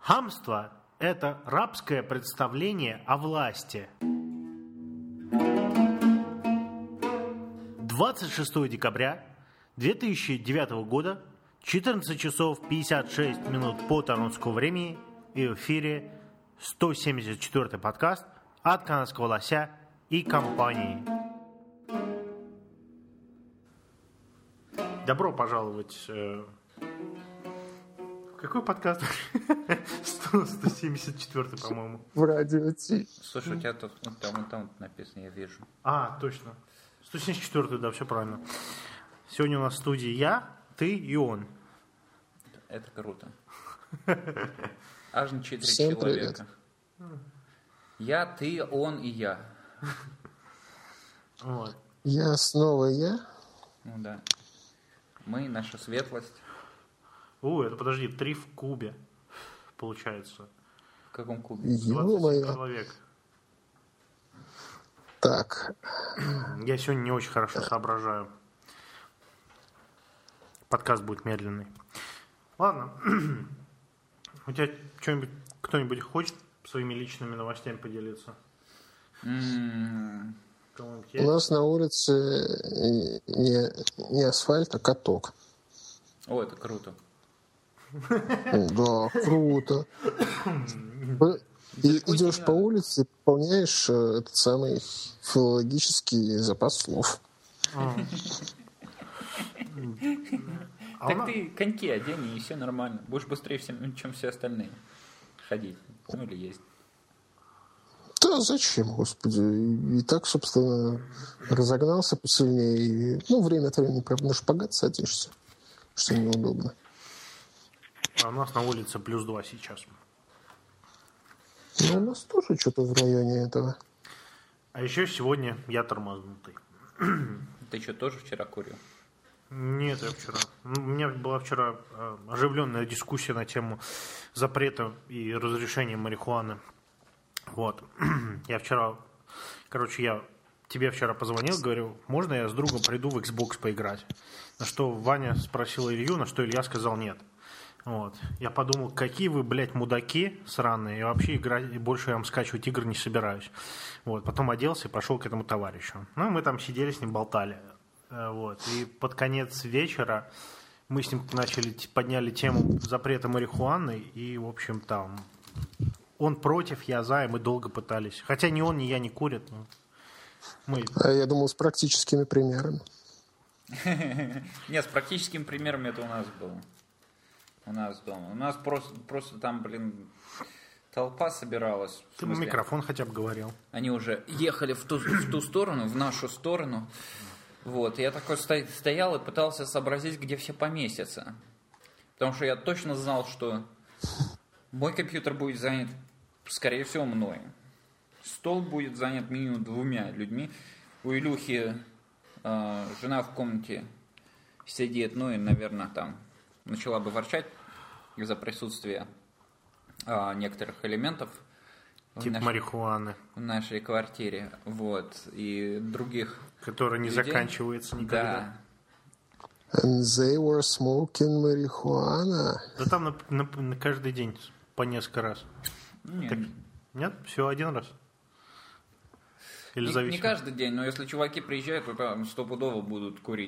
Хамство – это рабское представление о власти. 26 декабря 2009 года, 14 часов 56 минут по торонтскому времени, и в эфире 174-й подкаст от канадского лося и компании. Добро пожаловать... Какой подкаст? 174-й, по-моему. В радио Ти. Слушай, у тебя тут там написано, я вижу. А, точно. 174-й, да, все правильно. Сегодня у нас в студии я, ты и он. Это круто. Аж 4 Всем человека. Привет. Я, ты, он и я. Вот. Я снова я. Ну да. Мы, наша светлость. Это, подожди, 3 в кубе, получается. В каком кубе? 27 человек. Так. Я сегодня не очень хорошо соображаю. Подкаст будет медленный. Ладно. У тебя что-нибудь, кто-нибудь хочет своими личными новостями поделиться? У нас на улице не асфальт, а каток. О, это круто. Да, круто. Идешь по улице и пополняешь этот самый филологический запас слов. Так ты коньки одень, и все нормально. Будешь быстрее, чем все остальные ходить. Ну или есть. Да зачем, господи. И так, собственно, разогнался посильнее. И, время от времени, правда, на шпагат садишься, что неудобно. А у нас на улице плюс 2 сейчас. У нас тоже что-то в районе этого. А еще сегодня я тормознутый. Ты что, тоже вчера курил? Нет, я вчера. У меня была вчера оживленная дискуссия на тему запрета и разрешения марихуаны. Вот. Я вчера... я тебе вчера позвонил, говорю, можно я с другом приду в Xbox поиграть? На что Ваня спросил Илью, на что Илья сказал нет. Вот. Я подумал, какие вы, блядь, мудаки сраные, и вообще играть, и больше я вам скачивать игр не собираюсь. Вот. Потом оделся и пошел к этому товарищу. Мы там сидели с ним, болтали. Вот. И под конец вечера мы с ним подняли тему запрета марихуаны, и, в общем, там он против, я за, и мы долго пытались. Хотя ни он, ни я не курят. Но мы... А я думал, с практическими примерами. Нет, с практическими примерами это у нас было. У нас дома. У нас просто там, толпа собиралась. Ты в микрофон хотя бы говорил. Они уже ехали в ту сторону, в нашу сторону. Вот. И я такой стоял и пытался сообразить, где все поместятся. Потому что я точно знал, что мой компьютер будет занят, скорее всего, мной. Стол будет занят минимум 2 людьми. У Илюхи жена в комнате сидит, и, наверное, там начала бы ворчать из-за присутствия некоторых элементов типа марихуаны в нашей квартире, вот, и других, которые не людей. Заканчивается никогда. Да. And they were smoking marijuana. Да там на каждый день по несколько раз. Нет, так, нет? Всего один раз? Или не каждый день, но если чуваки приезжают, то там стопудово будут курить,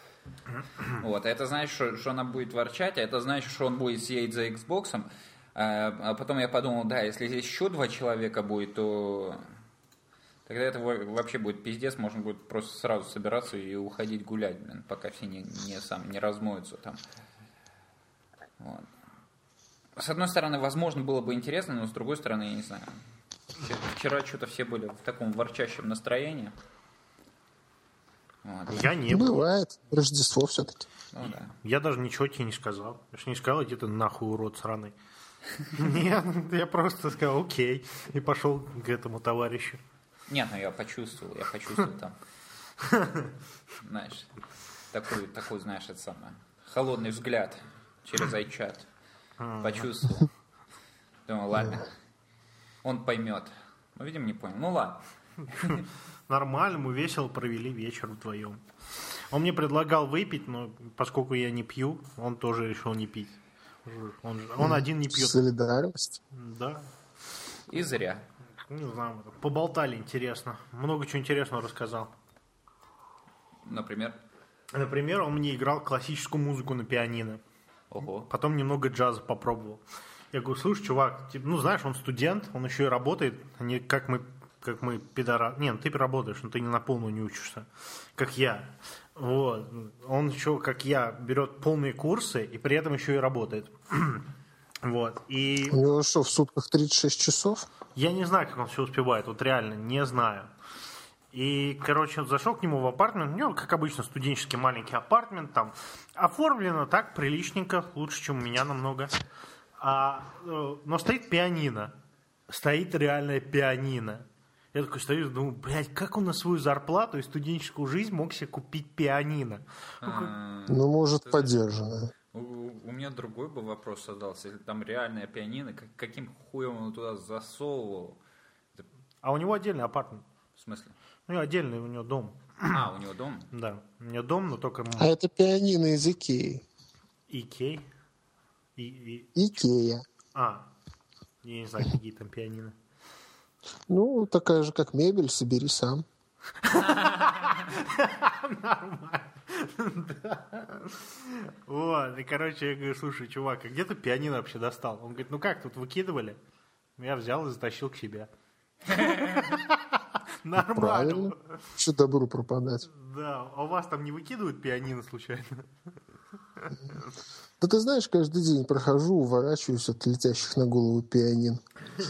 Вот, а это значит, что она будет ворчать, а это значит, что он будет сидеть за Xbox. А потом я подумал, да, если здесь еще 2 человека будет, то тогда это вообще будет пиздец, можно будет просто сразу собираться и уходить гулять, пока все не размоются там. Вот. С одной стороны, возможно, было бы интересно, но с другой стороны, я не знаю. Вчера что-то все были в таком ворчащем настроении. Вот. Я не был. Бывает. Рождество все-таки. Ну, да. Я даже ничего тебе не сказал. Я же не сказал, иди ты нахуй, урод сраный. Нет, я просто сказал окей. И пошел к этому товарищу. Нет, я почувствовал там. Знаешь, такой, знаешь, это самое. Холодный взгляд через iChat. Почувствовал. Думаю, ладно. Он поймет. Ну, видимо, не понял. Ну, ладно. Нормально, мы весело провели вечер вдвоем. Он мне предлагал выпить, но поскольку я не пью, он тоже решил не пить. Он один не пьет. Солидарность. Да. И зря. Не знаю, поболтали интересно. Много чего интересного рассказал. Например? Например, он мне играл классическую музыку на пианино. Ого. Потом немного джаза попробовал. Я говорю, слушай, чувак, ну знаешь, он студент, он еще и работает, не как мы пидора... Не, ну ты работаешь, но ты не на полную не учишься, как я. Вот. Он еще, как я, берет полные курсы и при этом еще и работает. Вот. И... У него что, в сутках 36 часов? Я не знаю, как он все успевает, вот реально, не знаю. И, короче, зашел к нему в апартмент, у него, как обычно, студенческий маленький апартмент, там оформлено так, приличненько, лучше, чем у меня намного. Но стоит пианино, стоит реальное пианино. Я такой стою и думаю, блядь, как он на свою зарплату и студенческую жизнь мог себе купить пианино? Ну, может, подержанное. У меня другой бы вопрос создался. Если там реальное пианино, каким хуем он туда засовывал? А у него отдельный апартмент. В смысле? У него отдельный, у него дом. У него дом? Да, у него дом, но только... А это пианино из Икеи. Икей? Икея. Я не знаю, какие там пианино. Ну, такая же, как мебель, собери сам. Нормально. Вот, и, короче, я говорю, слушай, чувак, а где ты пианино вообще достал? Он говорит, ну как, тут выкидывали? Я взял и затащил к себе. Нормально. Правильно. Что добру пропадать. Да, а у вас там не выкидывают пианино случайно? Да ты знаешь, каждый день прохожу, уворачиваюсь от летящих на голову пианин.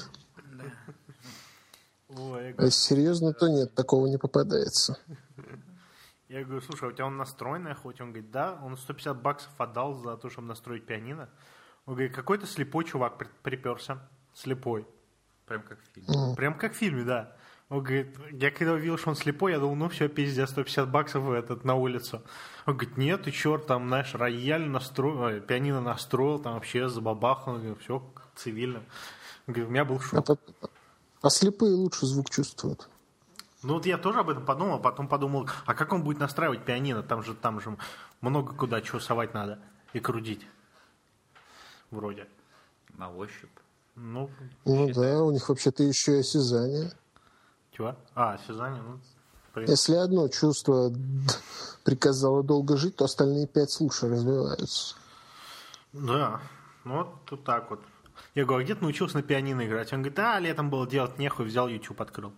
Ой, А если серьезно, то нет, такого не попадается. я говорю, слушай, а у тебя он настроенный хоть? Он говорит, да, он $150 отдал за то, чтобы настроить пианино. Он говорит, какой-то слепой чувак приперся. Слепой. Прям как в фильме. Прям как в фильме, да. Он говорит, я когда увидел, что он слепой, я думал, ну все, пиздец, $150 на улицу. Он говорит, нет, ты черт, там, знаешь, рояль настроил, пианино настроил, там вообще забабахал, он говорит, все цивильно. Он говорит, у меня был шок. А слепые лучше звук чувствуют. Ну вот я тоже об этом подумал, а потом подумал, а как он будет настраивать пианино? Там же много куда чего совать надо и крутить. Вроде. На ощупь. Ну да, у них вообще-то еще и осязание. Чего? Осязание, Если одно чувство приказало долго жить, то остальные 5 лучше развиваются. Да, ну вот тут так вот. Я говорю, а где ты научился на пианино играть? Он говорит, летом было делать нехуй, взял YouTube, открыл.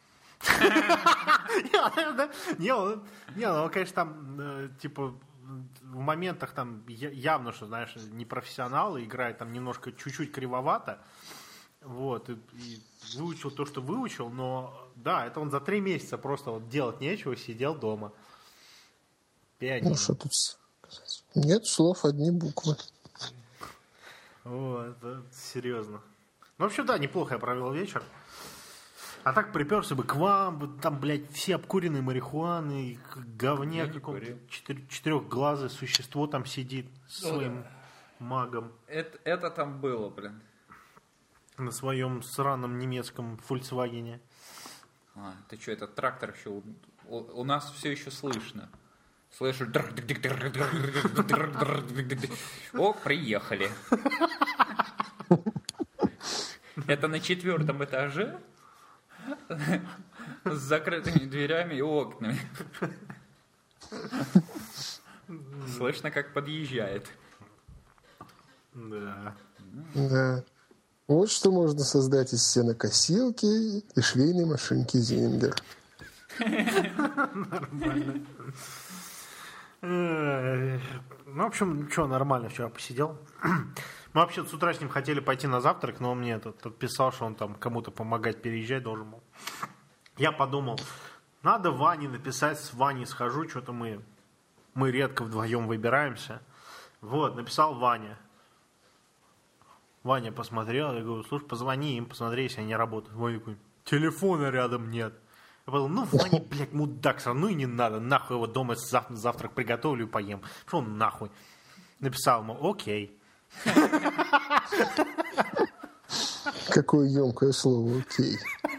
Не, он, конечно, там, типа, в моментах там явно, что, знаешь, не профессионал, играет там немножко, чуть-чуть кривовато. Вот, и выучил то, что выучил, но, да, это он за 3 месяца просто вот делать нечего, сидел дома. Пианино. Ну, что тут сказать? Нет слов, одни буквы. Вот, это серьезно. Ну, в общем, да, неплохо я провел вечер. А так приперся бы к вам, там, блядь, все обкуренные марихуаны, говне каком-то, четырехглазое существо там сидит с своим магом. Это там было, блин. На своем сраном немецком Фольксвагене. Ты что, этот трактор еще... У нас все еще слышно. Слышу... О, приехали. Это на 4-м этаже? С закрытыми дверями и окнами. Слышно, как подъезжает. Да. Да. Вот что можно создать из сенокосилки и швейной машинки Зингер. Нормально. Ну, в общем, что, нормально вчера посидел. Мы вообще с утра с ним хотели пойти на завтрак, но он мне тут писал, что он там кому-то помогать переезжать должен был. Я подумал, надо Ване написать, с Ваней схожу, что-то мы редко вдвоем выбираемся. Вот, написал Ваня. Ваня посмотрел, я говорю, слушай, позвони им, посмотри, если они работают. Ваня такой, телефона рядом нет. Я подумал, Ваня, блядь, мудак, все равно и не надо, нахуй его дома завтрак приготовлю и поем. Что он нахуй? Написал ему, окей. Какое емкое слово «окей».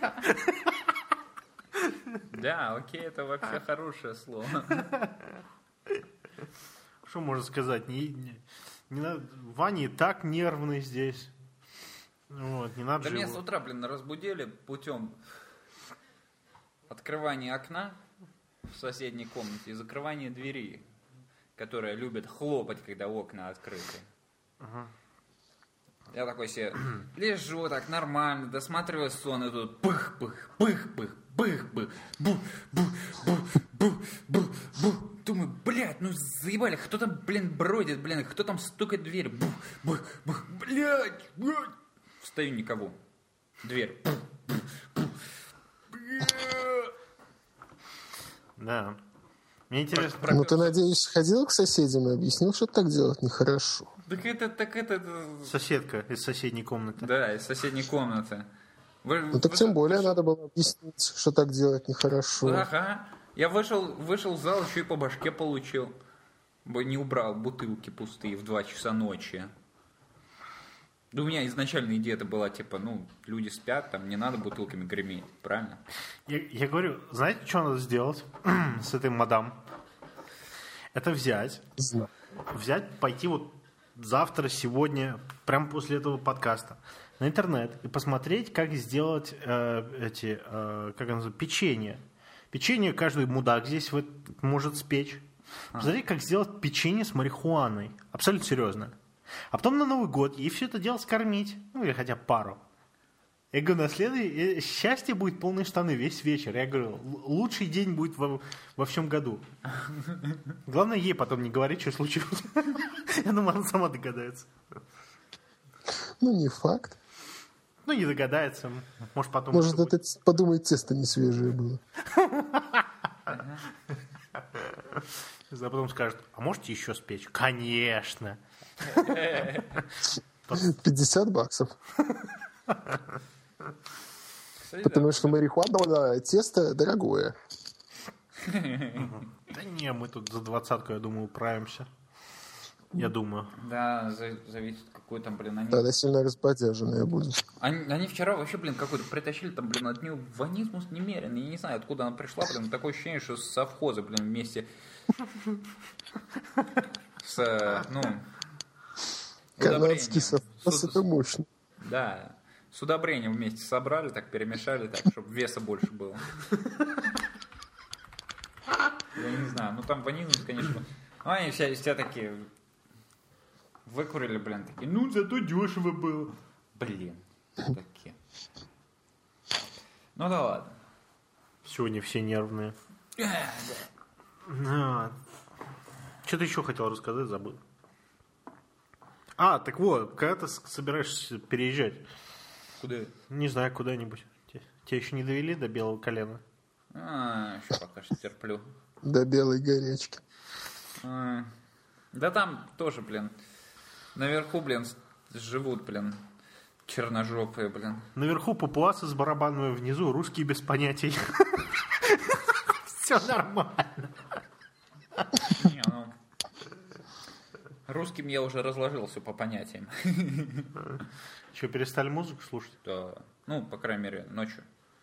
Да, окей, это вообще хорошее слово. Что можно сказать? Не надо... Ваня и так нервный здесь. Вот, не надо Да же меня его... с утра, разбудили путем открывания окна в соседней комнате и закрывания двери, которая любит хлопать, когда окна открыты. Я такой себе лежу так нормально, досматриваю сон, и тут пых-пых, пых-пых, пых-пых, бух-бух-бух-бух-бух. Думаю, блядь, ну заебали, кто там, бродит, кто там стукает в дверь, бух-бух-бух, блядь. Встаю, никого. Дверь. Да. Мне интересно... Ну, ты, надеюсь, ходил к соседям и объяснил, что так делать нехорошо? Так это... Соседка из соседней комнаты. Да, из соседней комнаты. Ну, так тем более надо было объяснить, что так делать нехорошо. Ага. Я вышел в зал, еще и по башке получил. Не убрал бутылки пустые в 2 часа ночи. Да у меня изначально идея-то была, типа, люди спят, там не надо бутылками греметь, правильно? Я говорю, знаете, что надо сделать с этой мадам? Это взять, пойти вот завтра, сегодня, прямо после этого подкаста, на интернет и посмотреть, как сделать печенье. Печенье каждый мудак здесь может спечь. Посмотреть, как сделать печенье с марихуаной. Абсолютно серьезно. А потом на Новый год ей все это дело скормить. Или хотя бы пару. Я говорю, на следующий... Счастье будет полные штаны весь вечер. Я говорю, лучший день будет во всем году. Главное, ей потом не говорить, что случилось. Я думаю, она сама догадается. Ну, не факт. Ну, не догадается. Может, потом... Может, это, подумай, тесто не свежее было. А потом скажет, а можете еще спечь? Конечно. 50 баксов. Потому что марихуана, тесто дорогое. Да не, мы тут за 20-ку, я думаю, управимся. Я думаю. Да, зависит, какой там, они... Тогда сильно разбодяженная будет. Они вчера вообще, какой-то притащили там, от нее ванизмус немеренный. Я не знаю, откуда она пришла, такое ощущение, что с совхоза, вместе с, Канадский совхоз, это мощно. Да, с удобрением вместе собрали, так перемешали, так, чтобы веса больше было. Я не знаю, там ванизмус, конечно. Они все такие... Выкурили, такие, зато дешево было. Такие. Ну да ладно. Сегодня все нервные. Что ты еще хотел рассказать, забыл. Так вот, когда ты собираешься переезжать? Куда? Не знаю, куда-нибудь. Тебя еще не довели до белого колена? Еще пока что терплю. До белой горячки. Да там тоже, наверху, живут, черножопые, Наверху папуасы с барабанами, внизу русские без понятий. Все нормально. Не, русским я уже разложился по понятиям. Что, перестали музыку слушать? Да. По крайней мере, ночью.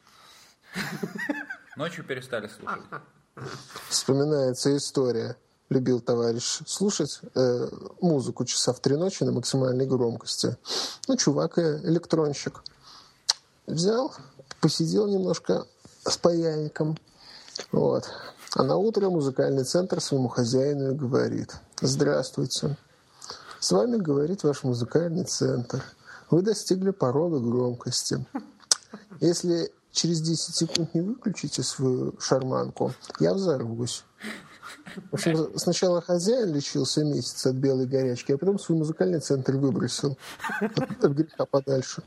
Ночью перестали слушать. Вспоминается история. Любил товарищ слушать музыку часа в 3 ночи на максимальной громкости. Чувак электронщик. Взял, посидел немножко с паяльником. Вот. А на утро музыкальный центр своему хозяину и говорит: здравствуйте. С вами говорит ваш музыкальный центр. Вы достигли порога громкости. Если через 10 секунд не выключите свою шарманку, я взорвусь. В общем, сначала хозяин лечился месяц от белой горячки, а потом свой музыкальный центр выбросил от греха подальше.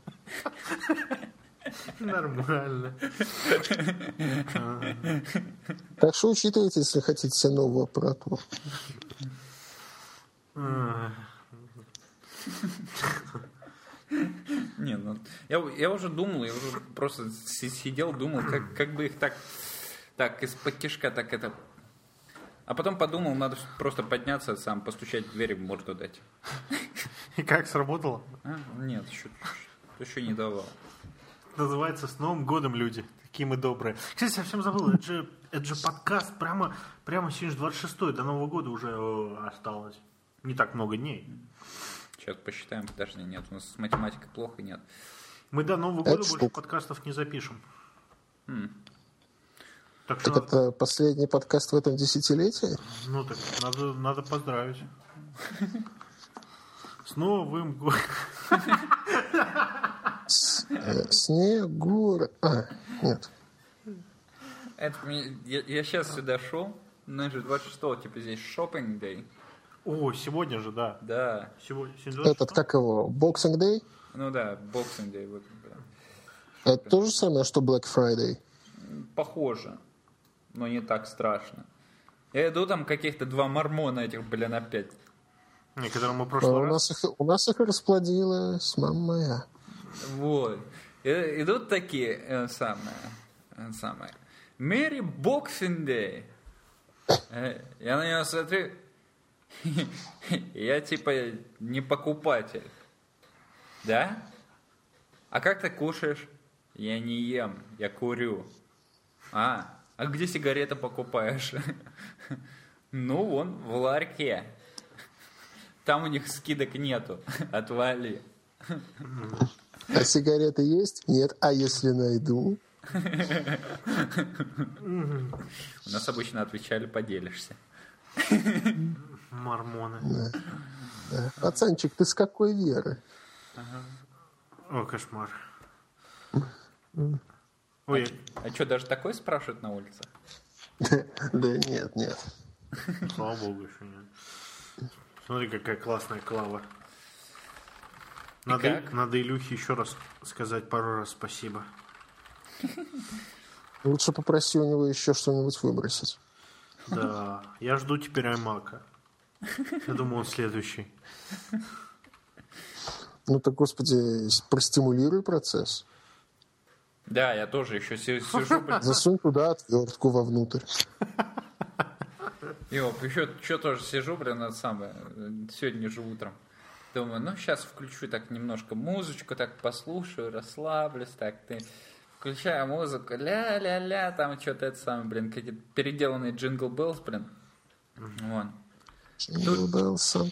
Нормально. Так что учитывайте, если хотите себе новую аппаратуру. Не, я уже думал, я уже просто сидел, думал, как бы их так из-под тишка так это... А потом подумал, надо просто подняться сам, постучать в дверь и морду дать. И как, сработало? Нет, еще не давал. Называется «С Новым годом, люди». Такие мы добрые. Кстати, совсем забыл, это же подкаст прямо сегодня 26-й, до Нового года уже осталось. не так много дней. Сейчас посчитаем, подожди, нет, у нас с математикой плохо, нет. Мы до Нового года больше подкастов не запишем. Так это последний подкаст в этом десятилетии? Ну так, надо поздравить. С Новым годом. Снегур... нет. Я сейчас сюда шел, знаешь, 26-го, типа здесь shopping day. О, сегодня же, да. Да. Сегодня этот, как его, Boxing Day? Ну да, Boxing day. Вот, да. Это то же самое, что Black Friday? Похоже, но не так страшно. Я иду, там каких-то два мормона этих, блин, опять. Которые мы в прошлый раз... У нас их расплодилась мама моя. Вот. Идут такие самые. Merry Boxing Day. Я на него смотрю. Я типа не покупатель. Да? А как ты кушаешь? Я не ем, я курю. А где сигареты покупаешь? Ну, вон, в ларьке. Там у них скидок нету. Отвали. А сигареты есть? Нет. А если найду? У нас обычно отвечали, поделишься. Мормоны. Да. Пацанчик, ты с какой веры? О, кошмар. Ой. А что, даже такое спрашивают на улице? Да нет. Слава богу, еще нет. Смотри, какая классная Клава. Надо Илюхе еще раз сказать пару раз спасибо. Лучше попроси у него еще что-нибудь выбросить. Да, я жду теперь Аймака. Я думаю, он следующий. Ну так, господи, простимулируй процесс. Да, я тоже еще сижу. Засунь туда отвертку вовнутрь. Еще тоже сижу, блин, это самое, сегодня же утром. Думаю, сейчас включу так немножко музычку, так послушаю, расслаблюсь, так ты... Включаю музыку, ля-ля-ля, там что-то это самое, блин, какие-то переделанные Jingle Bells, блин. Вон. Jingle Bells,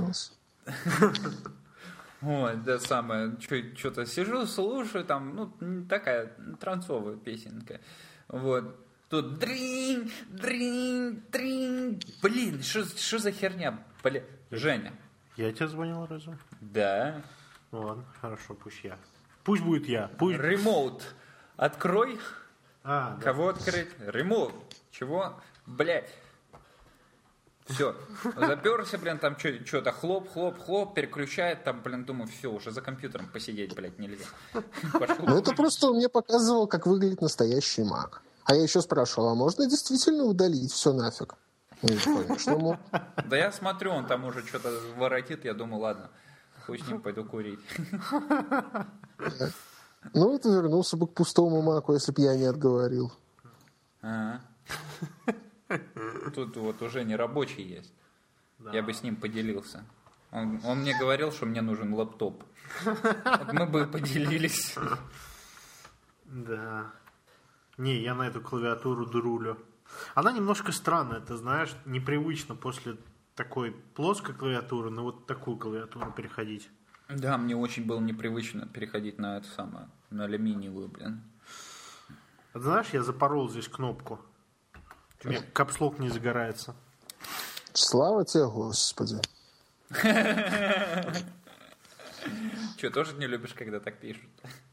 Вот, да самое, что-то сижу, слушаю, там, такая трансовая песенка. Вот. Тут дринь, блин, что за херня, блин, Женя. Я тебе звонил разве? Да. Ладно, хорошо, пусть я. Пусть будет я. Пусть... Ремоут. Открой. Да. Кого открыть? Ремоут. Чего? Блядь. Все. Заперся, блин, там что-то хлоп, переключает, там, блин, думаю, все, уже за компьютером посидеть, блядь, нельзя. Ну, это просто он мне показывал, как выглядит настоящий Mac. А я еще спрашивал, а можно действительно удалить все нафиг? Конечно, да я смотрю, он там уже что-то воротит, я думаю, ладно, пусть с ним пойду курить. Ну, это вернулся бы к пустому Маку, если бы я не отговорил. Тут вот уже не рабочий есть. Да. Я бы с ним поделился. Он мне говорил, что мне нужен лэптоп. Вот мы бы поделились. Да. Не, я на эту клавиатуру друлю. Она немножко странная, ты знаешь, непривычно после такой плоской клавиатуры на вот такую клавиатуру переходить. Да, мне очень было непривычно переходить на это самое, на алюминиевую, блин. А знаешь, я запорол здесь кнопку. У меня капслок не загорается. Слава тебе, Господи. Че, тоже не любишь, когда так пишут?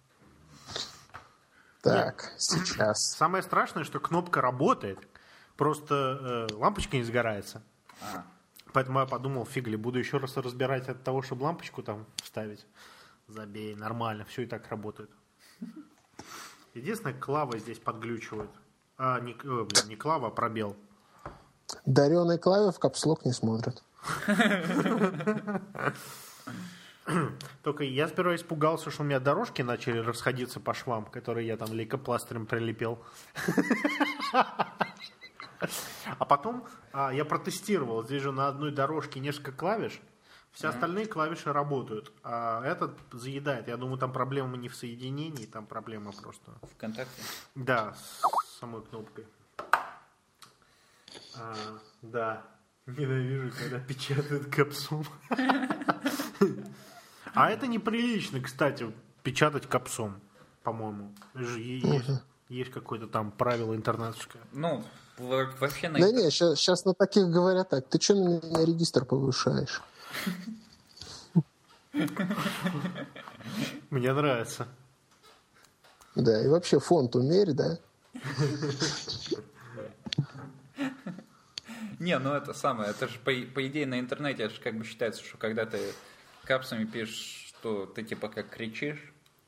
Так, сейчас. Самое страшное, что кнопка работает, просто лампочка не загорается. Поэтому я подумал, фиг ли, буду еще раз разбирать от того, чтобы лампочку там вставить. Забей, нормально, все и так работает. Единственное, клава здесь подглючивает. Не клава, а пробел. Дареной клаве в капслок не смотрят. Только я сперва испугался, что у меня дорожки начали расходиться по швам, которые я там лейкопластырем прилепил. А потом я протестировал. Здесь же на одной дорожке несколько клавиш. Все остальные клавиши работают. А этот заедает. Я думаю, там проблема не в соединении, там проблема просто... ВКонтакте? Да, с самой кнопкой. Да. Ненавижу, когда печатают капсом. А это неприлично, кстати, печатать капсом, по-моему. Есть какое-то там правило интернетское. Ну, вообще... Да не, сейчас на таких говорят так. Ты что на меня регистр повышаешь? Мне нравится. Да, и вообще фонд умерь, да? Не, ну это самое, это же по идее на интернете, это же как бы считается, что когда ты капсами пишешь, что ты типа как кричишь.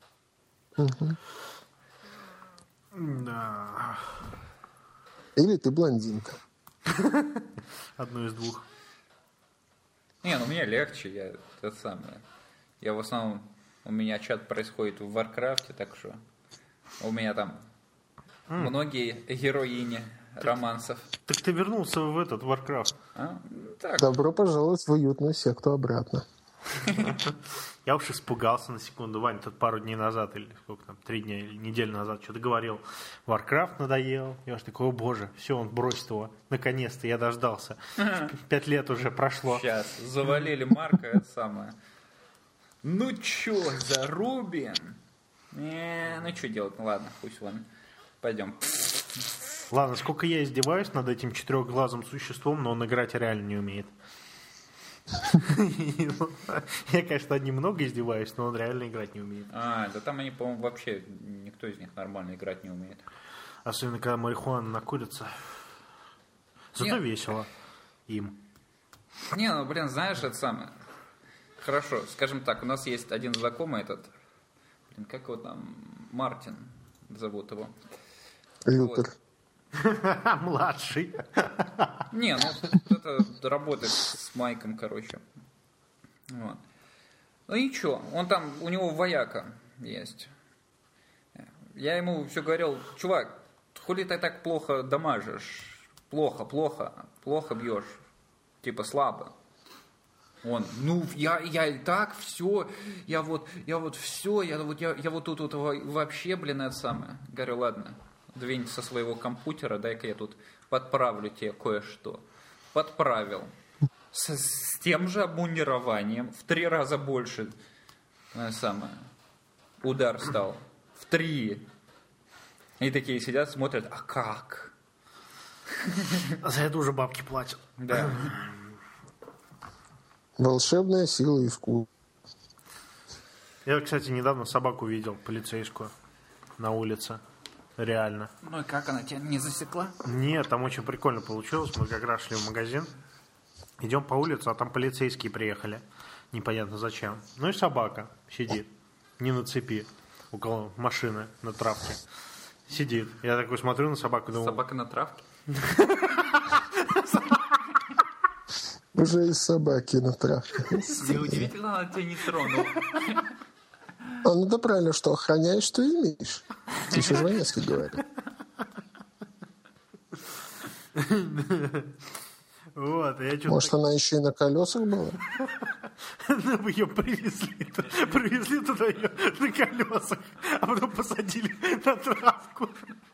Да. Или ты блондинка. Одно из двух. Не, ну мне легче, я это самое. Я в основном, у меня чат происходит в Варкрафте, так что у меня там многие героини романсов. Так ты вернулся в этот Warcraft. А? Так. Добро пожаловать в уютную секту обратно. Я уж испугался на секунду. Вань, тут пару дней назад, или сколько там, 3 дня или неделю назад что-то говорил. Warcraft надоел. Я уж такой, о боже, все, он бросит его. Наконец-то, я дождался. 5 лет уже прошло. Сейчас, завалили Марка, это самое. Ну чё, зарубим? Ну что делать? Ну ладно, пусть вон. Пойдем. Ладно, сколько я издеваюсь над этим четырехглазым существом, но он играть реально не умеет. Я, конечно, немного издеваюсь, но он реально играть не умеет. Да там они, по-моему, вообще никто из них нормально играть не умеет. Особенно, когда марихуана накурится. Зато весело им. Не, ну, блин, знаешь, это самое. Хорошо, скажем так, у нас есть один знакомый этот, блин, как его там, Мартин зовут его. Лютер. Младший. Не, ну это работает с Майком, короче. Вот. Ну и чё, он там, у него вояка есть. Я ему все говорил, чувак, хули ты так плохо дамажишь? Плохо бьешь. Типа слабо. Он, ну, я и так все, я вот тут вообще, блин, это самое. Говорю, ладно, двинь со своего компьютера, дай-ка я тут подправлю тебе кое-что. Подправил. С тем же обмундированием, в 3 раза больше, самое, удар стал. В 3. И такие сидят, смотрят, а как? За это уже бабки платят. Да. Волшебная сила искусства. Я, кстати, недавно собаку видел, полицейскую, на улице. Реально. Ну и как, она тебя не засекла? Нет, там очень прикольно получилось. Мы как раз шли в магазин. Идем по улице, а там полицейские приехали. Непонятно зачем. Ну и собака сидит. Не на цепи. Около машины на травке. Сидит. Я такой смотрю на собаку и думаю... Собака на травке? Уже из собаки на травке. Неудивительно, она тебя не тронула. Ну да правильно, что охраняешь, что имеешь. Ты еще Жванецкий говорит. Вот, я что-то... Может, она еще и на колесах была? Нам ее привезли туда ее на колесах, а потом посадили на травку.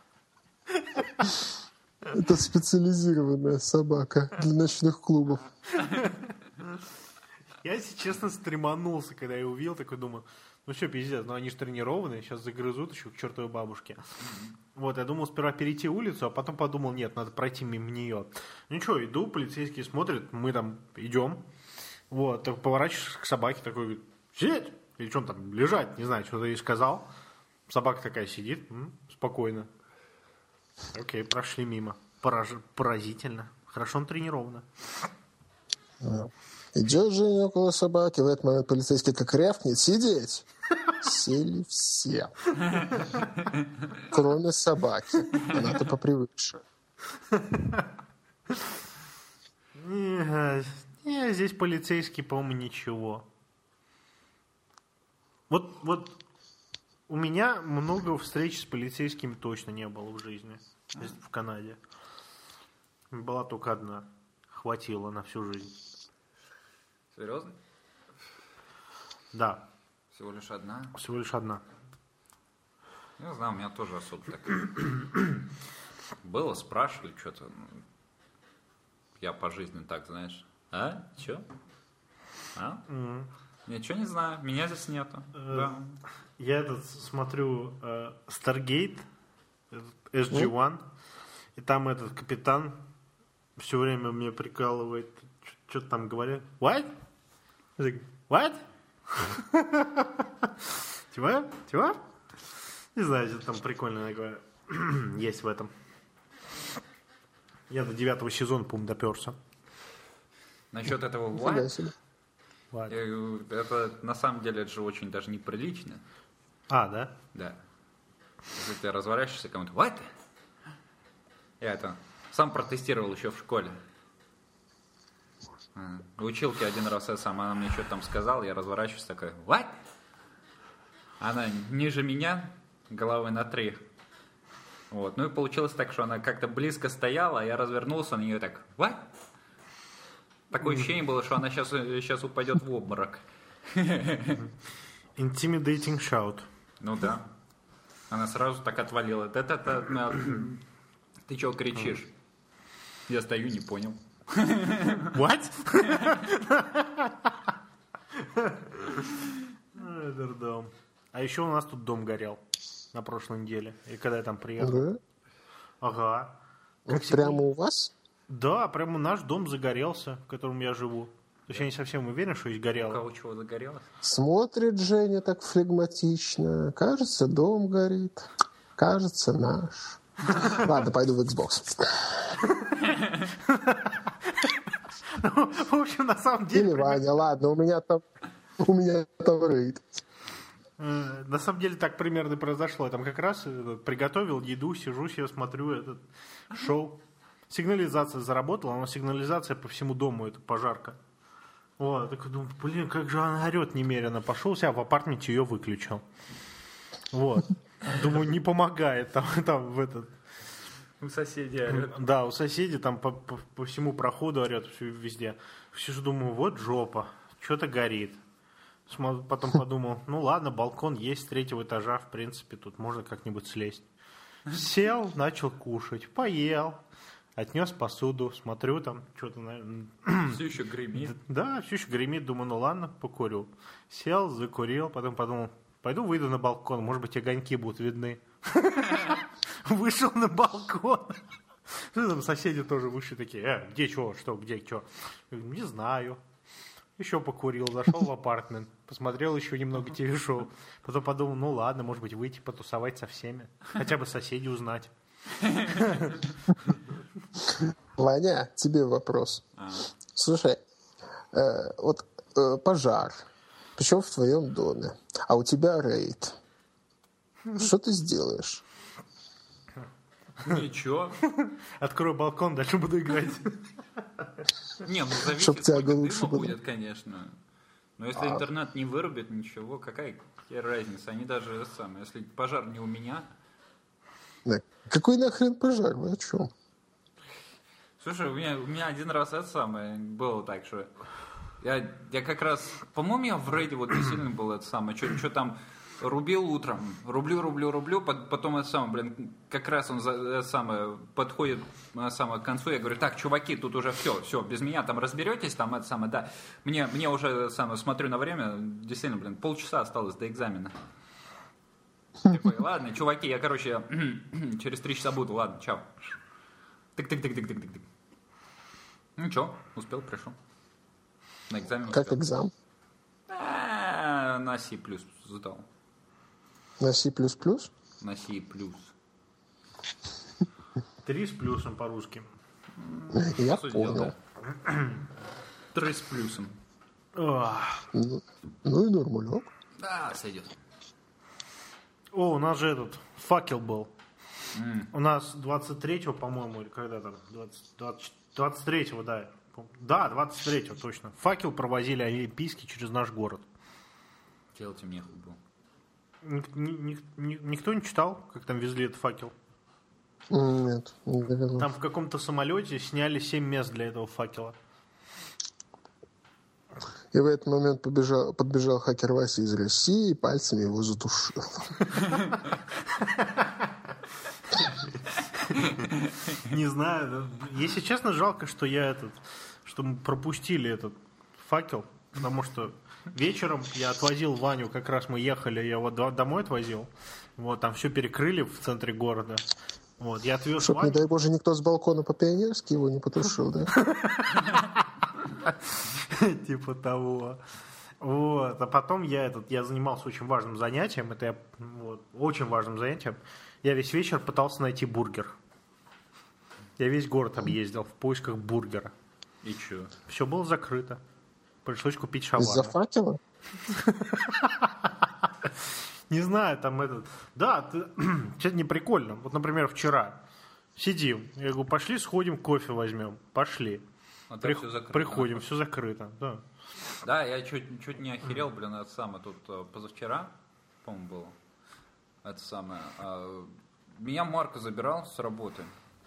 Это специализированная собака для ночных клубов. Я, если честно, стреманулся, когда я увидел, такой думаю, ну что, пиздец, ну они же тренированные, сейчас загрызут еще к чертовой бабушке. Вот, я думал сперва перейти улицу, а потом подумал, нет, надо пройти мимо нее. Ну что, иду, полицейские смотрят, мы там идем, вот, так поворачиваешься к собаке, такой, говорит, сидеть, или что он там, лежать, не знаю, что-то ей сказал. Собака такая сидит, спокойно. Окей, прошли мимо. Поразительно. Хорошо он тренирован. Идет Женя около собаки, в этот момент полицейский как рявкнет, сидеть. Сели все. Кроме собаки. Она-то попривыкшая. Не, здесь полицейский, по-моему, ничего. Вот у меня много встреч с полицейскими точно не было в жизни. В Канаде. Была только одна. Хватило на всю жизнь. Серьезно? Да. Всего лишь одна? Всего лишь одна. Не знаю, у меня тоже особо так было, спрашивали что-то. я по жизни так, знаешь. А? Чё? А? Ничего не знаю, меня здесь нету. Да. Я смотрю Stargate, SG-1, и там этот капитан все время мне прикалывает, что-то там говорит. What? What? Чего? Не знаю, что там прикольно такое есть в этом. Я до 9 сезона, по-моему, доперся. Насчет этого what? Это на самом деле это же очень даже неприлично. А, да? Да. Если ты разворачиваешься кому-то, what? Я это сам протестировал еще в школе. У училки один раз она мне что-то там сказала, я разворачиваюсь такой, what? Она ниже меня, головой на 3. Вот. Ну и получилось так, что она как-то близко стояла, а я развернулся на нее так, what? Такое ощущение было, что она сейчас упадет в обморок. Intimidating shout. Ну да. Она сразу так отвалила. Ты чего кричишь? Я стою, не понял. What? Дом. А еще у нас тут дом горел на прошлой неделе. И когда я там приехал. Ага. Прямо у вас? Да, прямо наш дом загорелся, в котором я живу. То есть я не совсем уверен, что здесь горело. У кого чего загорелось? Смотрит Женя так флегматично. Кажется, дом горит. Кажется, наш. Ладно, пойду в Xbox. В общем, на самом деле... Или Ваня, ладно, у меня там рейд. На самом деле так примерно произошло. Я там как раз приготовил еду, сижу себе, смотрю этот шоу. Сигнализация заработала, но сигнализация по всему дому, это пожарка. Вот, так думаю, блин, как же она орет немерено. Пошел себя в апартменте, ее выключил. Вот. Думаю, не помогает. Там в этот... У соседей орет. Да, у соседей там по всему проходу орет, везде. Все же думаю, вот жопа, что-то горит. Потом подумал, ну ладно, балкон есть с 3-го этажа, в принципе, тут можно как-нибудь слезть. Сел, начал кушать, поел. Отнес посуду, смотрю, там что-то, наверное... Все еще гремит. Да, все еще гремит. Думаю, ну ладно, покурю. Сел, закурил, потом подумал, пойду выйду на балкон, может быть, огоньки будут видны. Вышел на балкон. Ну, там соседи тоже вышли такие, где что, где что. Не знаю. Еще покурил, зашел в апартмент, посмотрел еще немного ТВ-шоу. Потом подумал, ну ладно, может быть, выйти потусовать со всеми. Хотя бы соседей узнать. Ваня, тебе вопрос. Слушай, вот пожар, причем в твоем доме, а у тебя рейд. Что ты сделаешь? Ничего. Открою балкон, дальше буду играть. Не, ну зависит, Чтоб тяга сколько лучше дыма была. будет, конечно. Но если интернет не вырубит, ничего, какая разница? Они даже самое, если пожар не у меня... Да. Какой нахрен пожар? Вы о чем? Слушай, у меня один раз это самое было так, что я как раз, по-моему, я в рейде вот действительно был это самое, что там рубил утром, рублю, потом это самое, как раз он самое подходит самое к концу, я говорю, так, чуваки, тут уже все, без меня там разберетесь, там это самое, да, мне уже самое, смотрю на время, действительно, полчаса осталось до экзамена. Такой, ладно, чуваки, я, короче, через 3 часа буду, ладно, чао. Тык-тык-тык-тык-тык-тык. Ну что, успел, пришел. На экзамен успел. Как экзамен? На C++ сдал. На C++? На C++. 3 с плюсом по-русски. Я По сути понял. дела, да. 3 с плюсом. Ну и нормалек. Да, сойдет. О, у нас же этот факел был. У нас 23-го, по-моему, или когда там? 23-го, да. Да, 23-го, точно. Факел провозили олимпийский через наш город. Делать им нехуй было. Никто не читал, как там везли этот факел? Нет, не довелось. Там в каком-то самолете сняли 7 мест для этого факела. И в этот момент подбежал хакер Вася из России и пальцами его затушил. Не знаю. Если честно, жалко, что что мы пропустили этот факел, потому что вечером я отвозил Ваню, как раз мы ехали, я его домой отвозил. Вот, там все перекрыли в центре города. Вот, я отвез Чтоб, Ваню. не дай боже, никто с балкона по-пионерски его не потушил, да? Типа того. Вот. А потом я занимался очень важным занятием. Очень важным занятием. Я весь вечер пытался найти бургер. Я весь город объездил в поисках бургера. И что? Все было закрыто. Пришлось купить шаварму. Из-за факела? Не знаю, там Да, это не прикольно. Вот, например, вчера сидим. Я говорю, пошли сходим, кофе возьмем. Пошли. Приходим, все закрыто. Да. Да, я чуть не охерел, блин, это самое. Тут позавчера, по-моему, было. Это самое. Меня Марко забирал с работы.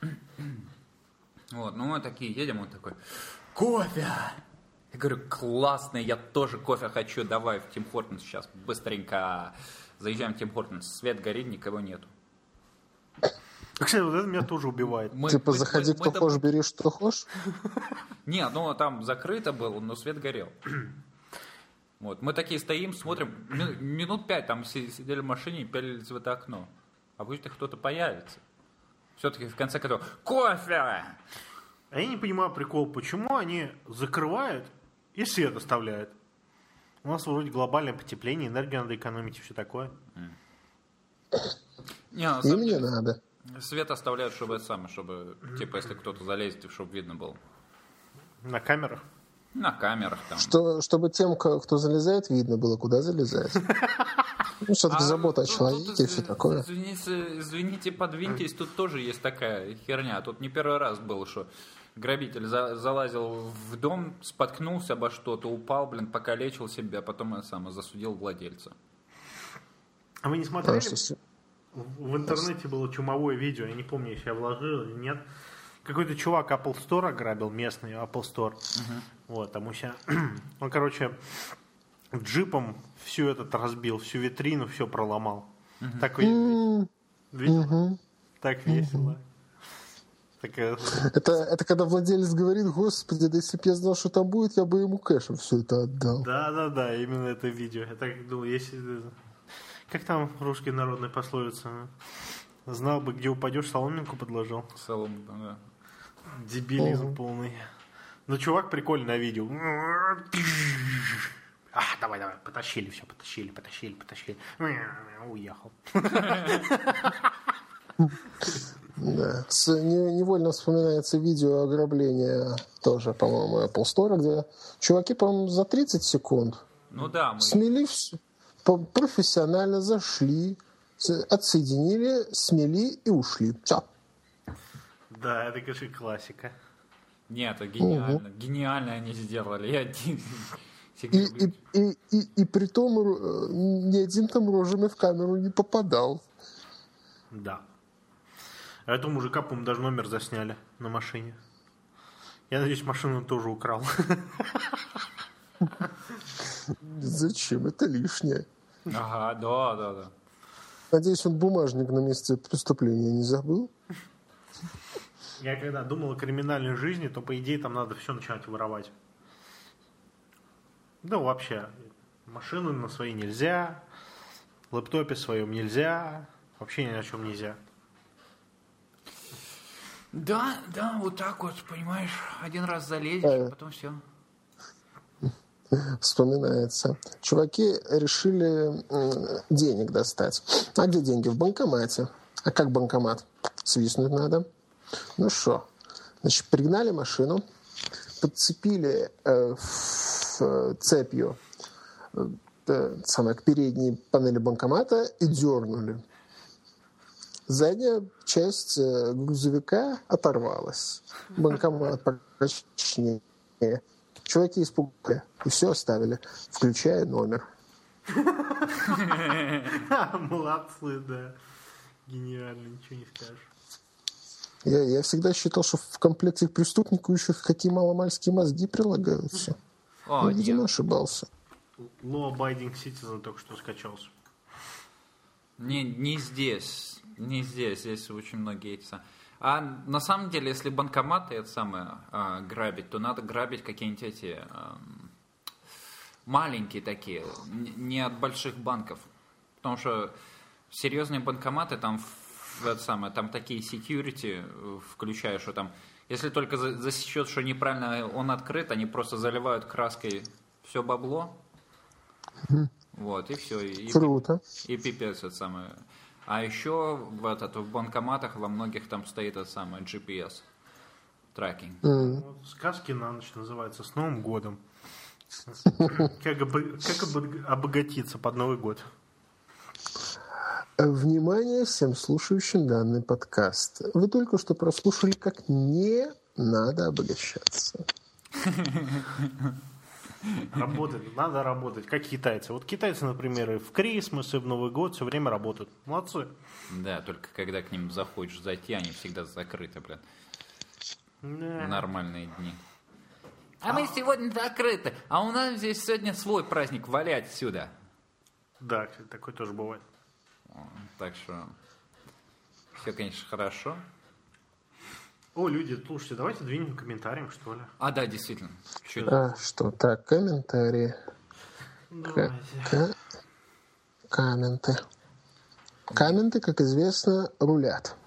Вот, ну мы такие едем, он такой, кофе! Я говорю, классный, я тоже кофе хочу, давай в Тим Хортонс сейчас, быстренько. Заезжаем в Тим Хортонс, свет горит, никого нету. Кстати, вот это меня тоже убивает. Заходи, кто хочешь, бери, что хочешь? Не, ну там закрыто было, но свет горел. Вот, мы такие стоим, смотрим, минут 5 там сидели в машине и пялились в это окно. А будет кто-то появится. Все-таки в конце концов, кофе! А я не понимаю прикол, почему они закрывают и свет оставляют. У нас вроде глобальное потепление, энергию надо экономить и все такое. Не, Им не надо. Свет оставляют, чтобы типа, если кто-то залезет, чтобы видно было. На камерах? На камерах там. Чтобы тем, кто залезает, видно было, куда залезать. Ну, все-таки забота о человеке и все такое. Извините, подвиньтесь, тут тоже есть такая херня. Тут не первый раз было, что грабитель залазил в дом, споткнулся обо что-то, упал, покалечил себя, а потом засудил владельца. А вы не смотрели? В интернете было чумовое видео, я не помню, если я вложил или нет. Какой-то чувак Apple Store ограбил, местный Apple Store. Вот, там он, короче, джипом всю разбил, всю витрину, все проломал. Так видел? Так весело. Это когда владелец говорит, господи, да если бы я знал, что там будет, я бы ему кэшем все это отдал. Да, именно это видео. Я так думал, если... Как там русская народная пословица? Знал бы, где упадешь, соломинку подложил. Соломинку, да. Дебилизм полный. Но чувак прикольно на видео. Давай, потащили, все, потащили. Уехал. Да. Невольно вспоминается видео ограбления тоже, по-моему, Apple Store, где чуваки, по-моему, за 30 секунд смели все, профессионально зашли, отсоединили, смели и ушли. Все. Да, это, конечно, классика. Нет, это гениально. Гениально они сделали. И при том ни один там рожами в камеру не попадал. Да. А этого мужика, по-моему, даже номер засняли на машине. Я надеюсь, машину он тоже украл. Зачем? Это лишнее. Ага, да. Надеюсь, он бумажник на месте преступления не забыл. Я когда думал о криминальной жизни, то, по идее, там надо все начинать воровать. Да, вообще. Машину на своей нельзя, в лэптопе своем нельзя, вообще ни на чем нельзя. Да, вот так вот, понимаешь, один раз залезешь, потом все. Вспоминается. Чуваки решили денег достать. А где деньги? В банкомате. А как банкомат? Свистнуть надо. Ну что, значит, пригнали машину, подцепили цепью к передней панели банкомата и дернули. Задняя часть грузовика оторвалась. Банкомат покачнее. Чуваки испугали и все оставили, включая номер. Молодцы, да. Гениально, ничего не скажешь. Я всегда считал, что в комплекте к преступнику еще какие маломальские мозги прилагаются. Но, видимо, ошибался. Law-abiding citizen только что скачался. Не здесь. Здесь очень многие эти... А на самом деле, если банкоматы это самое грабить, то надо грабить какие-нибудь эти маленькие такие, не от больших банков. Потому что серьезные банкоматы, там там такие security включаешь, что там, если только засечет, что неправильно он открыт, они просто заливают краской все бабло. Вот, и все. Круто. И пипец это самое. А еще в банкоматах во многих там стоит это самое GPS трекинг. Вот, сказки на ночь называется «С Новым годом». Как обогатиться под Новый год. Внимание всем слушающим данный подкаст. Вы только что прослушали, как не надо обогащаться. Работать, надо работать, как китайцы. Вот китайцы, например, и в Крисмас, и в Новый год все время работают. Молодцы. Да, только когда к ним захочешь зайти, они всегда закрыты, блин. Нормальные дни. А мы сегодня закрыты, а у нас здесь сегодня свой праздник, валять сюда. Да, такое тоже бывает. Так что все, конечно, хорошо. О, люди, слушайте, давайте двинем комментарием, что ли. А, да, действительно. Что? Так, комментарии. Комменты. Комменты, как известно, рулят.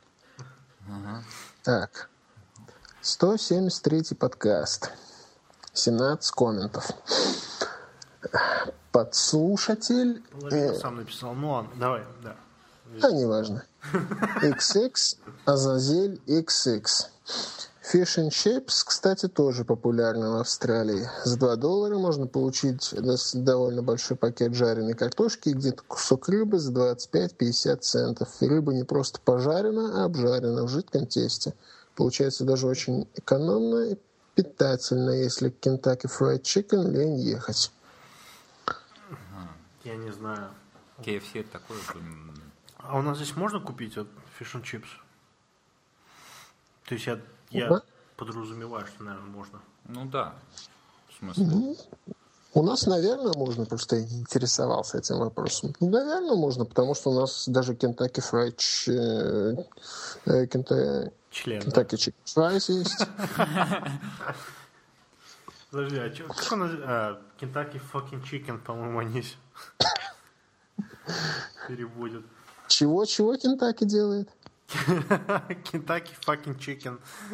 Так. 173 подкаст. 17 комментов. Подслушатель... Сам написал. Ну ладно, давай, да. А, неважно. XX, Азазель XX. Fish and Chips, кстати, тоже популярны в Австралии. За $2 можно получить довольно большой пакет жареной картошки и где-то кусок рыбы за 25-50 центов. И рыба не просто пожарена, а обжарена в жидком тесте. Получается даже очень экономно и питательно, если к Kentucky Fried Chicken лень ехать. Я не знаю. KFC это такое... А у нас здесь можно купить вот Fish and Chips? То есть я подразумеваю, что, наверное, можно. Ну да. В смысле? У нас, наверное, можно, просто я не интересовался этим вопросом. Наверное, можно, потому что у нас даже Kentucky Fried Kentucky Chicken Fries есть. Подожди, а как у нас... Kentucky fucking Chicken, по-моему, они переводят. Чего Kentucky делает? Kentucky fucking Chicken.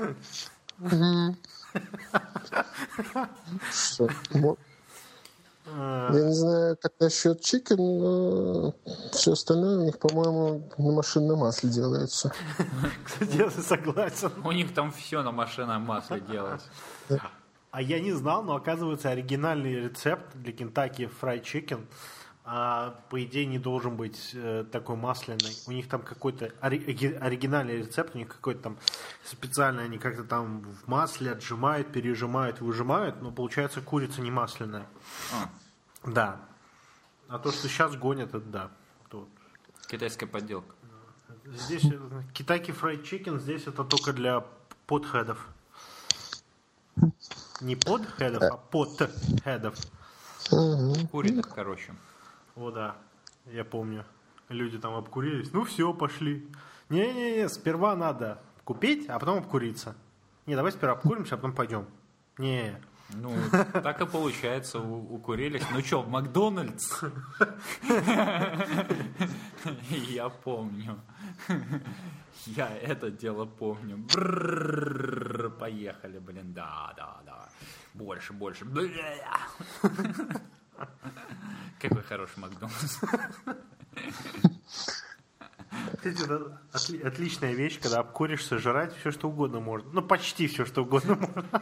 Что? Я не знаю, как насчет чикен, но все остальное у них, по-моему, на машинном масле делается. Кстати, я согласен. У них там все на машинном масле делается. А я не знал, но оказывается оригинальный рецепт для Kentucky Fried Chicken, по идее, не должен быть такой масляный. У них там какой-то оригинальный рецепт, у них какой-то там специальный, они как-то там в масле отжимают, пережимают, выжимают, но получается курица не масляная. Да. А то, что сейчас гонят, это да. Китайская подделка. Здесь Kentucky Fried Chicken, здесь это только для подхедов. Не подхедов, а подхедов. Куриных, короче. О, да, я помню. Люди там обкурились. Ну все, пошли. Не-не-не, сперва надо купить, а потом обкуриться. Не, давай сперва обкуримся, а потом пойдем. Не. Ну, так и получается, укурились. Ну что, в Макдональдс? Я помню. Я это дело помню. Поехали, блин, да. Больше. Какой хороший Макдональдс. Это отличная вещь, когда обкуришься, жрать все, что угодно можно. Ну, почти все, что угодно можно.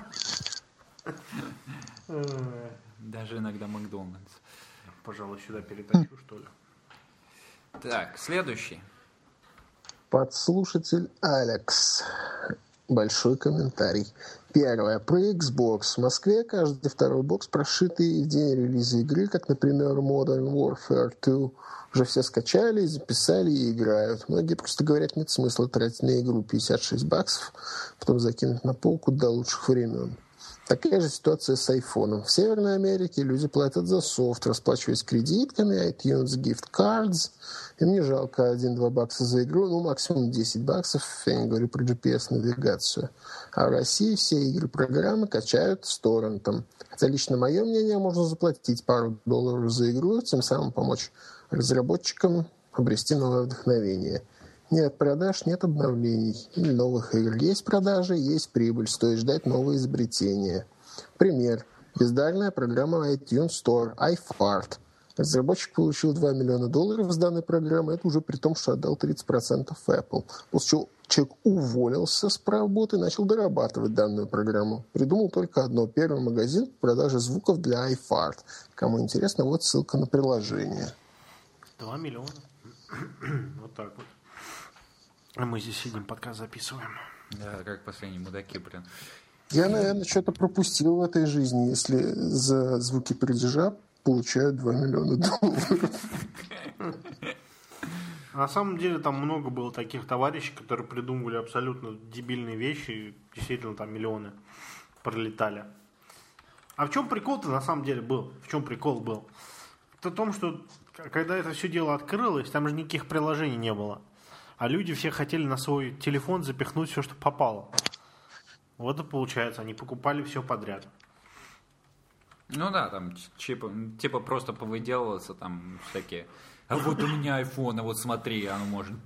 Даже иногда Макдональдс. Пожалуй, сюда перетащу, что ли. Так, следующий. Подслушатель Алекс. Большой комментарий. Первое. Про Xbox. В Москве каждый второй бокс прошитый в день релиза игры, как, например, Modern Warfare 2. Уже все скачали, записали и играют. Многие просто говорят, нет смысла тратить на игру $56, потом закинуть на полку до лучших времен. Такая же ситуация с айфоном. В Северной Америке люди платят за софт, расплачиваясь кредитками, iTunes Gift Cards. Им не жалко 1-2 бакса за игру, ну, максимум 10 баксов, я не говорю про GPS-навигацию. А в России все игры программы качают с торрентом. Хотя лично мое мнение, можно заплатить пару долларов за игру, тем самым помочь разработчикам обрести новое вдохновение. Нет продаж, нет обновлений или новых игр. Есть продажи, есть прибыль, стоит ждать новые изобретения. Пример. Бездарная программа iTunes Store, iFart. Разработчик получил $2 миллиона с данной программы, это уже при том, что отдал 30% Apple. После чего человек уволился с работы и начал дорабатывать данную программу. Придумал только одно. Первый магазин по продаже звуков для iFart. Кому интересно, вот ссылка на приложение. 2 миллиона. Вот так вот. А мы здесь сидим, подкаст записываем. Да, как последние мудаки, блин. Я, наверное, что-то пропустил в этой жизни, если за звуки пердежа получают $2 миллиона. На самом деле там много было таких товарищей, которые придумывали абсолютно дебильные вещи, и действительно там миллионы пролетали. А в чем прикол-то на самом деле был? В чем прикол был? Это в том, что когда это все дело открылось, там же никаких приложений не было. А люди все хотели на свой телефон запихнуть все, что попало. Вот и получается, они покупали все подряд. Ну да, там типа просто повыделываться, там всякие. А вот у меня iPhone, а вот смотри, оно может.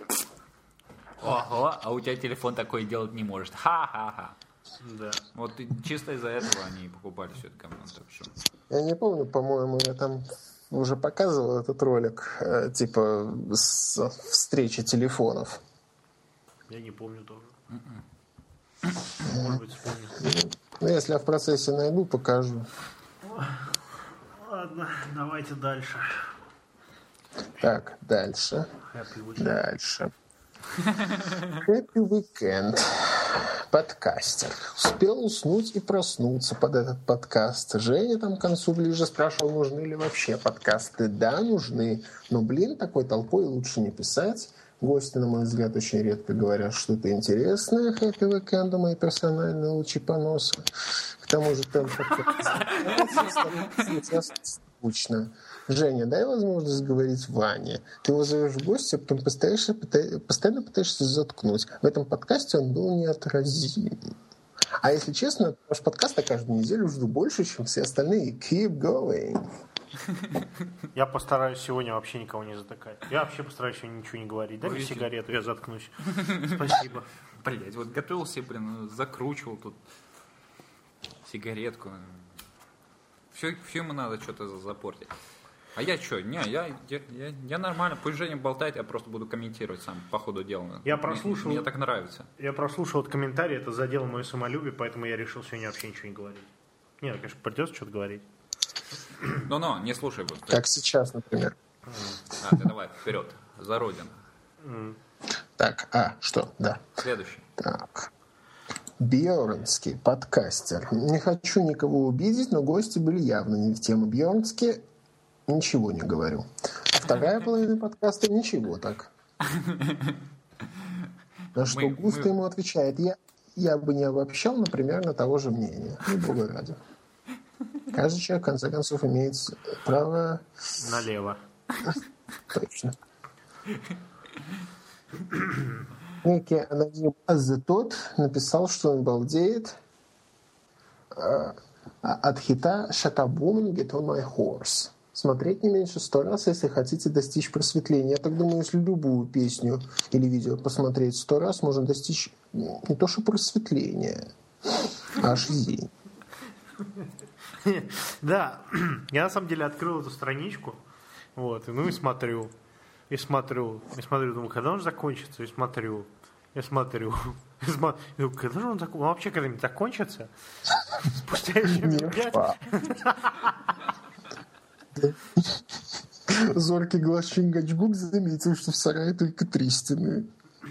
Ого, а у тебя телефон такой делать не может. Ха-ха-ха. Да. Вот чисто из-за этого они покупали все это говно. Так что... Я не помню, по-моему, я там уже показывал этот ролик, типа с встречи телефонов. Я не помню тоже. Может быть, вспомню. Ну, если я в процессе найду, покажу. Ладно, давайте дальше. Так, дальше. Дальше. Happy Weekend. Подкастер. Успел уснуть и проснуться под этот подкаст. Женя там к концу ближе спрашивал, нужны ли вообще подкасты. Да, нужны. Но, такой толпой лучше не писать. Гости, на мой взгляд, очень редко говорят что-то интересное. Happy Weekend, мои персональные лучи поноса. К тому же темп скучно. Женя, дай возможность говорить Ване. Ты его зовешь в гости, а потом постоянно пытаешься заткнуть. В этом подкасте он был неотразим. А если честно, ваш подкаст я каждую неделю жду больше, чем все остальные. Keep going. Я постараюсь сегодня вообще никого не затыкать. Я вообще постараюсь сегодня ничего не говорить. Дай мне сигарету, я заткнусь. Спасибо. Блять, вот готовился, закручивал тут сигаретку. Все ему надо что-то запортить. А я что? Не, я нормально. Пусть Женя болтает, я просто буду комментировать сам по ходу дела. Я прослушал. Мне так нравится. Я прослушал этот комментарий, это задело мое самолюбие, поэтому я решил сегодня вообще ничего не говорить. Нет, конечно, придется что-то говорить. Но, не слушай. Вот. Как сейчас, например. Ты давай, вперед. За Родину. Так, что? Да. Следующий. Так. Бьернский, подкастер. Не хочу никого обидеть, но гости были явно не в тему. Бьернский ничего не говорю. А вторая половина подкаста ничего так. На что Густо ему отвечает, я бы не обобщал, но примерно того же мнения. И бога ради. Каждый человек, в конце концов, имеет право... Налево. Точно. Некий аноним Азетот написал, что он балдеет от хита «Shut up, woman, get on my horse». Смотреть не меньше 100 раз, если хотите достичь просветления. Я так думаю, если любую песню или видео посмотреть 100 раз, можно достичь не то что просветления, а жизни. Да, я на самом деле открыл эту страничку, вот, и смотрю, думаю, когда он закончится, и смотрю, думаю, когда же он вообще когда-нибудь закончится? Спустя еще минут 5. Зоркий глаз Чингачгук заметил, что в сарае только 3 стены.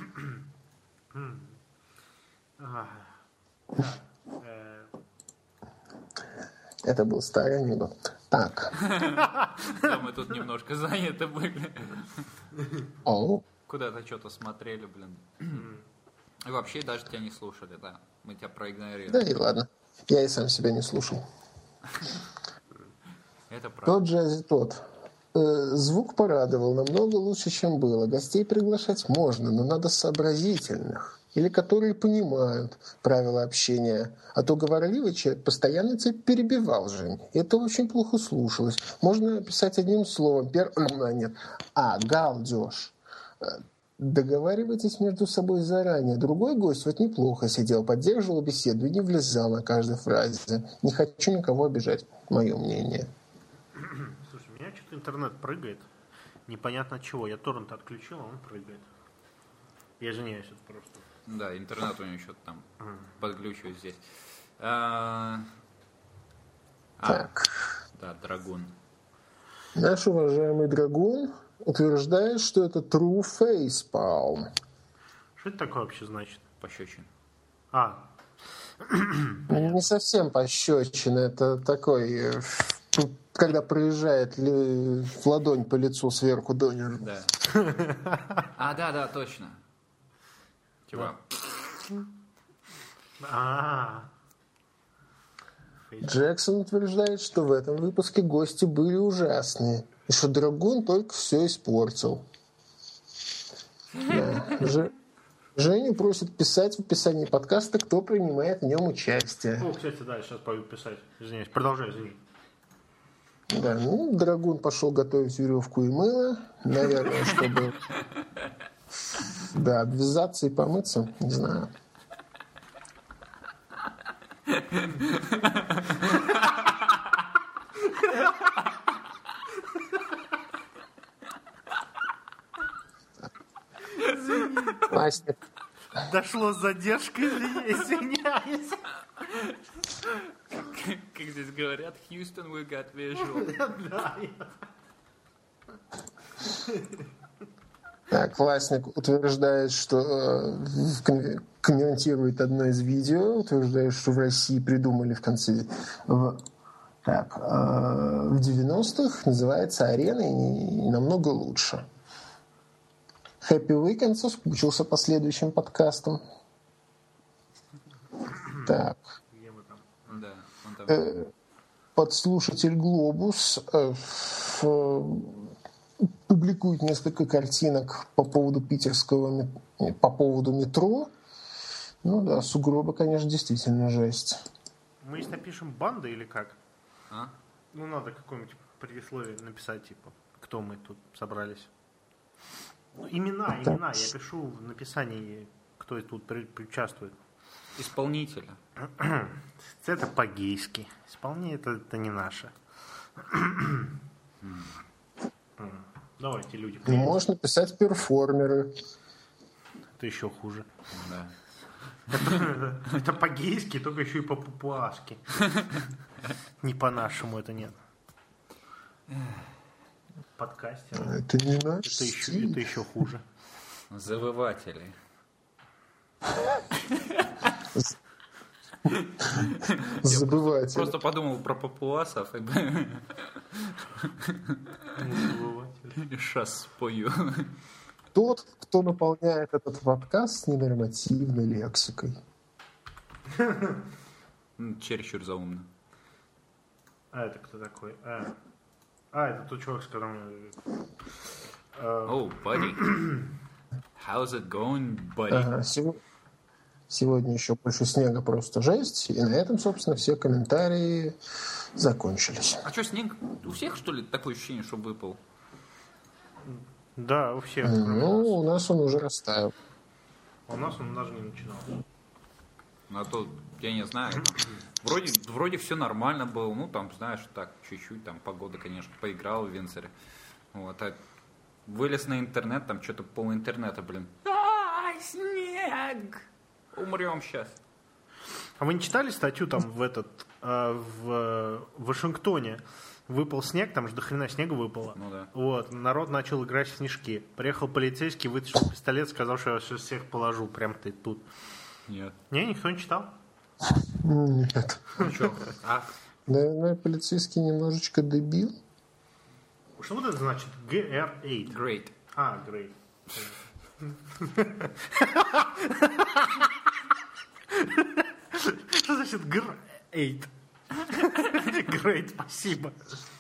Это был старый анекдот. Так. Да, мы тут немножко заняты были. Куда-то что-то смотрели, блин. И вообще даже тебя не слушали, да. Мы тебя проигнорировали. Да и ладно. Я и сам себя не слушал. Это правда. Тот же тот. Звук порадовал намного лучше, чем было. Гостей приглашать можно, но надо сообразительных. Или которые понимают правила общения. А то говорливый человек постоянно тебя перебивал, Жень. Это очень плохо слушалось. Можно описать одним словом. Нет. Галдеж. Договаривайтесь между собой заранее. Другой гость вот неплохо сидел, поддерживал беседу и не влезал на каждой фразе. Не хочу никого обижать. Мое мнение. Слушай, у меня что-то интернет прыгает. Непонятно от чего. Я торрент отключил, а он прыгает. Я извиняюсь, это просто... Да, интернет у него что-то там подключивает здесь. Так. Да, Драгун. Наш уважаемый Драгун утверждает, что это true facepalm. Что это такое вообще значит? Пощечин. Не совсем пощечина. Это такой, когда проезжает в ладонь по лицу сверху донер. Да. Да, точно. Типа. Джексон утверждает, что в этом выпуске гости были ужасные, и что Драгун только все испортил. Да. Женю просит писать в описании подкаста, кто принимает в нем участие. Кстати, да, сейчас пойду писать. Извиняюсь, продолжай, извини. Да, Драгун пошел готовить веревку и мыло, наверное, чтобы обвязаться и помыться, не знаю. Настя. Дошло с задержкой, извиняюсь. Как здесь говорят, Houston, we got visual. Так, Власник утверждает, что комментирует одно из видео, утверждает, что в России придумали в 90-х, называется «Арена» и намного лучше. Happy Weekend соскучился по следующим подкастам. Так. Да, он там. Подслушатель Глобус публикует несколько картинок по поводу по поводу метро. Ну да, сугробы, конечно, действительно жесть. Мы здесь напишем банда или как? А? Ну, надо какое-нибудь предисловие написать, типа, кто мы тут собрались. Ну, имена. Я пишу в написании, кто тут участвует. Исполнителя. Это по-гейски. Исполнение это не наше. Давайте, люди. Можно писать перформеры. Это еще хуже. Да. Это по-гейски, только еще и по-папуаски. Не по-нашему это нет. Подкастер. Это не наш Это стиль. еще хуже. Завыватели. Забывайте. Просто подумал про папуасов. Сейчас спою. Тот, кто наполняет этот подкаст ненормативной лексикой. Чересчур заумно. А это кто такой? Это тот чувак, с которым... Oh, buddy. How's it going, buddy? Ага, сегодня еще больше снега, просто жесть. И на этом, собственно, все комментарии закончились. А что, снег у всех, что ли, такое ощущение, что выпал? Да, у всех. У нас он уже растаял. У нас он даже не начинал. А то, я не знаю, вроде все нормально было. Ну, там, знаешь, так, чуть-чуть, там, погода, конечно, поиграла в Винсоре. Вот, а вылез на интернет, там, что-то пол интернета, блин. Снег! Умрем сейчас. А вы не читали статью там в Вашингтоне? Выпал снег, там же до хрена снега выпало. Ну да. Вот, народ начал играть в снежки. Приехал полицейский, вытащил пистолет, сказал, что я сейчас всех положу, прям ты тут. Нет. Не, никто не читал. Нет. Ну что? Наверное, полицейский немножечко дебил. Что вот это значит? GR8. Great. Great. Что значит 8. Great, спасибо.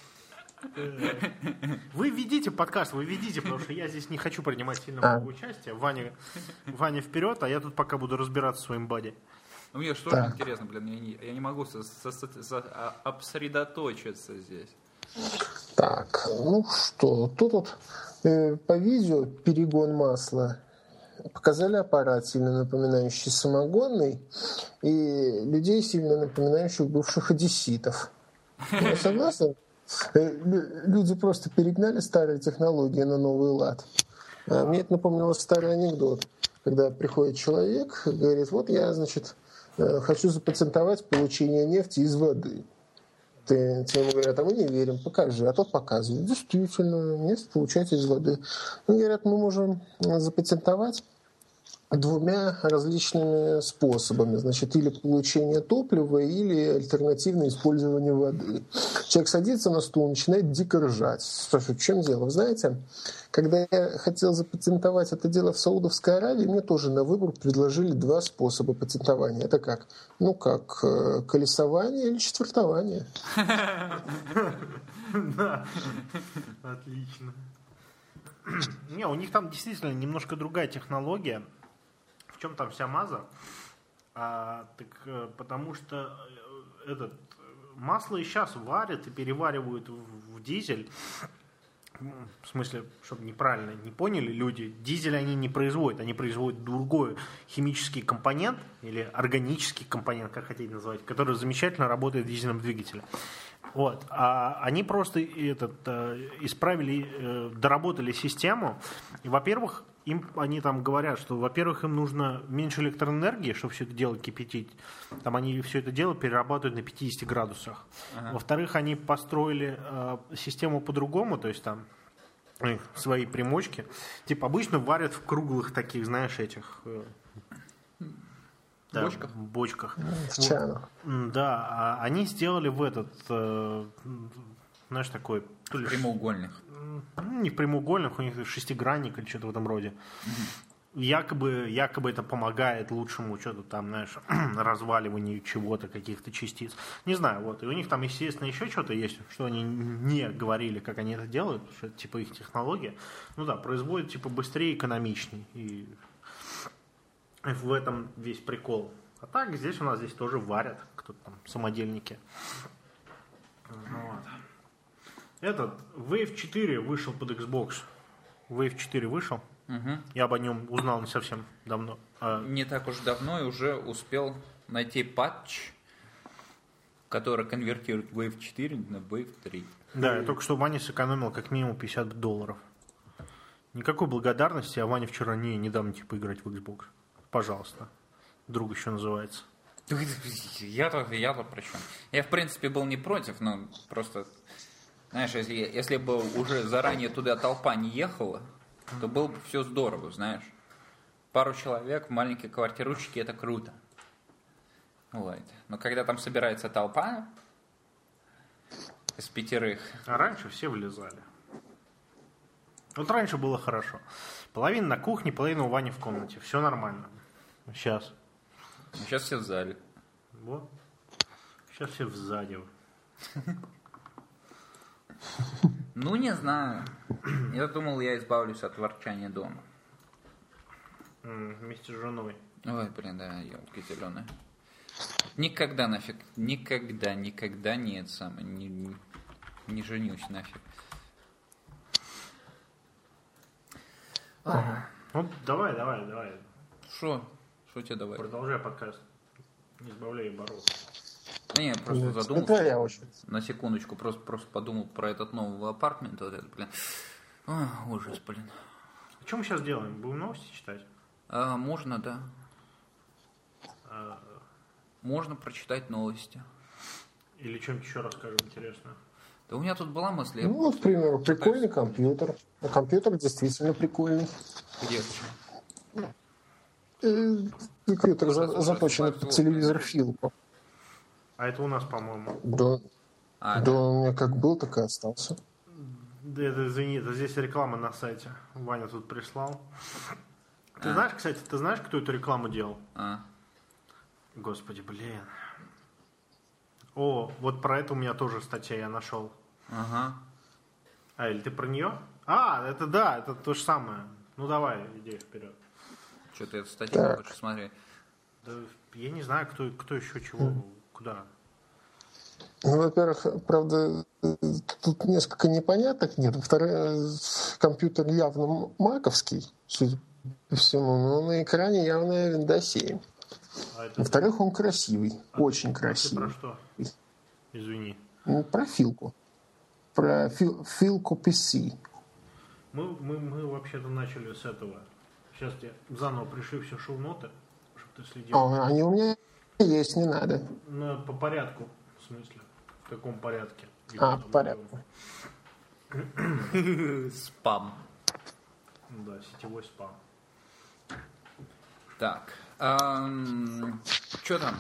Вы ведите подкаст, потому что я здесь не хочу принимать сильно много участия. Ваня вперед, а я тут пока буду разбираться со своим бади. Ну, мне что же интересно, я не могу обсредоточиться здесь. Так, ну что, тут вот по видео перегон масла показали аппарат, сильно напоминающий самогонный, и людей, сильно напоминающих бывших одесситов. Я согласен? Люди просто перегнали старые технологии на новый лад. Мне это напомнило старый анекдот, когда приходит человек, говорит, вот я, значит, хочу запатентовать получение нефти из воды. Ему говорят, а мы не верим, покажи. А тот показывает. Действительно, нефть получается из воды. Они говорят, мы можем запатентовать двумя различными способами. Значит, или получение топлива, или альтернативное использование воды. Человек садится на стул, начинает дико ржать. Слушай, в чем дело? Вы знаете, когда я хотел запатентовать это дело в Саудовской Аравии, мне тоже на выбор предложили два способа патентования. Это как? Ну, как колесование или четвертование. Да, отлично. Не, у них там действительно немножко другая технология. В чем там вся маза? Потому что масло и сейчас варят и переваривают в дизель. В смысле, чтобы неправильно не поняли люди, дизель они не производят, они производят другой химический компонент или органический компонент, как хотите назвать, который замечательно работает в дизельном двигателе. Вот. А они просто исправили, доработали систему. И, во-первых, они там говорят, что, во-первых, им нужно меньше электроэнергии, чтобы все это дело кипятить. Там они все это дело перерабатывают на 50 градусах. Ага. Во-вторых, они построили систему по-другому, то есть там свои примочки. Типа обычно варят в круглых таких, знаешь, этих... бочках. В чанах. Да, а они сделали в этот, знаешь, такой... Прямоугольных. Не в прямоугольных, у них шестигранник или что-то в этом роде. Якобы это помогает лучшему что-то там, знаешь, разваливанию чего-то, каких-то частиц. Не знаю, вот. И у них там, естественно, еще что-то есть, что они не говорили, как они это делают, потому что это, типа, их технология. Ну да, производят, типа, быстрее, экономичней. И в этом весь прикол. А так, здесь у нас тоже варят кто-то там, самодельники. Вот. Этот Wave 4 вышел под Xbox. Wave 4 вышел. Угу. Я об нем узнал не совсем давно. Не так уж давно и уже успел найти патч, который конвертирует Wave 4 на Wave 3. Да, я только что Ваня сэкономил как минимум $50. Никакой благодарности, а Ваня вчера не дам типа играть в Xbox. Пожалуйста. Друг еще называется. Я-то при чем? Я, в принципе, был не против, но просто... Знаешь, если бы уже заранее туда толпа не ехала, то было бы все здорово, знаешь. Пару человек в маленькой квартирушечке — это круто. Вот. Но когда там собирается толпа из 5... А раньше все влезали. Вот раньше было хорошо. Половина на кухне, половина у Вани в комнате. Все нормально. Сейчас. Сейчас все в зале. Вот. Сейчас все в зале. Ну, не знаю. Я думал, я избавлюсь от ворчания дома. Вместе с женой. Ой, блин, да, елки зеленые. Никогда нафиг, никогда не это самое, не женюсь нафиг. Ну, давай. Что тебе давай? Продолжай подкаст. Не избавляй оборот. Не, я просто задумался. Это я очень. На секундочку, просто подумал про этот новый апартмент. Вот этот, блин. Ужас, блин. А что мы сейчас делаем? Будем новости читать? Можно, да. Можно прочитать новости. Или что-нибудь еще расскажем интересное? Да у меня тут была мысль. Ну, к примеру, прикольный компьютер. А компьютер действительно прикольный. Где? Компьютер заточен под телевизор Philips. А это у нас, по-моему. Да, у меня как был, так и остался. Да, это, извини, это здесь реклама на сайте. Ваня тут прислал. Ты знаешь, кстати, кто эту рекламу делал? Господи, блин. О, вот про это у меня тоже статья я нашел. Ага. А, или ты про нее? А, это да, это то же самое. Ну давай, иди вперед. Что ты эту статью не хочешь смотреть? Да, я не знаю, кто еще чего, куда. Ну, во-первых, правда, тут несколько непоняток нет. Во-вторых, компьютер явно маковский, судя по всему, но на экране явно Windows 7. Во-вторых, он красивый, очень красивый. Ты про что? Извини. Про Филку. Про Филку PC. Мы вообще-то начали с этого. Сейчас я заново пришлю все шоу-ноты, чтобы ты следил. Они у меня есть, не надо. Ну, по порядку, в смысле. В каком порядке? По порядку. Спам. Да, сетевой спам. Так. Что там?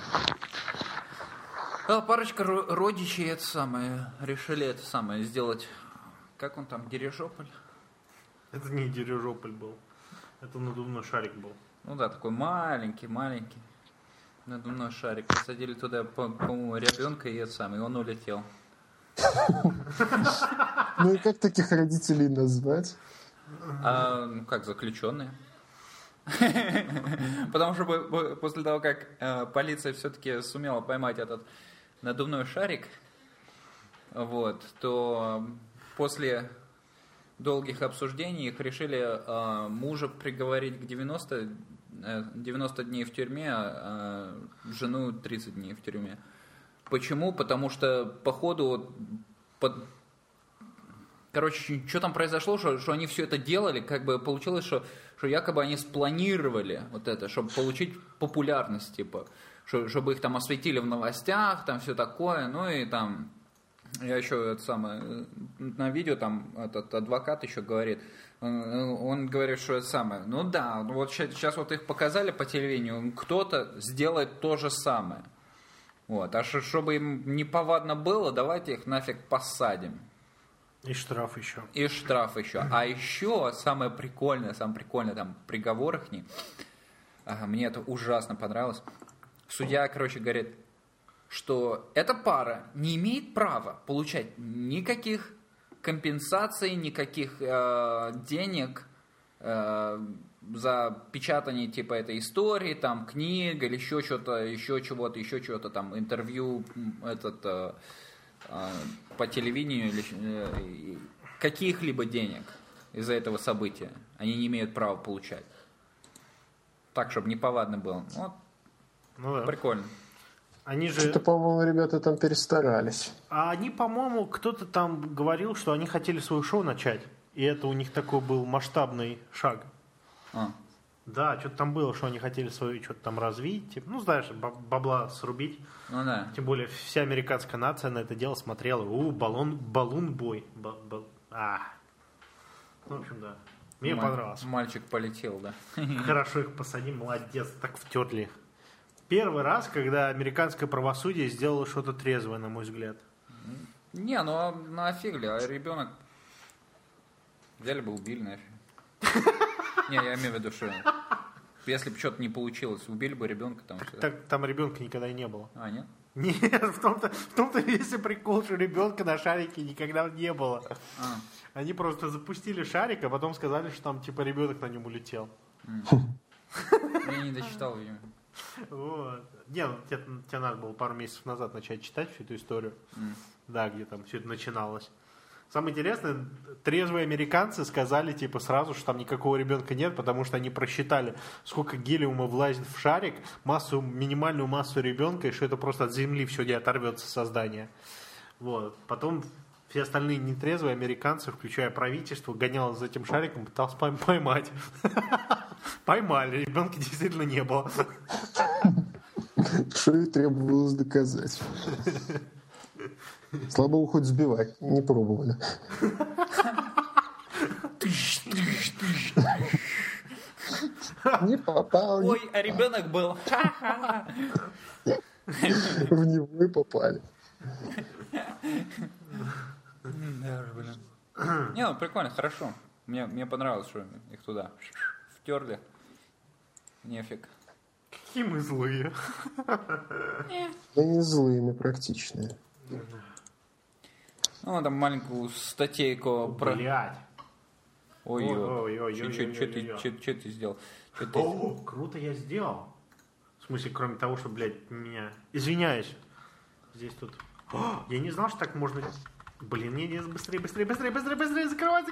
Парочка родичей это самое, решили это самое сделать. Как он там, дирижополь? Это не дирижополь был. Это надувной шарик был. Ну да, такой маленький надувной шарик. Посадили туда, по-моему, ребенка и это самое, и он улетел. Ну и как таких родителей назвать? Ну как, заключенные. Потому что после того, как полиция все-таки сумела поймать этот надувной шарик, вот, то после долгих обсуждений их решили мужа приговорить к 90 дней в тюрьме, а жену 30 дней в тюрьме. Почему? Потому что, походу, короче, что там произошло, что они все это делали, как бы получилось, что якобы они спланировали вот это, чтобы получить популярность, типа, чтобы их там осветили в новостях, там все такое, ну и там, я еще это самое, на видео там этот адвокат еще говорит, он говорит, что это самое, ну да, вот сейчас вот их показали по телевидению, кто-то сделает то же самое, вот, а чтобы им неповадно было, давайте их нафиг посадим. И штраф еще. А еще самое прикольное там приговор их, мне это ужасно понравилось. Судья, короче, говорит, что эта пара не имеет права получать никаких компенсаций, никаких денег за печатание типа этой истории, там книг или еще чего-то, там интервью по телевидению или каких-либо денег из-за этого события они не имеют права получать. Так, чтобы неповадно было. Вот. Ну да. Прикольно. Они же... Что-то, по-моему, ребята там перестарались. А они, по-моему, кто-то там говорил, что они хотели свое шоу начать. И это у них такой был масштабный шаг. Да, что-то там было, что они хотели свое что-то там развить. Типа, ну, знаешь, бабла срубить. Ну да. Тем более вся американская нация на это дело смотрела. Баллон-бой. Ну, в общем, да. Мне понравилось. Мальчик полетел, да. Хорошо их посадили, молодец, так втерли их. Первый раз, когда американское правосудие сделало что-то трезвое, на мой взгляд. Не, ну нафиг ли, а ребенок взяли бы убили нафиг. Не, я имею в виду, что если бы что-то не получилось, убили бы ребенка там. Там ребенка никогда и не было. А, нет? Нет, в том-то весь и прикол, что ребенка на шарике никогда не было. Они просто запустили шарик, а потом сказали, что там типа ребенок на нем улетел. Я не дочитал, видимо. Вот. Не, тебе надо было пару месяцев назад начать читать всю эту историю. Да, где там все это начиналось. Самое интересное, трезвые американцы сказали типа сразу, что там никакого ребенка нет, потому что они просчитали, сколько гелиума влазит в шарик, минимальную массу ребенка, и что это просто от земли все не оторвется создание. Вот. Потом все остальные нетрезвые американцы, включая правительство, гонялось за этим шариком, пытался поймать. Поймали, ребенка действительно не было. Что и требовалось доказать. Слава богу, хоть сбивать не пробовали. Не попал. Ой, а ребенок был. В него и попали. Не, ну прикольно, хорошо. Мне понравилось, что их туда втерли. Нефиг. Какие мы злые. Ну, не злые, мы практичные. Ну, там маленькую статейку про... Блядь. Ой-ой-ой. Что ты сделал? О, круто я сделал. В смысле, кроме того, что, блядь, меня... Извиняюсь. Здесь тут... О, я не знал, что так можно... Блин, не, быстрее, закрывать.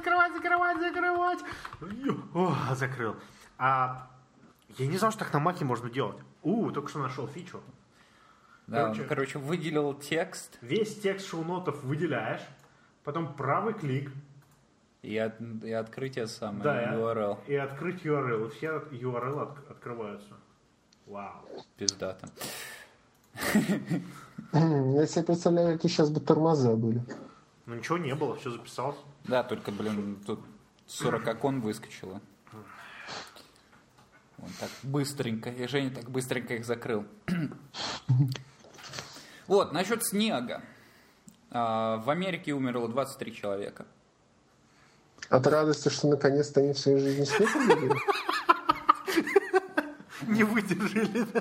О, закрыл. Я не знал, что так на маке можно делать. Только что нашел фичу. Да, короче, выделил текст. Весь текст шоу-нотов выделяешь, потом правый клик. И открытие самое, да, URL. И открыть URL. И все URL открываются. Вау. Пиздато. Я себе представляю, какие сейчас бы тормоза были. Ну ничего не было, все записалось. Да, только, блин, тут 40 окон выскочило. Вот так быстренько. И Женя так быстренько их закрыл. Вот, насчет снега. В Америке умерло 23 человека. От радости, что наконец-то они в своей жизни снег увидели? Не выдержали, да?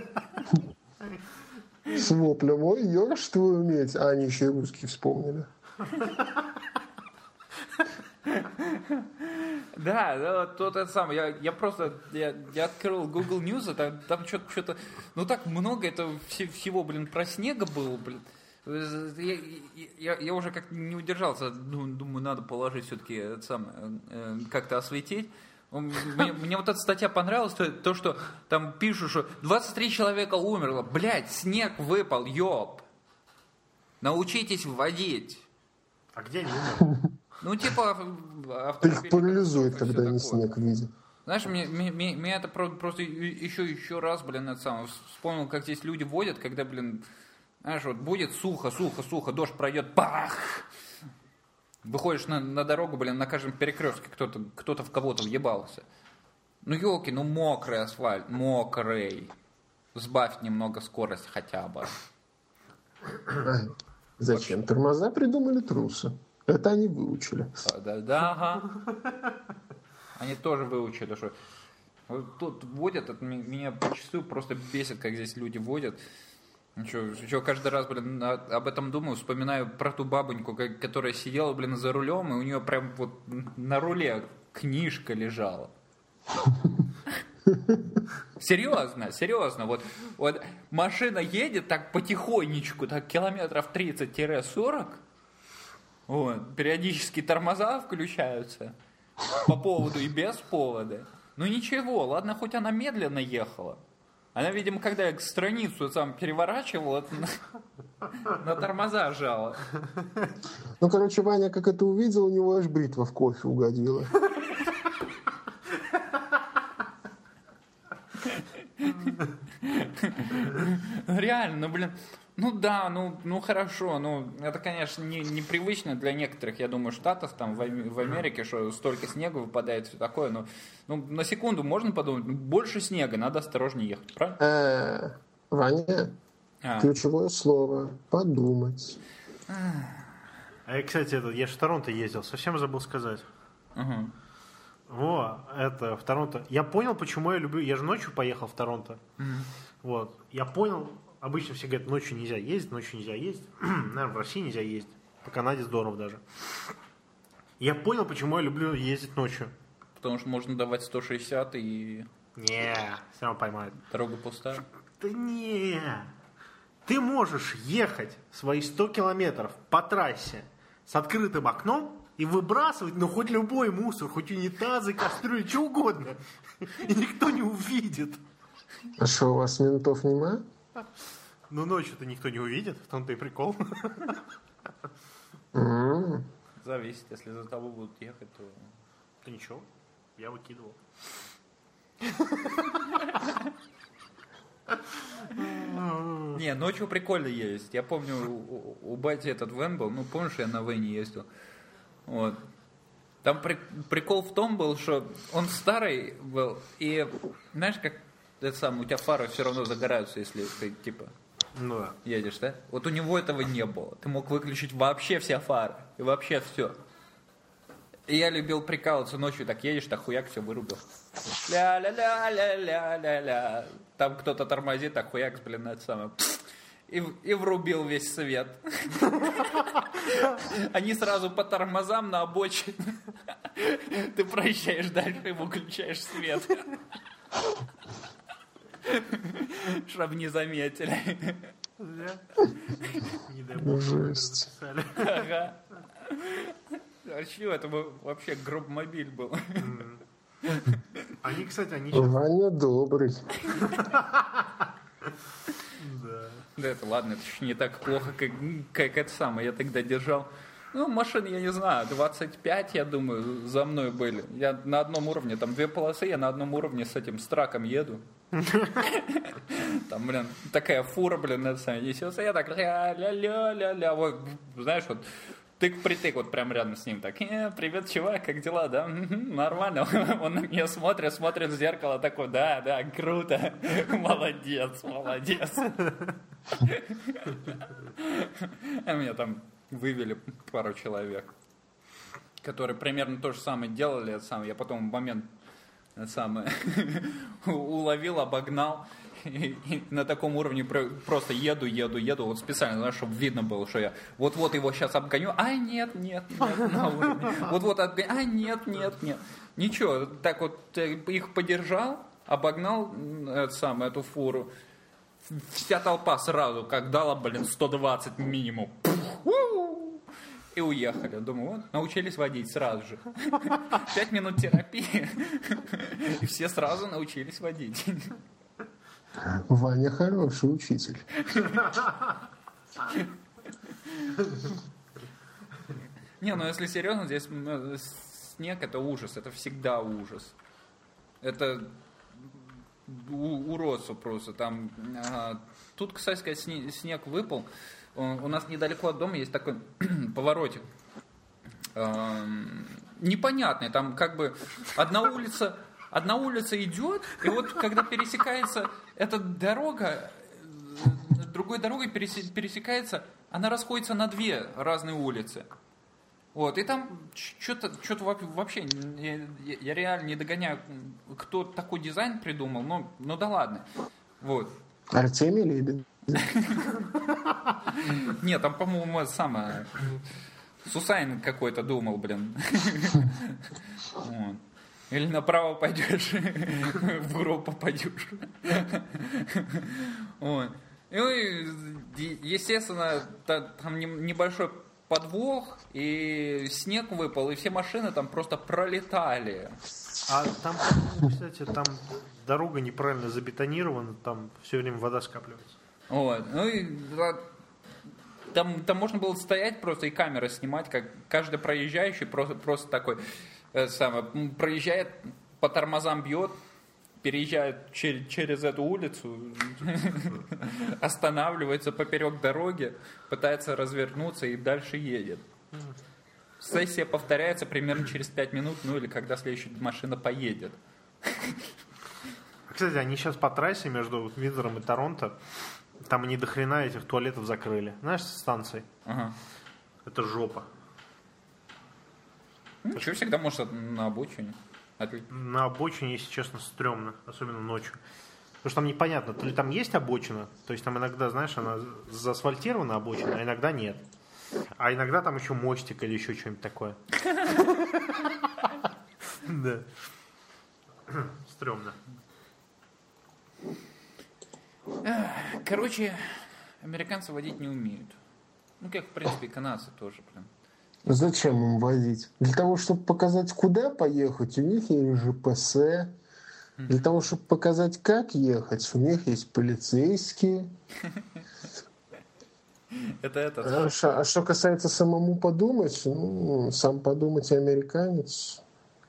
С воплем, ой, ёж твою медь. А они еще и русские вспомнили. Да, тут это самое. Я просто открыл Google News, там что-то, ну так много это всего, блин, про снега было, блин. Я уже как-то не удержался, думаю, надо положить все-таки это самое, как-то осветить. Мне вот эта статья понравилась, то, что там пишут, что 23 человека умерло. Блядь, снег выпал, ёб. Научитесь водить. А где они умерли? Ну, типа... Их парализует, когда они снег видят. Знаешь, меня это просто еще раз, блин, это самое, вспомнил, как здесь люди водят, когда, блин, знаешь, вот будет сухо, дождь пройдет, бах! Выходишь на дорогу, блин, на каждом перекрестке кто-то в кого-то въебался. Ну, елки, ну мокрый асфальт, мокрый. Сбавь немного скорость хотя бы. Зачем? Тормоза придумали трусы. Это они выучили. Да, ага. Они тоже выучили, что вот тут водят, это меня почастую просто бесит, как здесь люди водят. Что каждый раз, блин, об этом думаю, вспоминаю про ту бабоньку, которая сидела, блин, за рулем, и у нее прям вот на руле книжка лежала. Серьезно, вот машина едет так потихонечку, так километров 30-40, вот, периодически тормоза включаются по поводу и без повода. Ну ничего, ладно, хоть она медленно ехала. Она, видимо, когда я страницу сам переворачивал, на тормоза жала. Ну, короче, Ваня, как это увидел, у него аж бритва в кофе угодила. Реально, ну, блин, ну да, ну хорошо, ну это, конечно, непривычно для некоторых, я думаю, штатов там в Америке, что столько снега выпадает, все такое, но ну, на секунду можно подумать, больше снега, надо осторожнее ехать, правильно? Ваня, ключевое слово – подумать. Кстати, я же в Торонто ездил, совсем забыл сказать. Угу. В Торонто. Я понял, почему я люблю. Я же ночью поехал в Торонто. Вот. Я понял, обычно все говорят, ночью нельзя ездить. Наверное, в России нельзя ездить. По Канаде здорово даже. Я понял, почему я люблю ездить ночью. Потому что можно давать 160 и... Не, все равно поймают. Дорога пустая. Да не. Ты можешь ехать свои 100 километров по трассе с открытым окном и выбрасывать, хоть любой мусор, хоть унитазы, кастрюли, что угодно. И никто не увидит. А что, у вас ментов нема? Ну, ночью-то никто не увидит, в том-то и прикол. Зависит, если за тобой будут ехать, то... Да ничего, я выкидывал. Не, ночью прикольно ездить. Я помню, у бати этот вэн был, помнишь, я на вэне ездил. Вот. Там прикол в том был, что он старый был, и знаешь, как это самое, у тебя фары все равно загораются, если ты типа едешь, да? Вот у него этого не было. Ты мог выключить вообще все фары, и вообще все. И я любил прикалываться ночью, так едешь, так хуяк, все вырубил. Ля-ля-ля-ля-ля-ля-ля. Там кто-то тормозит, так хуяк, блин, это самое. И врубил весь свет. Они сразу по тормозам на обочине. Ты проезжаешь дальше и выключаешь свет. Чтоб не заметили. Не дай бог, Жесть. написали. Ага. А чё, это вообще гроб-мобиль был. Они, кстати, они сейчас... Ваня добрый. Да. Да это ладно, это еще не так плохо, как это самое. Я тогда держал. Ну, машин, я не знаю, 25, я думаю, за мной были. Я на одном уровне, там 2 полосы, я на одном уровне с этим страком еду. Там, блин, такая фура, блин, это самое несется. Я так ля-ля-ля-ля-ля. Вот, знаешь, вот тык-притык вот прям рядом с ним. Так, привет, чувак, как дела, да? Нормально. Он на меня смотрит в зеркало, такой, да, круто. Молодец. А меня там вывели пару человек, которые примерно то же самое делали. Это самое. Я потом в момент это самое, уловил, обогнал. И на таком уровне просто еду, вот специально, знаешь, чтобы видно было, что я вот-вот его сейчас обгоню, нет, на уровне. Вот-вот обгоню, нет. Ничего, так вот их подержал, обогнал эту фуру. Вся толпа сразу, как дала, 120 минимум. И уехали. Думаю, вот, научились водить сразу же. 5 минут терапии, и все сразу научились водить. Ваня хороший учитель. Не, ну если серьезно, здесь снег это ужас, это всегда ужас. Это уродство просто. Там, тут, кстати сказать, снег выпал. У нас недалеко от дома есть такой поворотик. Непонятный, там как бы одна улица идет, и вот когда пересекается эта дорога, другой дорогой пересекается, она расходится на 2 разные улицы. Вот, и там что-то вообще, я реально не догоняю, кто такой дизайн придумал, но да ладно. Вот. Артемий Лебедь. Нет, там, по-моему, самое... Сусайн какой-то думал, блин. Вот. Или направо пойдешь, в гроб попадешь. Вот. И, естественно, там небольшой подвох, и снег выпал, и все машины там просто пролетали. А там, кстати, там дорога неправильно забетонирована, там все время вода скапливается. Вот. Ну и там можно было стоять просто и камеры снимать, как каждый проезжающий просто такой проезжает, по тормозам бьет, переезжает через эту улицу, останавливается поперек дороги, пытается развернуться и дальше едет. Сессия повторяется примерно через 5 минут, ну или когда следующая машина поедет. Кстати, они сейчас по трассе между Виндзором и Торонто, там они до хрена этих туалетов закрыли. Знаешь, со станцией? Ага. Это жопа. Ничего, всегда может на обочине. На обочине, если честно, стрёмно, особенно ночью. Потому что там непонятно, то ли там есть обочина, то есть там иногда, знаешь, она заасфальтирована обочина, а иногда нет. А иногда там еще мостик или еще что-нибудь такое. Да. Стрёмно. Короче, американцы водить не умеют. Ну, как, в принципе, и канадцы тоже, блин. Зачем им водить? Для того, чтобы показать, куда поехать, у них есть ЖПС. Для того, чтобы показать, как ехать, у них есть полицейские. Это. А что касается самому подумать, сам подумать и американец.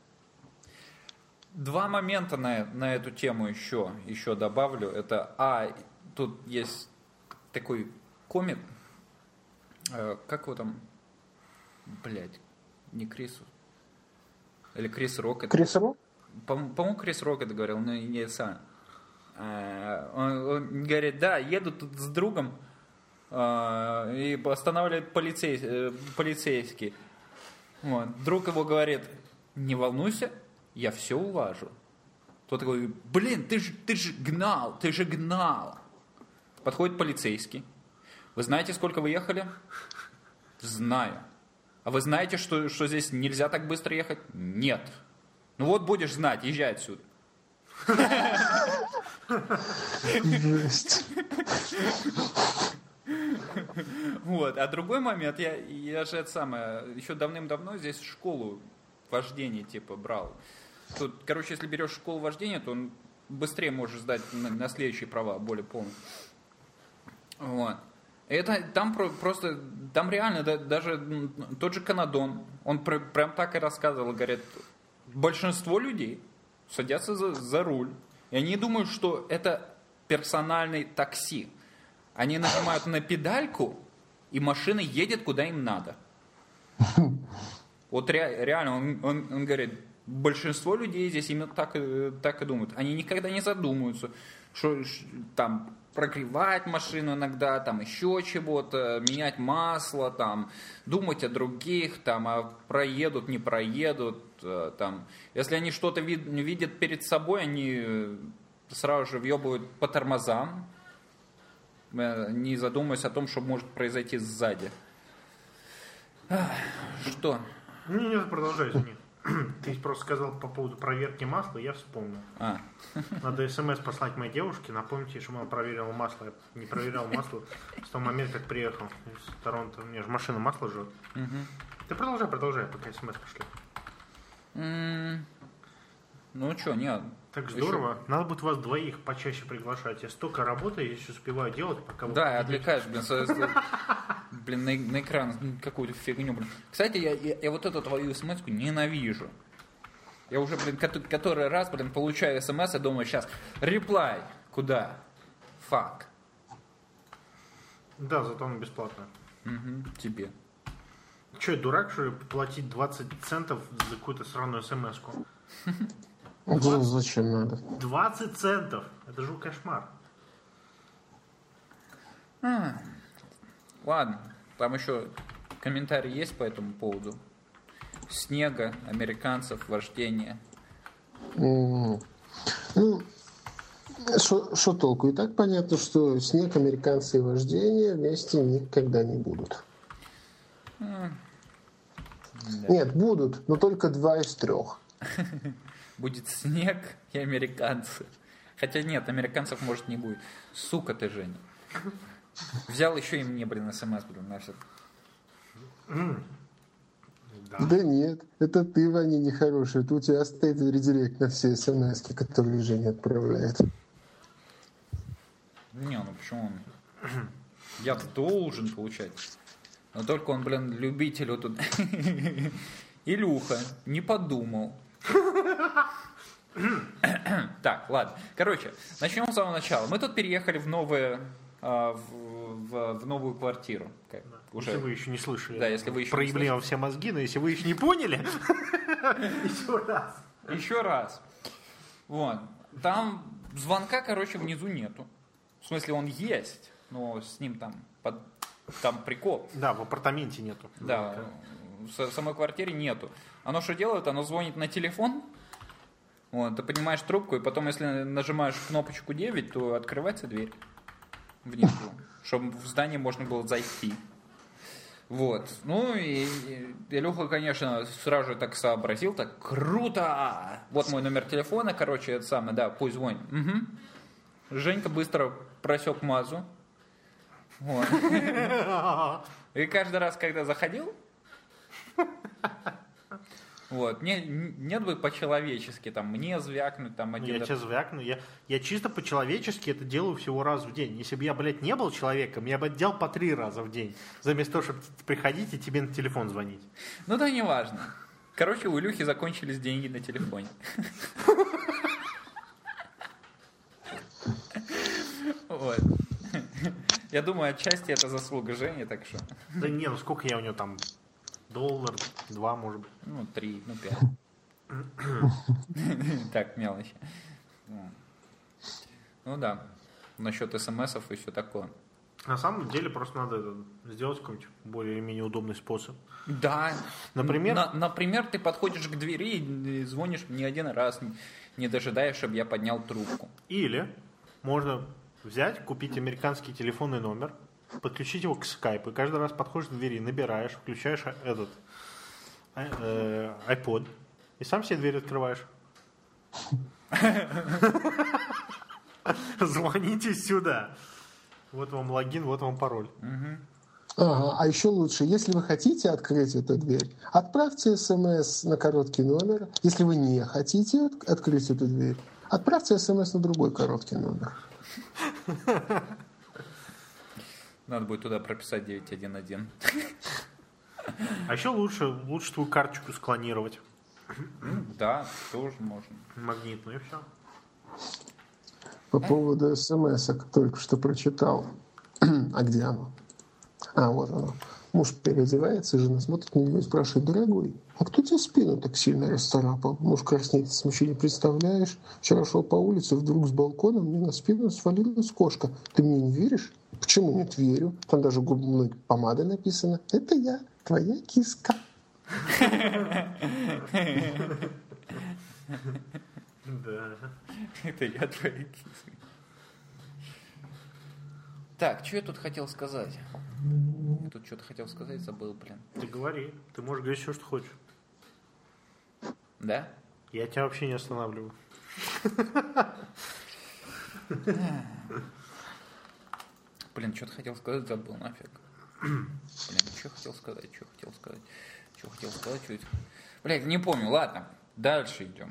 2 момента на эту тему еще добавлю. Это, тут есть такой комик, как его там, блядь, не Крису, или Крис Рок. Крис Рок? По-моему, Крис Рок это говорил, но не сам. Он говорит, да, еду тут с другом, и останавливает полицейский. Вот. Друг его говорит, не волнуйся, я все улажу. Тот такой, блин, ты же гнал. Подходит полицейский. Вы знаете, сколько вы ехали? Знаю. А вы знаете, что здесь нельзя так быстро ехать? Нет. Ну вот будешь знать, езжай отсюда. Жесть. Вот. А другой момент, я же это самое, еще давным-давно здесь школу вождения типа брал. Тут, короче, если берешь школу вождения, то он быстрее можешь сдать на следующие права, более полные. Вот. Это там просто, там реально даже тот же Канадон, он прям так и рассказывал, говорит, большинство людей садятся за руль, и они думают, что это персональный такси. Они нажимают на педальку, и машина едет, куда им надо. Вот реально, он говорит, большинство людей здесь именно так и думают. Они никогда не задумываются, что там прогревать машину иногда, там еще чего-то, менять масло, там, думать о других, там, а проедут, не проедут. Там. Если они что-то видят перед собой, они сразу же въебывают по тормозам, не задумываясь о том, что может произойти сзади. Что? Не, продолжай, извини. Ты просто сказал по поводу проверки масла, я вспомнил. Надо смс послать моей девушке, напомнить ей, чтобы она проверила масло. Я не проверял масло с того момента, как приехал из Торонто. У меня же машина масло жжет. Ты продолжай, пока смс пошли. Ну что, нет. Так здорово. Еще... Надо будет вас двоих почаще приглашать. Я столько работаю, я еще успеваю делать, пока вы... Да, отвлекаешь, блин, на экран какую-то фигню, блин. Кстати, я вот эту твою смс-ку ненавижу. Я уже, блин, который раз, блин, получаю смс и думаю, сейчас, реплай, куда? Fuck. Да, зато он бесплатно. Тебе. Че, дурак, что ли, платить 20 центов за какую-то сраную смс-ку? Ну, зачем надо? 20 центов! Это же кошмар. Ладно, там еще комментарии есть по этому поводу? Снега, американцев, вождения. Ну, что толку? И так понятно, что снег, американцы и вождение вместе никогда не будут. Да. Нет, будут, но только 2 из 3. Будет снег и американцы. Хотя нет, американцев может не будет. Сука ты, Женя. Взял еще и мне, блин, смс, блин, нафиг. Да нет, это ты, Ваня, нехороший. Это у тебя стоит редирект на все смс, которые Женя отправляет. Не, ну почему он? Я-то должен получать. Но только он, блин, любителю тут. Илюха не подумал. Так, ладно. Короче, начнем с самого начала. Мы тут переехали в новую квартиру. Уже... Если вы еще не слышали. Да, если вы еще проявили вам все мозги, но если вы еще не поняли, еще раз. Вот. Там звонка, короче, внизу нету. В смысле, он есть, но с ним там прикол. Да, в апартаменте нету. Да, в самой квартире нету. Оно что делает? Оно звонит на телефон. Вот, ты поднимаешь трубку, и потом, если нажимаешь кнопочку 9, то открывается дверь внизу, чтобы в здание можно было зайти. Вот. Ну и Илюха, конечно, сразу же так сообразил, так круто! Вот мой номер телефона, короче, это самое, да, пусть звонит. Угу. Женька быстро просек мазу. Вот. И каждый раз, когда заходил, вот, нет бы по-человечески, там, мне звякнуть, там, один... Я тебя звякну, я чисто по-человечески это делаю всего раз в день. Если бы я, блядь, не был человеком, я бы делал по 3 раза в день, вместо того, чтобы приходить и тебе на телефон звонить. Ну да, неважно. Короче, у Илюхи закончились деньги на телефоне. Вот. Я думаю, отчасти это заслуга Жени, так что... Да не, ну сколько я у него там... $1, 2, может быть. Ну, 3, ну 5. Так, мелочи. Ну да, насчет смс-ов и все такое. На самом деле просто надо сделать какой-нибудь более-менее удобный способ. Да. Например? Например, ты подходишь к двери и звонишь не один раз, не дожидаешь, чтобы я поднял трубку. Или можно взять, купить американский телефонный номер, подключить его к скайпу, и каждый раз подходишь к двери, набираешь, включаешь этот iPod, и сам себе дверь открываешь. Звоните сюда. Вот вам логин, вот вам пароль. Ага, а еще лучше, если вы хотите открыть эту дверь, отправьте смс на короткий номер. Если вы не хотите открыть эту дверь, отправьте смс на другой короткий номер. Надо будет туда прописать 911. А еще лучше твою карточку склонировать. Да, тоже можно. Магнитную, и все. По поводу смс-ок только что прочитал. А где оно? А, вот оно. Муж переодевается, жена смотрит на него и спрашивает: дорогой, а кто тебе спину так сильно расцарапал? Муж краснеет от смущения. Представляешь, вчера шел по улице, вдруг с балкона мне на спину свалилась кошка. Ты мне не веришь? Почему нет? Верю. Там даже губной помадой написано: это я, твоя киска. Да. Это я твоя киска. Так, что я тут хотел сказать? Я тут что-то хотел сказать, забыл, блин. Ты говори. Ты можешь говорить все, что хочешь. Да? Я тебя вообще не останавливаю. Блин, что-то хотел сказать, забыл, нафиг. Блин, что хотел сказать. Блин, не помню, ладно. Дальше идем.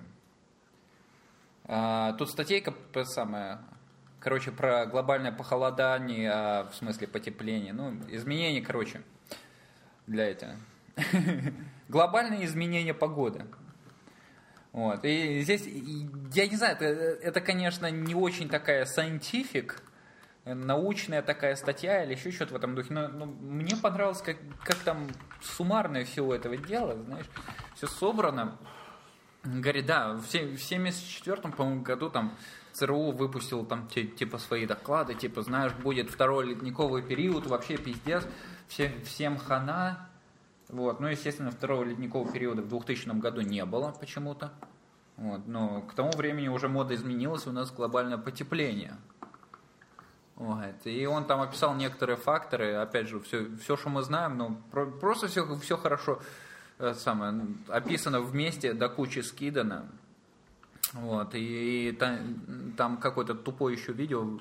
Тут статейка короче, про глобальное похолодание, в смысле потепление. Ну, изменения, короче, для этого. Глобальные изменения погоды. Вот. И здесь, я не знаю, это, конечно, не очень такая scientific, научная такая статья или еще что-то в этом духе, но мне понравилось, как там суммарное всего этого дела, знаешь, все собрано. Говорит, да, в 1974, по-моему, году там ЦРУ выпустил там типа свои доклады, типа, знаешь, будет второй ледниковый период, вообще пиздец, всем хана. Вот. Ну, естественно, второго ледникового периода в 2000 году не было почему-то. Вот. Но к тому времени уже мода изменилась, у нас глобальное потепление. Вот. И он там описал некоторые факторы, опять же, все что мы знаем, но просто все хорошо описано вместе, до кучи скидано. Вот. И там какое-то тупое еще видео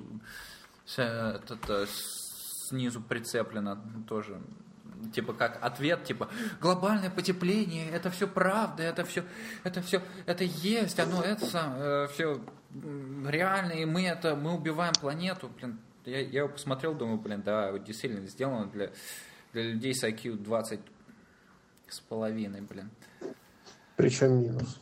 снизу прицеплено тоже. Типа как ответ, типа глобальное потепление, это все правда, это есть, оно все реально, и мы убиваем планету, блин. Я его посмотрел, думаю, блин, да, вот действительно сделано для людей с IQ 20 с половиной, блин. Причем минус.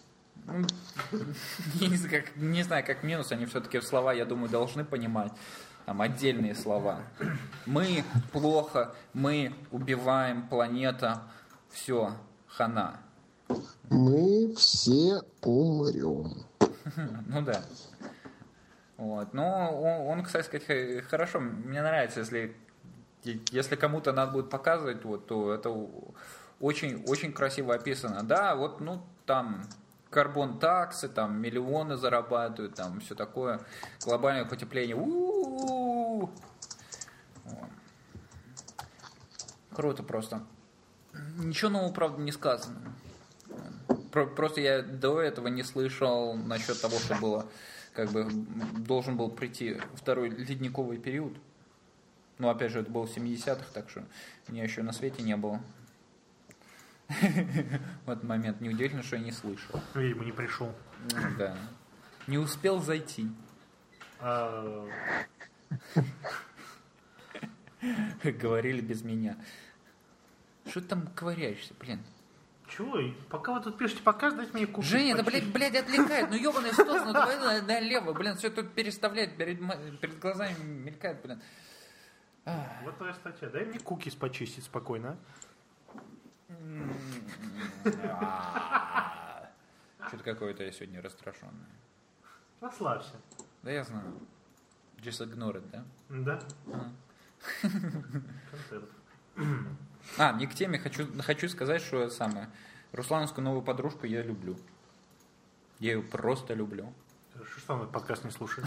Не знаю, как минус, они все-таки слова, я думаю, должны понимать. Там отдельные слова. Мы плохо, мы убиваем, планета, все, хана. Мы все умрем. Ну да. Вот. Но он, кстати сказать, хорошо, мне нравится, если кому-то надо будет показывать, вот, то это очень, очень красиво описано. Да, вот, ну, там карбон-таксы, там миллионы зарабатывают, там все такое. Глобальное потепление. Вот. Круто просто. Ничего нового, правда, не сказано. Просто я до этого не слышал насчет того, что было, как бы, должен был прийти второй ледниковый период. Ну, опять же, это было в 70-х, так что меня еще на свете не было. В этот момент неудивительно, что я не слышал. Видимо, не пришел. Да. Не успел зайти. Говорили без меня. Что ты там ковыряешься, блин? Чего? Пока вы тут пишете показ, дайте мне купить. Женя, это, блядь, отвлекает. Ну, ебаный стос, ну давай налево, блин, все тут переставляет, перед глазами мелькает, блин. Вот твоя статья. Дай мне кукис почистить спокойно. Что-то какое-то я сегодня расстрашенный. Расслабься. Да я знаю. Just ignore it, да? Да. Концерт. Не к теме, хочу сказать, что самое. Руслановскую новую подружку я люблю. Я ее просто люблю. Что он этот подкаст не слушает?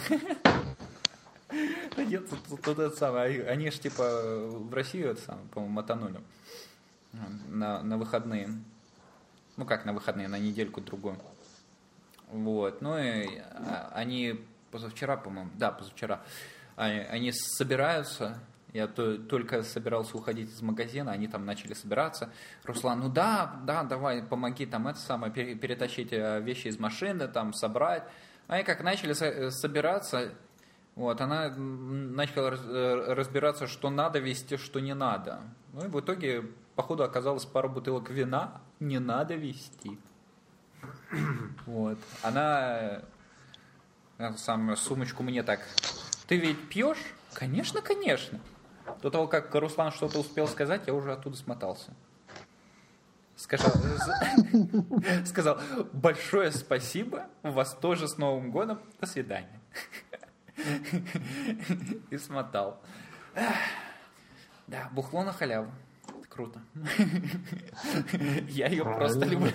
Да нет, тут это самое. Они же типа в Россию, это самое, по-моему, мотанули. На выходные. Ну как на выходные, на недельку-другую. Вот. Ну и они позавчера, по-моему, позавчера, они собираются. Я только собирался уходить из магазина, они там начали собираться. Руслан, давай, помоги там это самое, перетащить вещи из машины, там собрать. Они как начали собираться, вот, она начала разбираться, что надо везти, что не надо. Ну и в итоге, походу, оказалось пару бутылок вина не надо везти. Вот. Она самую сумочку мне так: ты ведь пьешь? Конечно, конечно. До того, как Руслан что-то успел сказать, я уже оттуда смотался. Сказал: большое спасибо, вас тоже с Новым годом, до свидания. И смотал. Да, бухло на халяву. Это круто. Я ее просто люблю.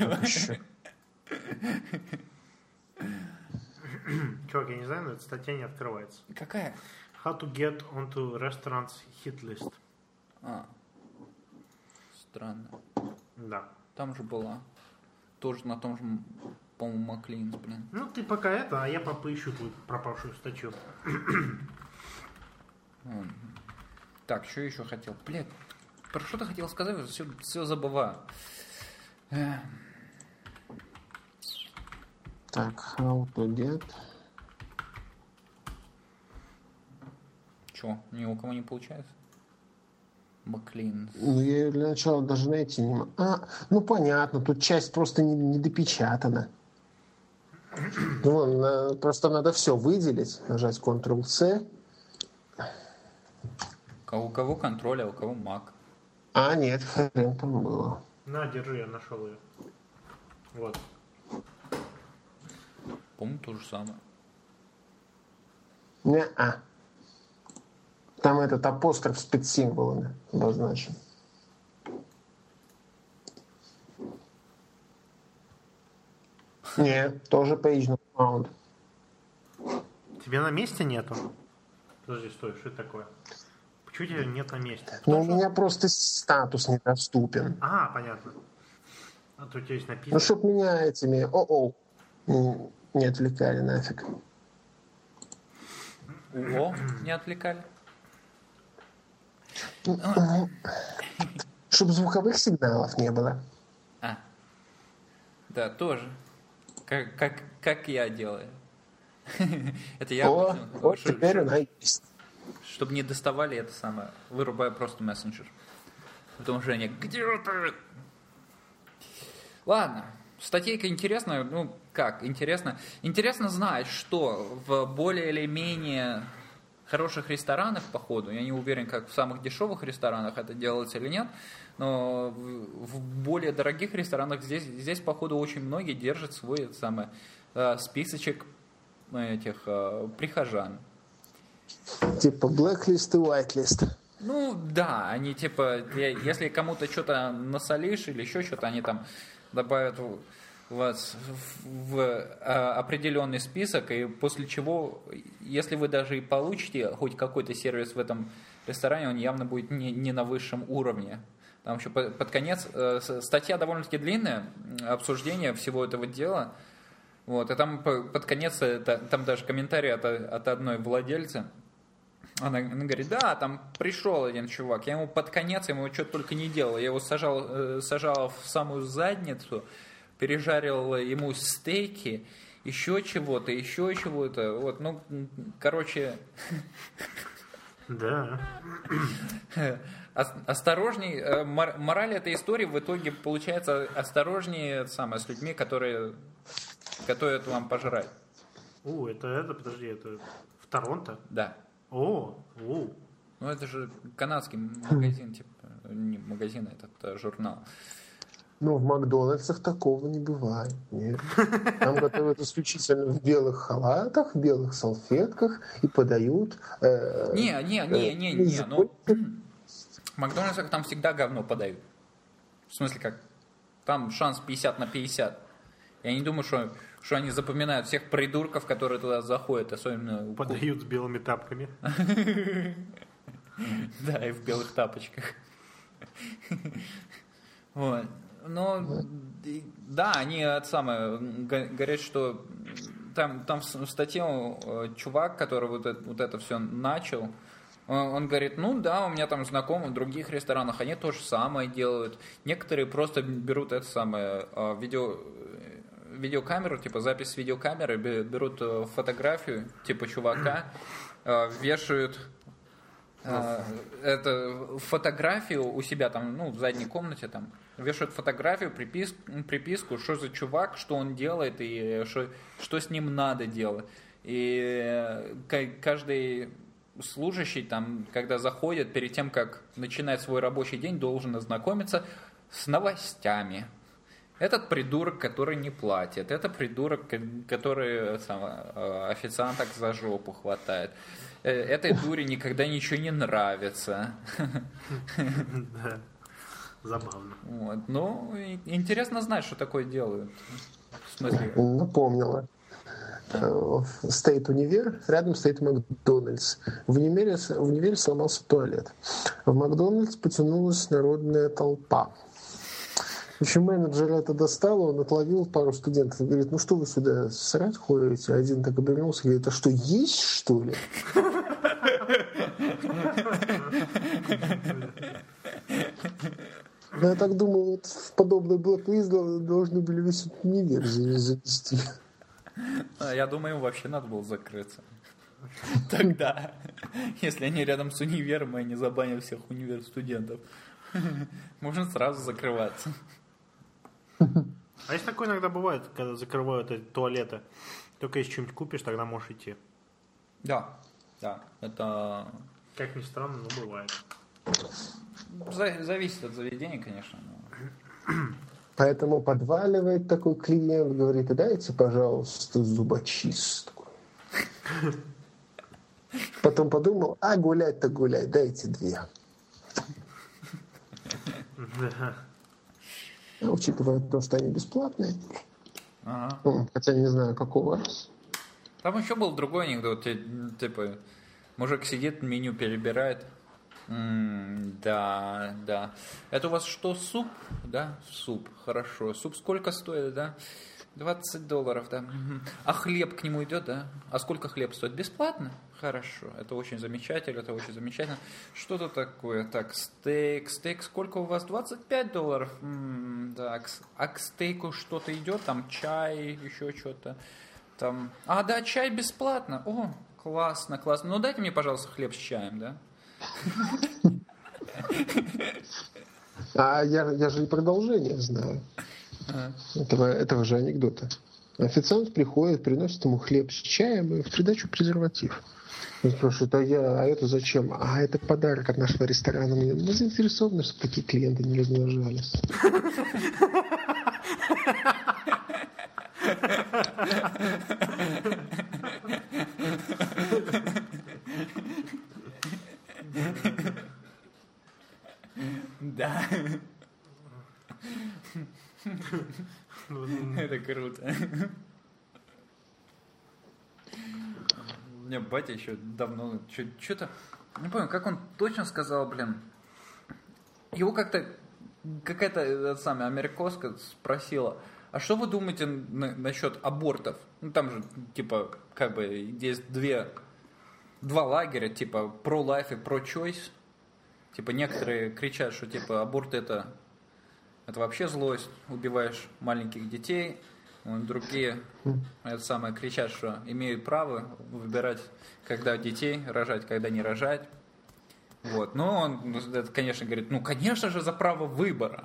Чувак, я не знаю, но эта статья не открывается. Какая? How to get onto restaurants hit list. Странно. Да. Там же была. Тоже на том же, по-моему, Маклинс, блин. Ну, ты пока а я поищу твою пропавшую статью. Так, что еще хотел? Блядь, про что ты хотел сказать? Все забываю. Так, how to get... Че, ни у кого не получается? Маклин. Ну, я ее для начала даже найти не могу. Ну, понятно, тут часть просто не допечатана. Ну, просто надо все выделить, нажать Ctrl-C. У кого контроль, а у кого Mac? Нет, хрен там было. На, держи, я нашел ее. Вот. По-моему, то же самое. Не-а. Там этот апостроф спецсимволами обозначен. Нет, тоже page not found. Тебе на месте нету? Подожди, стой, что это такое? Почему тебя нет на месте? Ну, у меня просто статус недоступен. Понятно. А то у тебя есть написано. Ну, чтоб меня этими не отвлекали нафиг. Не отвлекали? Чтоб звуковых сигналов не было. Да, тоже. Как я делаю. Это я Вот теперь она есть. Чтобы не доставали это самое, вырубаю просто мессенджер. Потом Женя: где ты? Ладно, статейка интересная. Ну, как интересно? Интересно знать, что в более или менее хороших ресторанах, походу, я не уверен, как в самых дешевых ресторанах это делается или нет, но в более дорогих ресторанах здесь походу, очень многие держат свой списочек этих прихожан. Типа blacklist и whitelist. Ну да, они типа, если кому-то что-то насолишь или еще что-то, они там добавят вас в определенный список, и после чего, если вы даже и получите хоть какой-то сервис в этом ресторане, он явно будет не на высшем уровне. Там еще под конец, статья довольно-таки длинная, обсуждение всего этого дела. Вот, и там под конец, там даже комментарий от одной владельца. Она говорит: да, там пришел один чувак, я ему под конец, ему что-то только не делал. Я его сажал в самую задницу, пережарил ему стейки, еще чего-то. Вот, ну, короче... Да. Осторожней. Мораль этой истории в итоге получается: осторожнее с людьми, которые готовят вам пожрать. Подожди, это в Торонто? Да. Ну это же канадский магазин, типа, не магазин, этот журнал. Но в Макдональдсах такого не бывает. Нет. Там готовят исключительно в белых халатах, в белых салфетках и подают... Не. Ну, в Макдональдсах там всегда говно подают. В смысле, как? Там шанс 50 на 50. Я не думаю, что они запоминают всех придурков, которые туда заходят, особенно... Подают с белыми тапками. Да, и в белых тапочках. Вот. Но, да, они говорят, что там в статье чувак, который вот это все начал, он говорит, ну да, у меня там знакомые в других ресторанах, они то же самое делают. Некоторые просто берут это самое видеокамеру, типа запись с видеокамеры, берут фотографию, типа чувака, вешают эту фотографию у себя там, ну, в задней комнате там, вешают фотографию, приписку, что за чувак, что он делает и что с ним надо делать. И каждый служащий там, когда заходит, перед тем, как начинать свой рабочий день, должен ознакомиться с новостями. Этот придурок, который не платит. Это придурок, который официанток за жопу хватает. Этой дуре никогда ничего не нравится. Да, забавно. Вот. Ну, интересно знать, что такое делают. В смысле? Напомнила. Стоит универ, рядом стоит Макдональдс. В универе сломался туалет. В Макдональдс потянулась народная толпа. В общем, менеджер это достал, он отловил пару студентов и говорит, ну что вы сюда срать ходите? Один так обернулся и говорит, а что, есть что ли? Я так думаю, вот в подобный блэк-лист должны были весь универ завести. Я думаю, им вообще надо было закрыться. Тогда, если они рядом с универом, и они забанят всех универ-студентов, можно сразу закрываться. А если такое иногда бывает, когда закрывают эти туалеты, только если что-нибудь купишь, тогда можешь идти. Да, это... Как ни странно, но бывает. Зависит от заведения, конечно. Поэтому подваливает такой клиент, говорит, дайте, пожалуйста, зубочистку. Потом подумал, гулять-то гулять, дайте 2. Да. Учитывая то, что они бесплатные. Ага. Хотя не знаю, какого. Там еще был другой анекдот, типа, мужик сидит, меню перебирает. Да. Это у вас что, суп? Да, суп, хорошо. Суп сколько стоит, да? $20, да. А хлеб к нему идет, да? А сколько хлеб стоит? Бесплатно? Хорошо. Это очень замечательно, Что-то такое. Так, стейк, сколько у вас? $25? Так, а к стейку что-то идет? Там чай, еще что-то. Там... да, чай бесплатно. О, классно. Ну, дайте мне, пожалуйста, хлеб с чаем, да? Я же и продолжение знаю. Этого же анекдота. Официант приходит, приносит ему хлеб с чаем и в придачу презерватив. Он спрашивает, а это зачем? Это подарок от нашего ресторана. Мы заинтересованы, чтобы такие клиенты не размножались. Да. Это круто. У меня батя еще давно что-то... Не помню, как он точно сказал, Его как-то какая-то самая америкоска спросила, а что вы думаете насчет абортов? Ну там же, типа, как бы есть два лагеря, типа pro-life и pro-choice. Типа некоторые кричат, что типа аборт это вообще злость, убиваешь маленьких детей. Другие кричат, что имеют право выбирать, когда детей рожать, когда не рожать. Вот. Но он, конечно, говорит, конечно же, за право выбора.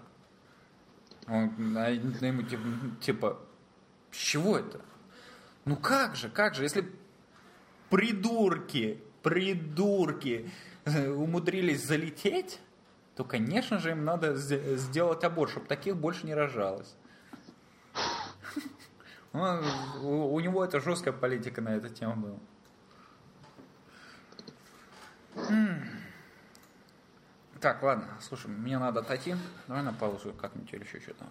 Ему типа, с чего это? Как же, если придурки умудрились залететь то, конечно же, им надо сделать аборт, чтобы таких больше не рожалось. У него это жесткая политика на эту тему была. Так, ладно, слушай, мне надо отойти. Давай на паузу как-нибудь или еще что-то.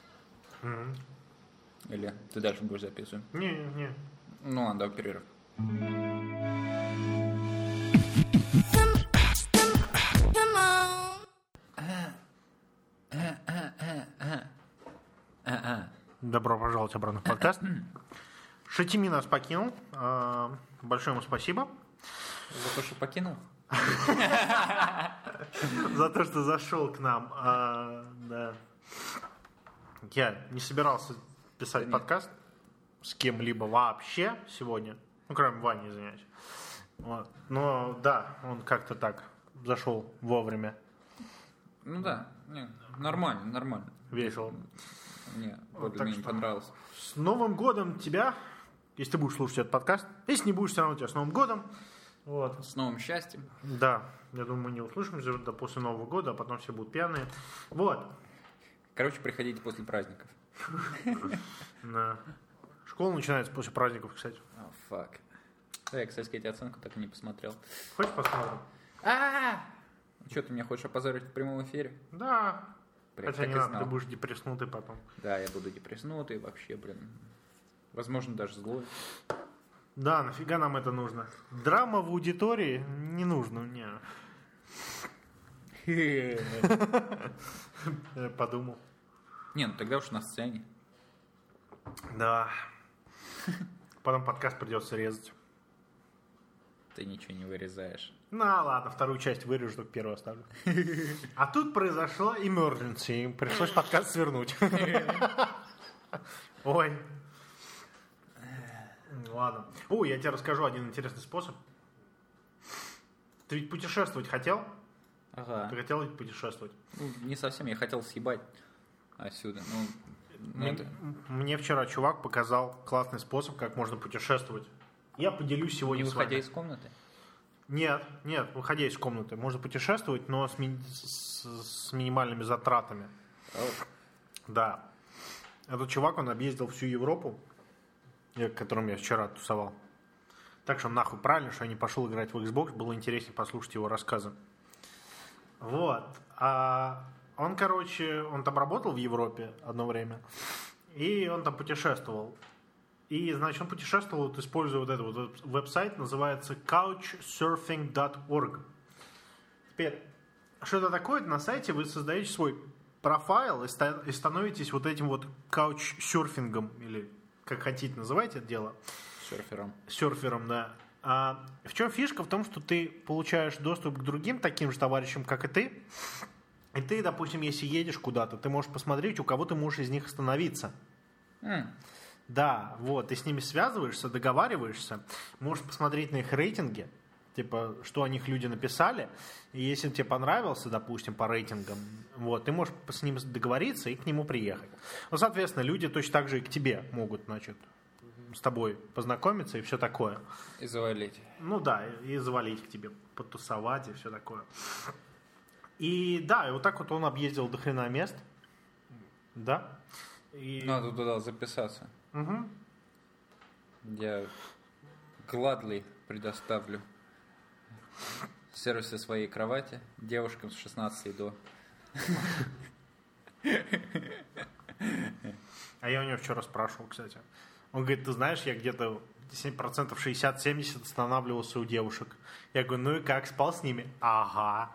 Или ты дальше будешь записывать? Не. Ну ладно, давай перерыв. Добро пожаловать обратно в подкаст. Шатими нас покинул. Большое ему спасибо. За то, что покинул? За то, что зашел к нам. Да. Я не собирался писать подкаст с кем-либо вообще сегодня. Ну, кроме Вани, извиняюсь. Вот. Но да, он как-то так зашел вовремя. Ну да, нормально. Весело. Мне Вот, более-менее понравилось. С Новым годом тебя, если ты будешь слушать этот подкаст. Если не будешь, все равно тебя с Новым годом. Вот. С новым счастьем. Да, я думаю, мы не услышимся до после Нового года, а потом все будут пьяные. Вот. Короче, приходите после праздников. Да. Школа начинается после праздников, кстати. Фак. Да, я, кстати, эти оценку так и не посмотрел. Хочешь посмотрим? Что, ты меня хочешь опозорить в прямом эфире? Да. Блин, Хотя так не и надо, знал. ты будешь депресснутый потом. Да, я буду депресснутый, вообще, возможно, даже злой. Да, нафига нам это нужно? Драма в аудитории не нужно, не. Я подумал. Не, ну тогда уж на сцене. Да. Потом подкаст придется резать. Ты ничего не вырезаешь. Ну ладно, вторую часть вырежу, только первую оставлю. А тут произошло emergency, пришлось подкаст свернуть. Ой. Ладно. Ой, я тебе расскажу один интересный способ. Ты ведь путешествовать хотел? Ага. Ты хотел ведь путешествовать? Ну, не совсем, я хотел съебать отсюда. Мне вчера чувак показал классный способ, как можно путешествовать. Я поделюсь сегодня Не с вами. выходя из комнаты? Нет, выходя из комнаты. Можно путешествовать, но с минимальными затратами. Да. Этот чувак, он объездил всю Европу, которым я вчера тусовал. Так что нахуй правильно, что я не пошел играть в Xbox. Было интереснее послушать его рассказы. Вот. Он там работал в Европе одно время. И он там путешествовал. И, значит, он путешествовал, используя вот этот веб-сайт, называется couchsurfing.org. Теперь, что это такое? На сайте вы создаете свой профайл и становитесь вот этим вот каучсерфингом, или как хотите называйте это дело. Серфером, да. В чем фишка? В том, что ты получаешь доступ к другим таким же товарищам, как и ты. И ты, допустим, если едешь куда-то, ты можешь посмотреть, у кого ты можешь из них остановиться. Да, вот, ты с ними связываешься, договариваешься, можешь посмотреть на их рейтинги, типа, что о них люди написали, и если тебе понравился, допустим, по рейтингам, вот, ты можешь с ним договориться и к нему приехать. Ну, соответственно, люди точно так же и к тебе могут, значит, с тобой познакомиться и все такое. И завалить. Ну да, и завалить к тебе, потусовать и все такое. И да, и вот так вот он объездил до хрена мест. Да. И... Надо туда записаться. Угу. Я gladly предоставлю сервисы своей кровати девушкам с 16 до. А я у него вчера спрашивал, кстати. Он говорит, ты знаешь, я где-то 7%, 60-70 останавливался у девушек. Я говорю, ну и как, спал с ними? Ага.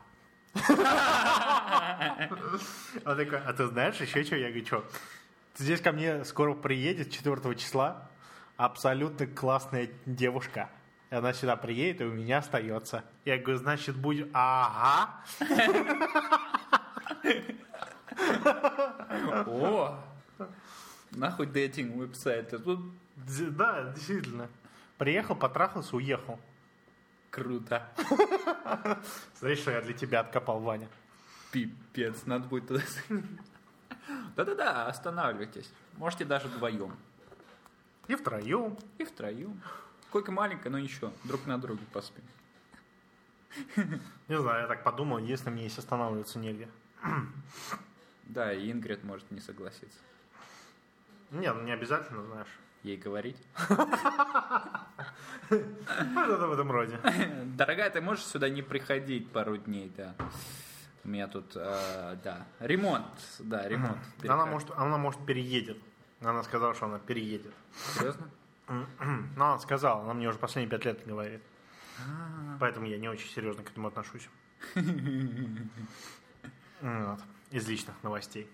Он такой, а ты знаешь еще что? Я говорю, что? Здесь ко мне скоро приедет 4 числа абсолютно классная девушка. И она сюда приедет и у меня остается. Я говорю, значит, будет... Ага. О! Нахуй дейтинг веб-сайт. Да, действительно. Приехал, потрахался, уехал. Круто. Смотри, что я для тебя откопал, Ваня. Пипец, надо будет туда... Да-да-да, останавливайтесь. Можете даже вдвоем. И втроем. И втроем. Койка маленькая, но ничего. Друг на друге поспим. Не знаю, я так подумал, если мне есть останавливаться негде. Да, и Ингрид может не согласиться. Нет, не обязательно, знаешь. Ей говорить. Что-то в этом роде. Дорогая, ты можешь сюда не приходить пару дней, да. У меня тут, да, ремонт. Да, ремонт. Она может переедет. Она сказала, что она переедет. Серьезно? Ну, она сказала, она мне уже последние 5 лет говорит. Поэтому я не очень серьезно к этому отношусь. Вот. Из личных новостей.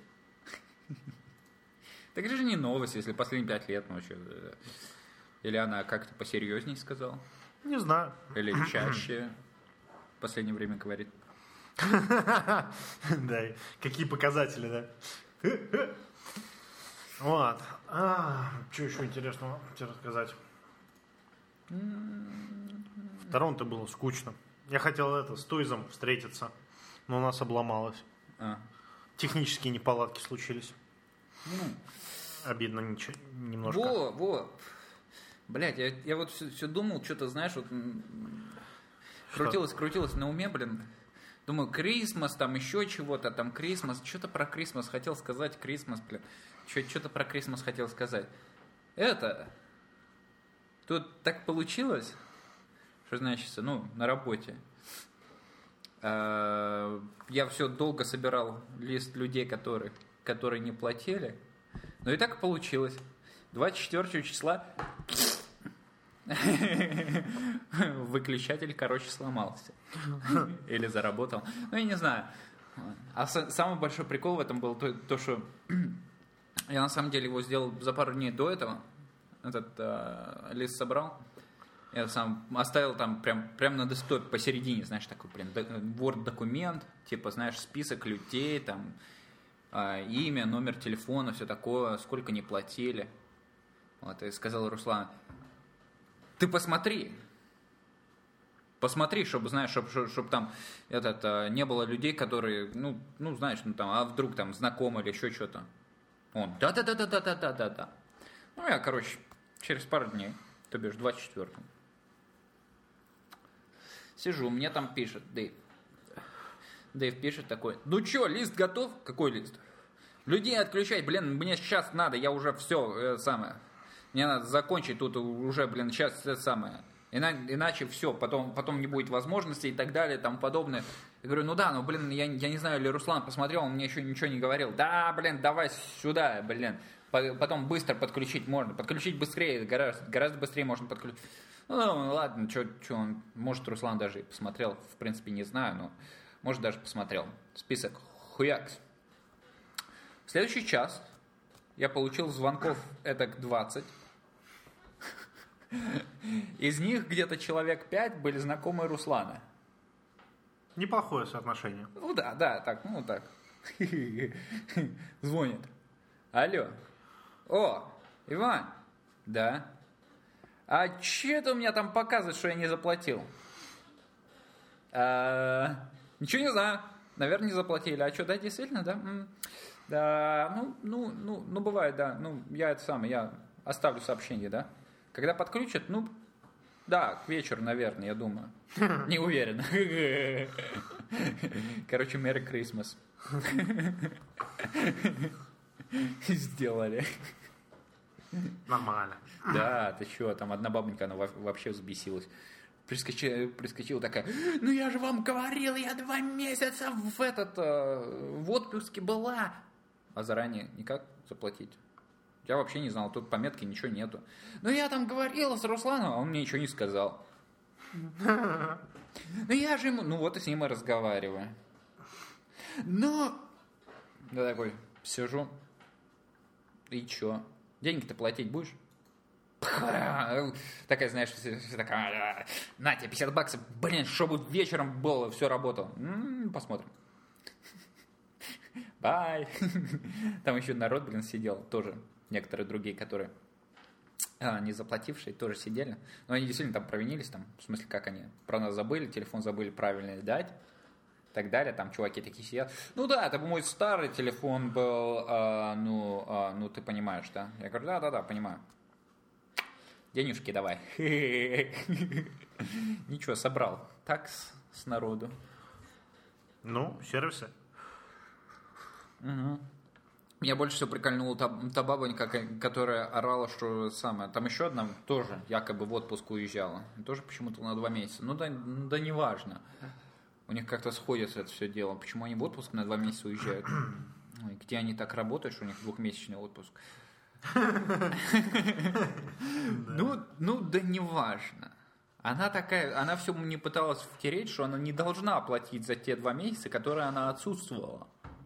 Так это же не новость, если последние 5 лет ночью. Или она как-то посерьезней сказала? Не знаю. Или чаще в последнее время говорит? Да, какие показатели, да? Вот. Что еще интересного тебе рассказать? В Торонто было скучно. Я хотел с Туизом встретиться, но у нас обломалось. Технические неполадки случились. Обидно немножко. Во. Блядь, я вот все думал, что-то, знаешь, вот крутилось на уме, блин. Думаю, Крисмас, там еще чего-то, там Крисмас. Что-то про Крисмас хотел сказать, Крисмас, блин. Что-то про Крисмас хотел сказать. Тут так получилось, что значит, на работе. Я все долго собирал лист людей, которые не платили. Но и так получилось. 24 числа выключатель, сломался. Или заработал. Я не знаю. А самый большой прикол в этом был то, что я на самом деле его сделал за пару дней до этого. Этот лист собрал. Я сам оставил там прям на десктопе посередине, знаешь, такой прям Word-документ, типа, знаешь, список людей, там, имя, номер телефона, все такое, сколько не платили. Вот, и сказал Руслан, ты посмотри, чтобы, знаешь, чтобы там не было людей, которые, знаешь, а вдруг там знакомы или еще что-то. Он, да. Я, через пару дней, то бишь 24-м, сижу, мне там пишет Дэйв пишет такой, чё, лист готов? Какой лист? Людей отключать, мне сейчас надо, я уже все, мне надо закончить тут уже, сейчас иначе все, потом не будет возможности и так далее, тому подобное. Я говорю, я не знаю, или Руслан посмотрел, он мне еще ничего не говорил. Да, давай сюда, потом быстро подключить можно, подключить быстрее, гораздо быстрее можно подключить. Ладно, что он, может, Руслан даже и посмотрел, в принципе, не знаю, но может даже посмотрел. Список хуякс. В следующий час я получил звонков 20. Из них где-то человек 5 были знакомые Руслана. Неплохое соотношение. Так. Звонит. Алло. О, Иван. Да. А че это у меня там показывает, что я не заплатил? Ничего не знаю. Наверное, не заплатили. А что, да, действительно, да? Да, бывает, да. Я я оставлю сообщение, да? Когда подключат, да, к вечеру, наверное, я думаю. Не уверен. Merry Christmas. Сделали. Нормально. Да, ты что, там одна бабонька, она вообще взбесилась. Прискочила такая, я же вам говорил, я 2 месяца в отпуске была. А заранее никак заплатить? Я вообще не знал, тут пометки ничего нету. Я там говорила с Русланом, а он мне ничего не сказал. Я же ему, вот и с ним и разговариваю. Да такой, сижу. И чё? Деньги-то платить будешь? Такая, знаешь, такая, на тебе $50, чтобы вечером было, все работало. Посмотрим. Бай. Там еще народ, сидел тоже. Некоторые другие, которые не заплатившие, тоже сидели. Но они действительно там провинились, в смысле, как они про нас забыли, телефон забыли правильно дать. И так далее, там чуваки такие сидят. Это мой старый телефон был, ты понимаешь, да? Я говорю, да, понимаю. Денежки давай. Ничего, собрал. Такс, с народу. Ну, сервисы. Меня больше всего прикольнула та бабонька, которая орала, что самое. Там еще одна тоже якобы в отпуск уезжала. Тоже почему-то на 2 месяца. Ну да неважно. У них как-то сходится это все дело. Почему они в отпуск на 2 месяца уезжают? Ой, где они так работают, что у них 2-месячный отпуск? Ну да неважно. Она все мне пыталась втереть, что она не должна оплатить за те 2 месяца, которые она отсутствовала.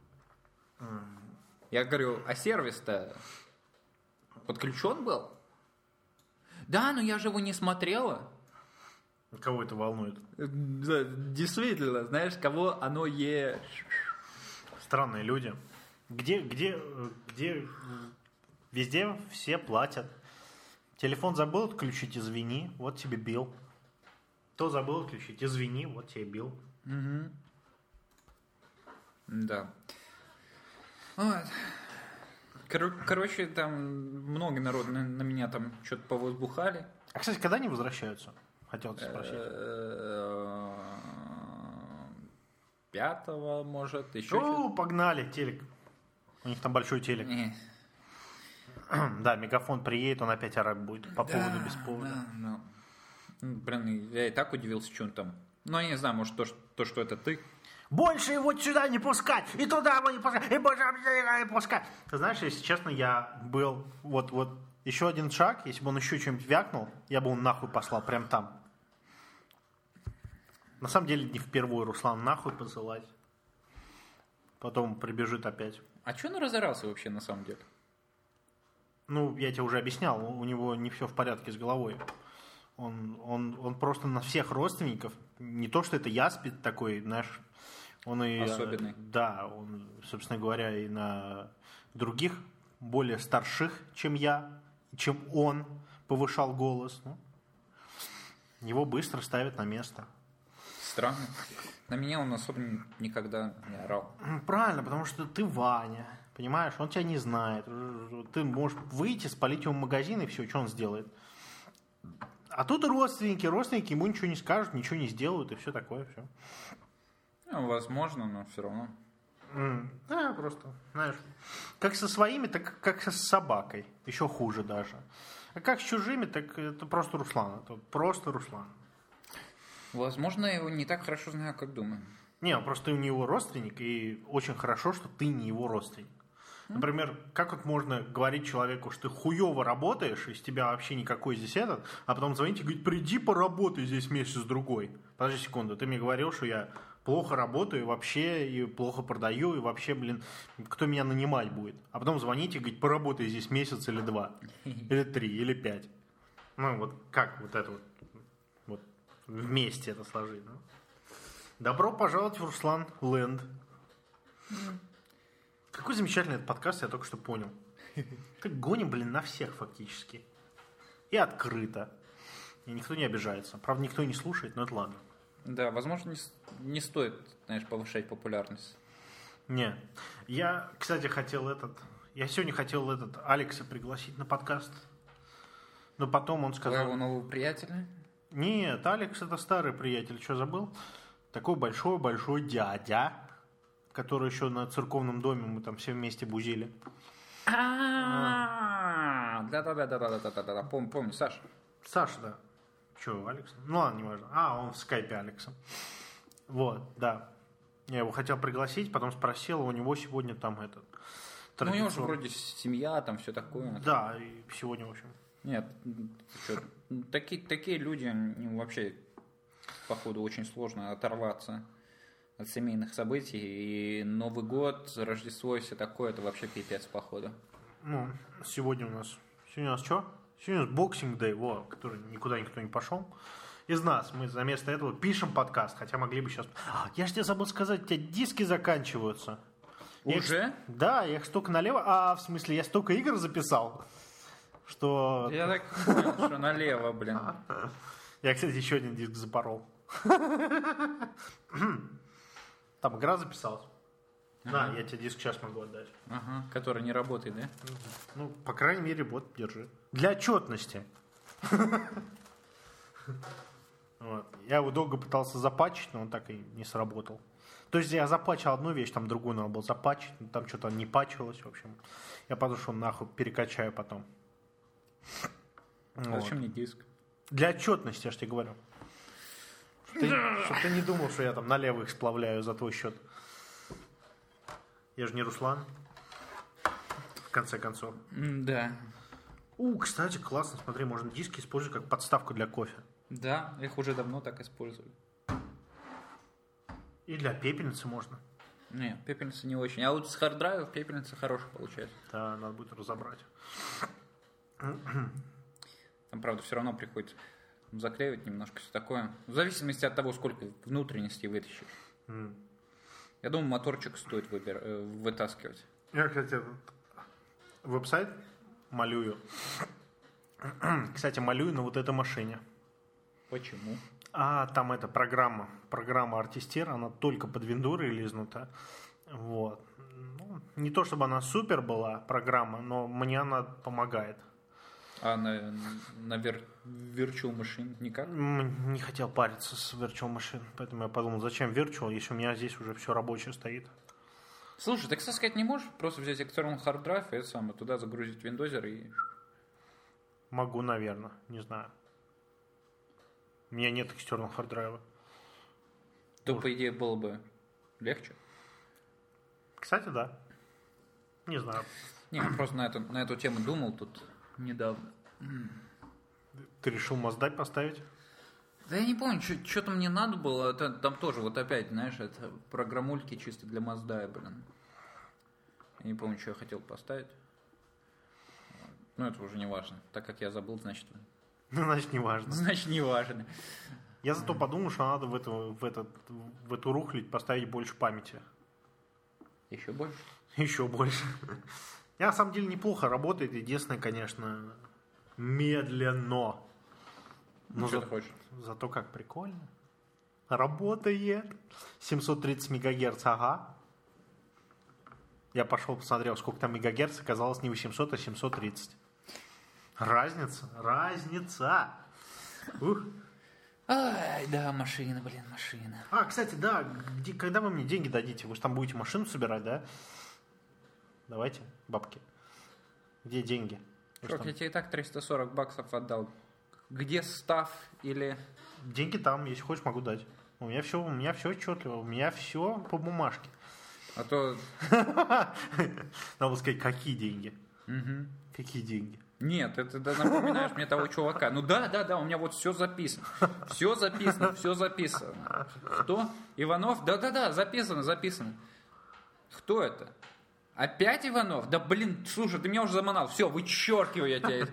Я говорю, а сервис-то подключен был? Да, но я же его не смотрела. Кого это волнует? Действительно, знаешь, кого оно Странные люди. Где везде все платят. Телефон забыл отключить, извини, вот тебе бил. То забыл отключить, извини, вот тебе бил. Да. Вот. Короче, там много народу на меня там что-то повозбухали. А, кстати, когда они возвращаются? Хотел тебя спросить. 5-го, может, еще что-то. Погнали, телек. У них там большой телек. Да, Мегафон приедет, он опять орать будет по поводу, без повода. Да. Блин, я и так удивился, что он там. Ну, я не знаю, может, то, что это ты. Больше его сюда не пускать, и туда его не пускать, и больше не пускать. Ты знаешь, если честно, я был вот еще один шаг, если бы он еще что-нибудь вякнул, я бы его нахуй послал прям там. На самом деле не впервые Руслан нахуй посылать. Потом прибежит опять. А что он разорался вообще на самом деле? Ну, я тебе уже объяснял, у него не все в порядке с головой. Он просто на всех родственников, не то, что это яспид такой, знаешь, он и... Особенный. Да, он, собственно говоря, и на других, более старших, чем я, чем он, повышал голос. Ну, его быстро ставят на место. Странно. На меня он особо никогда не орал. Правильно, потому что ты Ваня, понимаешь, он тебя не знает. Ты можешь выйти, спалить его в магазин, и все, что он сделает. А тут родственники ему ничего не скажут, ничего не сделают, и все такое, все. Ну, возможно, но все равно. Да, просто, знаешь, как со своими, так как с собакой. Еще хуже даже. А как с чужими, так это просто Руслан. Это просто Руслан. Возможно, я его не так хорошо знаю, как думаю. Не, просто ты у него родственник, и очень хорошо, что ты не его родственник. Например, как вот можно говорить человеку, что ты хуёво работаешь, из тебя вообще никакой здесь этот, а потом звонить и говорить, приди поработай здесь месяц-другой. Подожди секунду, ты мне говорил, что я плохо работаю вообще, и плохо продаю, и вообще, блин, кто меня нанимать будет? А потом звонить и говорить, поработай здесь месяц или 2, или 3, или 5. Ну вот как вот это вот вместе это сложить, да? Добро пожаловать в Руслан Ленд. Какой замечательный этот подкаст, я только что понял. Как гоним, блин, на всех фактически. И открыто. И никто не обижается. Правда, никто не слушает, но это ладно. Да, возможно, не стоит, знаешь, повышать популярность. Не. Я, кстати, Я сегодня хотел Алекса пригласить на подкаст. Но потом он сказал... Твоего нового приятеля? Нет, Алекс это старый приятель. Что, забыл? Такой большой-большой дядя, который еще на церковном доме мы там все вместе бузили. Да-да-да, помню, Саша. Саша, да. Че, Алекс? Ну ладно, не важно. Он в скайпе Алекса. Вот, да. Я его хотел пригласить, потом спросил, у него сегодня там этот... Ну, у него же вроде семья, там все такое. Да, и сегодня, в общем. Нет, что, такие люди, им вообще, походу, очень сложно оторваться от семейных событий. И Новый год, Рождество и все такое, это вообще пипец, походу. Ну, сегодня у нас что? Сегодня у нас Boxing Day, который никуда никто не пошел. Из нас мы вместо этого пишем подкаст, хотя могли бы сейчас... Я же тебе забыл сказать, у тебя диски заканчиваются. Уже? Да, я их столько налево... в смысле, я столько игр записал, что... Я так понял, что налево, блин. Я, кстати, еще один диск запорол. Там игра записалась. Да, я тебе диск сейчас могу отдать. Ага, который не работает, да? Ну, по крайней мере, вот, держи. Для отчетности. Вот. Я его долго пытался запатчить, но он так и не сработал. То есть я запатчил одну вещь, там другую надо было запатчить, но там что-то не патчилось, в общем. Я подумал, что нахуй перекачаю потом. А зачем мне диск? Для отчетности, я же тебе говорю. Чтоб ты не думал, что я там налево их сплавляю за твой счет. Я же не Руслан. В конце концов. Да. Кстати, классно, смотри, можно диски использовать как подставку для кофе. Да, их уже давно так используют. И для пепельницы можно. Не, пепельница не очень. А вот с харддрайвов пепельница хорошая получается. Да, надо будет разобрать. Там, правда, все равно приходится заклеивать немножко все такое. В зависимости от того, сколько внутренностей вытащишь. Я думаю, моторчик стоит вытаскивать. Я, кстати, веб-сайт малюю. Кстати, малюю на вот этой машине. Почему? Там эта программа Artister, она только под винду релизнута. Вот. Ну, не то чтобы она супер была, программа, но мне она помогает. А на Virtual Machine никак? Не хотел париться с Virtual Machine, поэтому я подумал, зачем Virtual, если у меня здесь уже все рабочее стоит. Слушай, ты, кстати сказать, не можешь просто взять external hard drive и это самое, туда загрузить виндозер и... Могу, наверное, не знаю. У меня нет external hard drive. То, по идее, было бы легче. Кстати, да. Не знаю. Не, я просто на эту тему думал тут недавно. Ты решил Моздать поставить? Да я не помню, что-то мне надо было. Там тоже, вот опять, знаешь, это программульки чисто для Мазда, блин. Я не помню, что я хотел поставить. Но это уже не важно. Так как я забыл, значит... Ну, значит, не важно. Значит, не важно. Я зато подумал, что надо в эту рухлядь поставить больше памяти. Еще больше? Еще больше. Я, на самом деле, неплохо работает. Единственное, конечно, медленно. Но что ты хочешь? Зато как прикольно. Работает. 730 мегагерц, ага. Я пошел, посмотрел, сколько там мегагерц. Оказалось не 800, а 730. Разница. Ух. Ай, да, машина, блин, машина. Кстати, да, когда вы мне деньги дадите? Вы же там будете машину собирать, да? Давайте, бабки. Где деньги? Чувак, я тебе и так 340 баксов отдал. Где став или... Деньги там, если хочешь, могу дать. У меня все отчетливо, у меня все по бумажке. А то... Надо сказать, какие деньги? Угу. Какие деньги? Нет, это напоминаешь мне того чувака. Ну да, у меня вот все записано. Все записано. Кто? Иванов? Да, записано. Кто это? Опять Иванов? Да блин, слушай, ты меня уже заманал. Все, вычеркиваю я тебя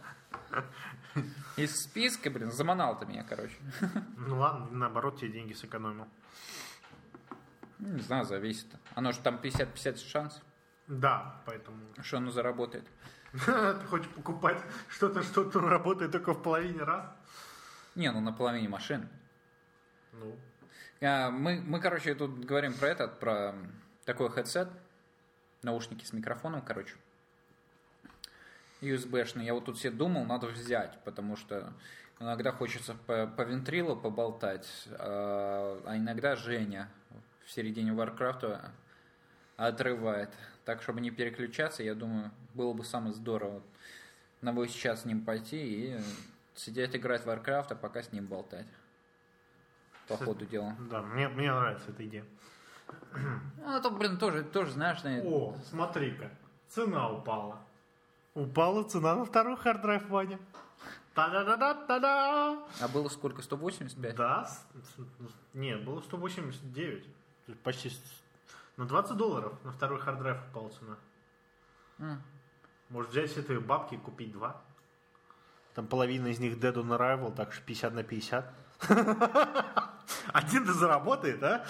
из списка, блин, заманал ты меня, короче. Ну ладно, наоборот, тебе деньги сэкономил. Не знаю, зависит. Оно же там 50-50 шанс. Да, поэтому... Что оно заработает. Ты хочешь покупать что-то работает только в половине раз? Не, ну на половине машин. Ну. Мы, короче, тут говорим про такой headset. Наушники с микрофоном, короче. USB-шный. Я вот тут себе думал, надо взять, потому что иногда хочется по вентрилу поболтать, а иногда Женя в середине Warcraft отрывает. Так, чтобы не переключаться, я думаю, было бы самое здорово на его сейчас с ним пойти и сидеть играть в Warcraft, а пока с ним болтать. По ходу дела. Да, мне нравится эта идея. Ну, это, блин, тоже знаешь... О, смотри-ка, цена упала. Упала цена на второй харддрайв, Ваня. Та-да-да-да-да-да! А было сколько, 185? Да, нет, было 189. Почти на $20 на второй харддрайв упала цена. Может взять все твои бабки и купить 2? Там половина из них Dead on Arrival, так что 50 на 50. Один-то заработает, а?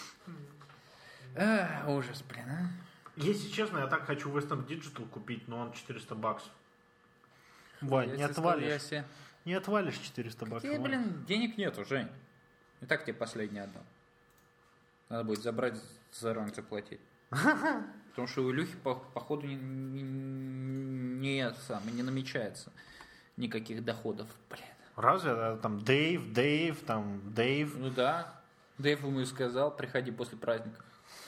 Ужас, блин, а. Если честно, я так хочу Western Digital купить, но он $400. Вань, не отвалишь. Не отвалишь 400 баксов. Тебе, блин, денег нету, Жень. И так тебе последний отдал. Надо будет забрать, заранее заплатить. Потому что у Илюхи, походу, не намечается никаких доходов, блин. Разве? Там Дэйв, там Дэйв. Ну да. Дэйв ему и сказал, приходи после праздника.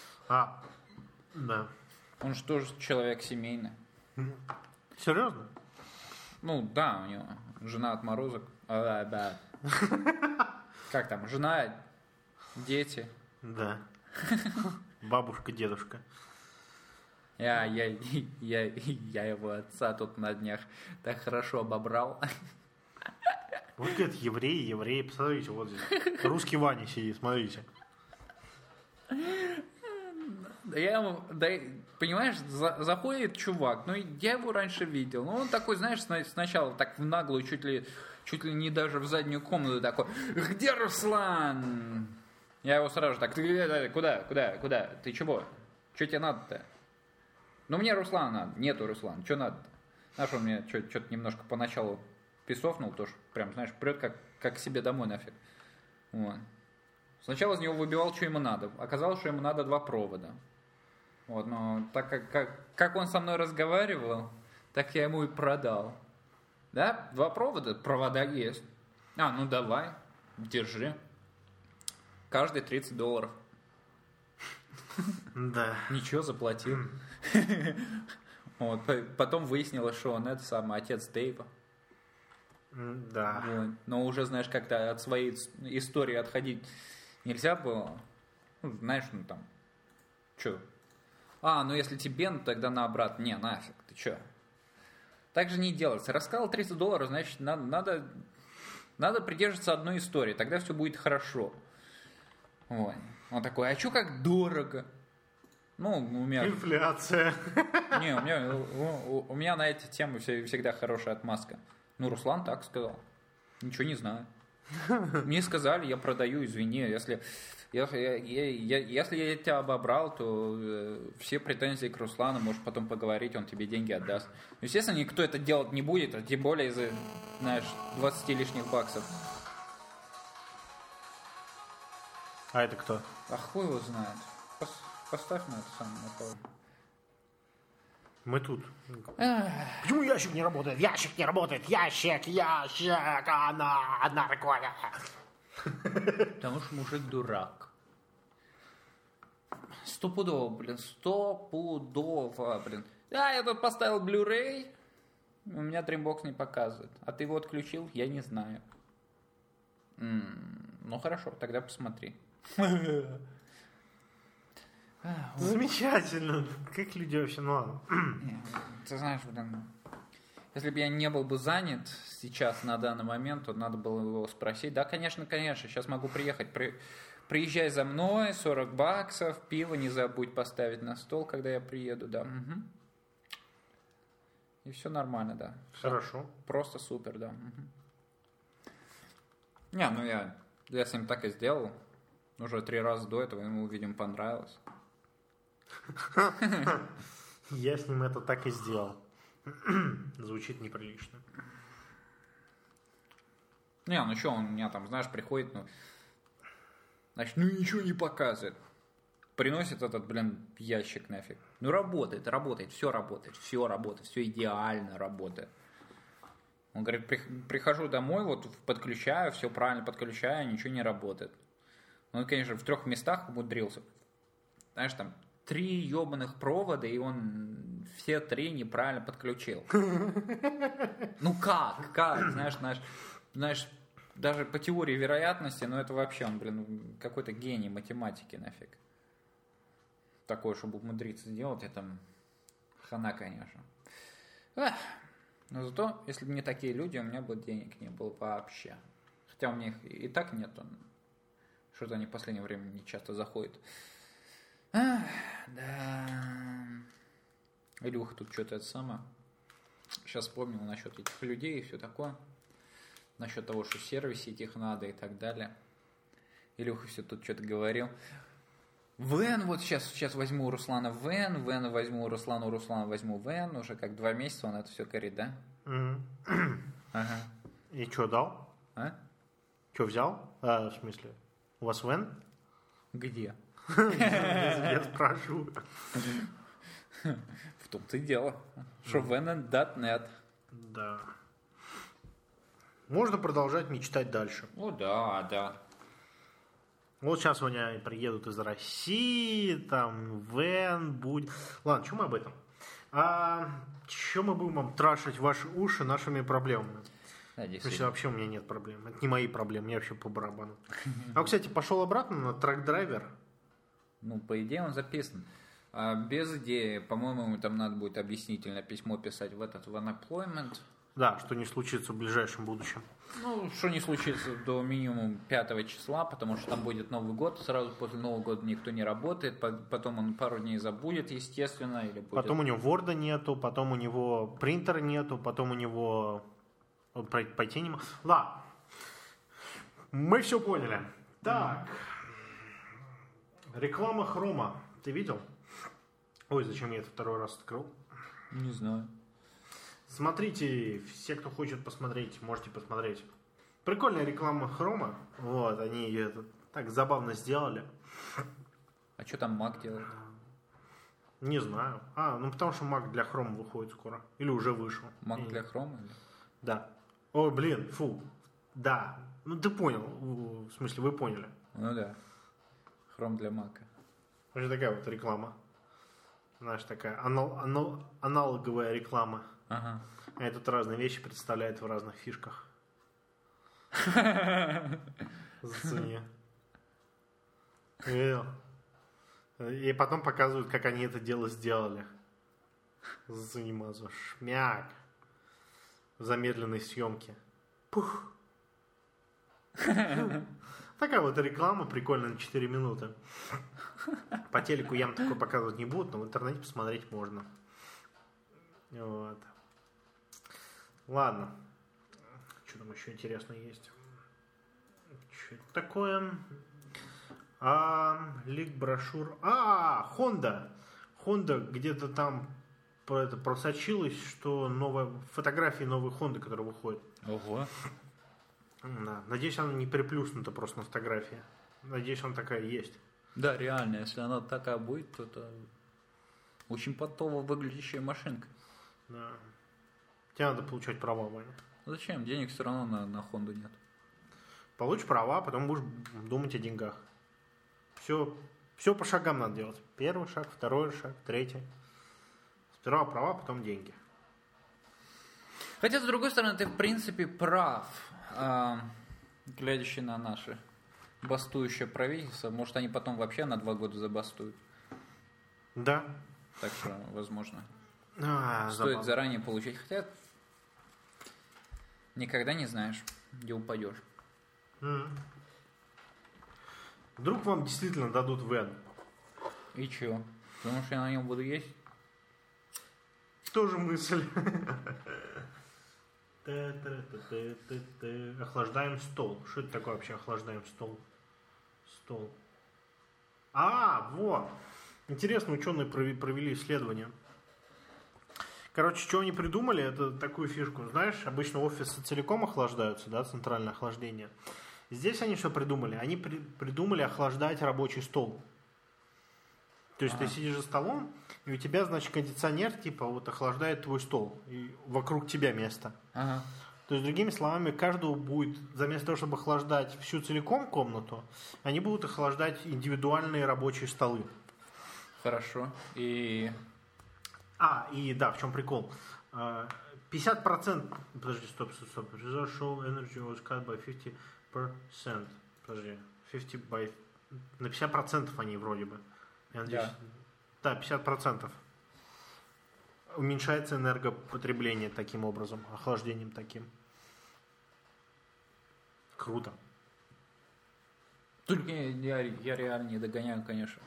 Да. Он же тоже человек семейный. Серьезно? Ну да, у него жена отморозок. Да. Как там? Жена, дети. Да. Бабушка, дедушка. Я его отца тут на днях так хорошо обобрал. Вот где-то евреи, посмотрите, вот здесь. Русский Ваня сидит, смотрите. Понимаешь, заходит чувак, ну я его раньше видел, ну он такой, знаешь, сначала так в наглую, чуть ли не даже в заднюю комнату такой, где Руслан? Я его сразу же так, ты куда, ты чего? Что тебе надо-то? Ну мне Руслана надо, нету Руслана, что надо-то? Знаешь, он мне что-то немножко поначалу писофнул тоже, прям, знаешь, прет как к себе домой нафиг. Вот. Сначала из него выбивал, что ему надо. Оказалось, что ему надо 2 провода. Вот, но так как он со мной разговаривал, так я ему и продал. Да, 2 провода? Провода есть. Ну давай, держи. Каждый $30. Да. Ничего, заплатил. Вот, потом выяснилось, что он отец Дэйва. Да. Вот. Но уже, знаешь, как-то от своей истории отходить нельзя было. Ну, знаешь, ну там, что? Ну если тебе, ну тогда на обратно. Не, нафиг, ты что? Так же не делается. Рассказал $30, значит, надо придерживаться одной истории, тогда все будет хорошо. Вот. Он такой, а что как дорого? Ну, у меня... Инфляция. Не, у меня на эти темы всегда хорошая отмазка. Ну, Руслан так сказал. Ничего не знаю. Мне сказали, я продаю, извини. Если я тебя обобрал, то все претензии к Руслану, можешь потом поговорить, он тебе деньги отдаст. Естественно, никто это делать не будет, а тем более из-за, знаешь, 20 лишних баксов. А это кто? А хуй его знает. Поставь на это самое, на паузу. Мы тут. Почему ящик не работает? Ящик не работает! Ящик! Она наркотик! Потому что мужик дурак. Стопудово, блин. Я тут поставил Blu-ray, у меня Dreambox не показывает. А ты его отключил? Я не знаю. Ну хорошо, тогда посмотри. Замечательно. Как люди вообще, ну ладно. Ты знаешь, блин, если бы я не был бы занят сейчас, на данный момент, то надо было его спросить. Да, конечно, сейчас могу приехать. Приезжай за мной, $40, пиво не забудь поставить на стол, когда я приеду, да. Угу. И все нормально, да. Хорошо. Просто супер, да. Угу. Не, ну я с ним так и сделал. Уже 3 раза до этого ему, видимо, понравилось. Я с ним это так и сделал. Звучит неприлично. Не, ну что, он у меня там, знаешь, приходит, значит, ничего не показывает. Приносит этот, ящик нафиг. Ну, работает, все идеально работает. Он говорит, прихожу домой, вот подключаю, все правильно подключаю, ничего не работает. Он, конечно, в 3 местах умудрился. Знаешь, там 3 ебаных провода, и он все 3 неправильно подключил. Ну как? Знаешь, даже по теории вероятности, это вообще он, какой-то гений математики нафиг. Такое, чтобы умудриться сделать, это хана, конечно. Но зато, если бы не такие люди, у меня бы денег не было вообще. Хотя у меня их и так нет. Что-то они в последнее время не часто заходят. Да. Илюха тут что-то это самое. Сейчас вспомнил насчет этих людей и все такое. Насчет того, что сервисить их надо и так далее. Илюха все тут что-то говорил. Вен, вот сейчас возьму у Руслана Вен возьму у Руслана возьму Вен. Уже как 2 месяца он это все корит, да? Ага. И что, дал? А? Что, взял? В смысле? У вас Вен? Где? Я спрашиваю. В том-то и дело, что Venen.net. Да. можно продолжать мечтать дальше. О, да. Вот сейчас они приедут из России, там, вен будет. Ладно, что мы об этом? Что мы будем вам трашить ваши уши нашими проблемами? Да, Если вообще у меня нет проблем. Это не мои проблемы, мне вообще по барабану. Кстати, пошел обратно на трак-драйвер. Ну, по идее, он записан. Без идеи, по-моему, ему там надо будет объяснительное письмо писать в unemployment. Да, что не случится в ближайшем будущем. Ну, что не случится до минимум 5 числа, потому что там будет Новый год, сразу после Нового года никто не работает, потом он пару дней забудет, естественно. Или будет... Потом у него Word нету, потом у него принтера нету, потом у него... Пойти не могу. Ладно. Мы все поняли. Так. Реклама Хрома. Ты видел? Ой, зачем я это второй раз открыл? Не знаю. Смотрите, все, кто хочет посмотреть, можете посмотреть. Прикольная реклама Хрома. Вот, они ее так забавно сделали. А что там Mac делает? Не знаю. Ну потому что Mac для Хрома выходит скоро. Или уже вышел. Mac для Хрома? Да. Ой, блин, фу. Да. Ну ты понял. В смысле, вы поняли. Ну да. Chrome для Mac. Вот такая вот реклама. Знаешь, такая аналоговая реклама. Ага. А тут разные вещи представляют в разных фишках. Зацени. Видел? И потом показывают, как они это дело сделали. Зацени мазу. Шмяк. В замедленной съемке. Пух. Такая вот реклама прикольная на 4 минуты. По телеку ям такой показывать не будут, но в интернете посмотреть можно. Вот. Ладно. Что там еще интересное есть? Что это такое? Лик брошюр. Honda. Honda где-то там просочилось, что фотографии новой Honda, которая выходит. Ого. Да. Надеюсь, она не приплюснута просто на фотографии. Надеюсь, она такая есть. Да, реально, если она такая будет, то это очень понтово выглядящая машинка. Да. Тебе надо получать права, Ваня. Зачем? Денег все равно на Хонду нет. Получишь права, потом будешь думать о деньгах. Все по шагам надо делать. Первый шаг, второй шаг, третий. Сперва права, потом деньги. Хотя, с другой стороны, ты в принципе прав, глядящий на наше бастующее правительство. Может, они потом вообще на 2 года забастуют. Да. Так что, возможно, Забавно. стоит заранее получить. Хотя, никогда не знаешь, где упадешь. Вдруг вам действительно дадут вен. И чё? Потому что я на нем буду есть? Тоже мысль. Охлаждаем стол. Что это такое вообще охлаждаем стол? Стол. Вот. Интересно, ученые провели исследование. Короче, что они придумали, это такую фишку. Знаешь, обычно офисы целиком охлаждаются, да, центральное охлаждение. Здесь они что придумали? Они придумали охлаждать рабочий стол. То есть ты сидишь за столом, и у тебя, значит, кондиционер, типа, вот охлаждает твой стол. И вокруг тебя место. Ага. То есть, другими словами, каждого будет, вместо того, чтобы охлаждать всю целиком комнату, они будут охлаждать индивидуальные рабочие столы. Хорошо. И И да, в чем прикол? 50%, подожди, стоп. Result show energy was cut by 50%. Подожди, 50 by... На 50% они вроде бы. Я надеюсь, да, 50%. Уменьшается энергопотребление таким образом, охлаждением таким. Круто. только я реально не догоняю, конечно.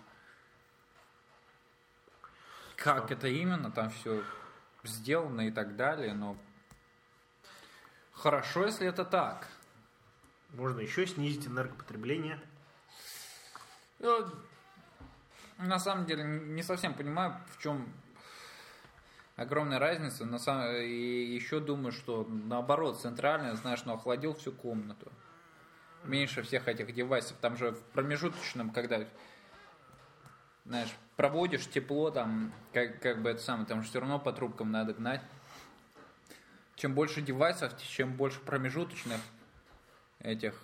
Как это именно там все сделано и так далее, но хорошо, если это так. Можно еще снизить энергопотребление. Я, на самом деле не совсем понимаю, в чем огромная разница. И еще думаю, что наоборот, центральная, знаешь, охладил всю комнату. Меньше всех этих девайсов. Там же в промежуточном, когда, знаешь, проводишь тепло, там, как бы это самое, там же все равно по трубкам надо гнать. Чем больше девайсов, чем больше промежуточных этих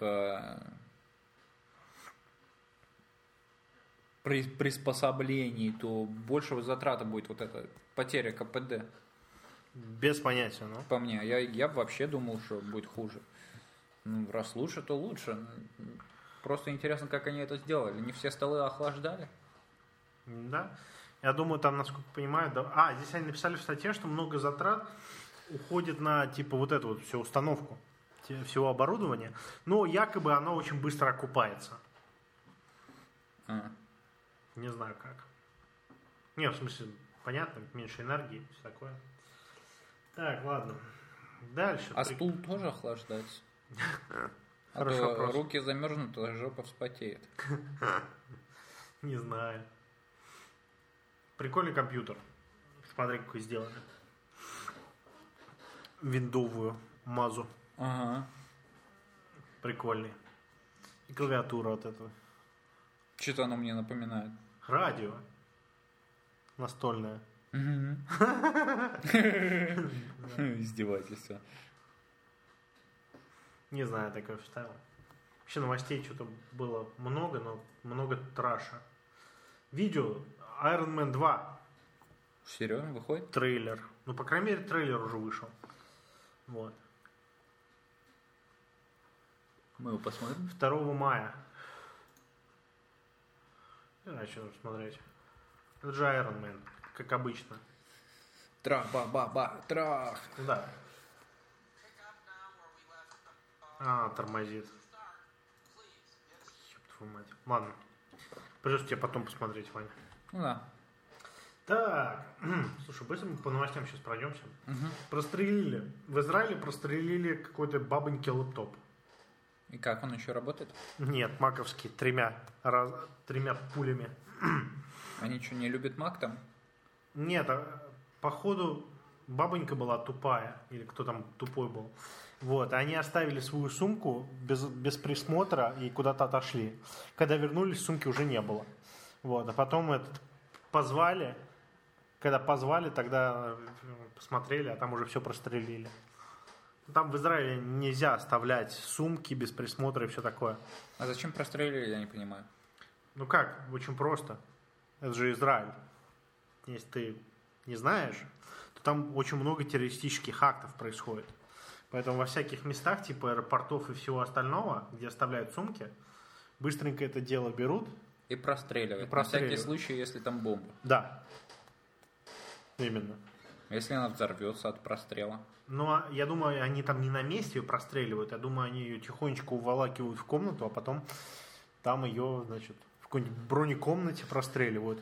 приспособлений, то больше затрата будет вот эта потеря КПД. Без понятия, ну. По мне. Я бы вообще думал, что будет хуже. Ну, раз лучше, то лучше. Просто интересно, как они это сделали. Не все столы охлаждали? Да. Я думаю, там, насколько понимаю, да. Здесь они написали в статье, что много затрат уходит на, типа, вот эту вот всю установку всего оборудования. Но якобы оно очень быстро окупается. Не знаю как. Не, в смысле, понятно, меньше энергии, все такое. Так, ладно. Дальше. А стул тоже охлаждается? Хороший вопрос. Руки замерзнут, а жопа вспотеет. Не знаю. Прикольный компьютер. Смотри, какой сделали. Виндовую мазу. Ага. Прикольный. И клавиатура вот эта. Что-то оно мне напоминает. Радио. Настольное. Издевательство. Не знаю, такое вставил. Вообще новостей что-то было много, но много траша. Видео Iron Man 2. Серьезно, выходит? Трейлер. Ну, по крайней мере, трейлер уже вышел. Вот. Мы его посмотрим. 2 мая. Не знаю, что нужно смотреть. Это же Iron Man, как обычно. Трах-ба-ба-ба, трах. Да. Тормозит. Ёб твою мать. Ладно. Придется тебе потом посмотреть, Ваня. Ну да. Так. Слушай, быстро мы по новостям сейчас пройдемся. Прострелили. В Израиле прострелили какой-то бабонький лэптоп. И как, он еще работает? Нет, маковский, тремя пулями. Они что, не любят Мак там? Нет, походу бабонька была тупая. Или кто там тупой был. Вот, они оставили свою сумку без присмотра и куда-то отошли. Когда вернулись, сумки уже не было. Вот, а потом позвали. Когда позвали, тогда посмотрели, а там уже все прострелили. Там в Израиле нельзя оставлять сумки без присмотра и все такое. А зачем прострелили, я не понимаю. Ну как, очень просто. Это же Израиль. Если ты не знаешь, то там очень много террористических актов происходит. Поэтому во всяких местах, типа аэропортов и всего остального, где оставляют сумки, быстренько это дело берут. И простреливают. На всякий случай, если там бомба. Да. Именно. Если она взорвется от прострела. Но я думаю, они там не на месте ее простреливают. Я думаю, они ее тихонечко уволакивают в комнату, а потом там ее, значит, в какой-нибудь бронекомнате простреливают.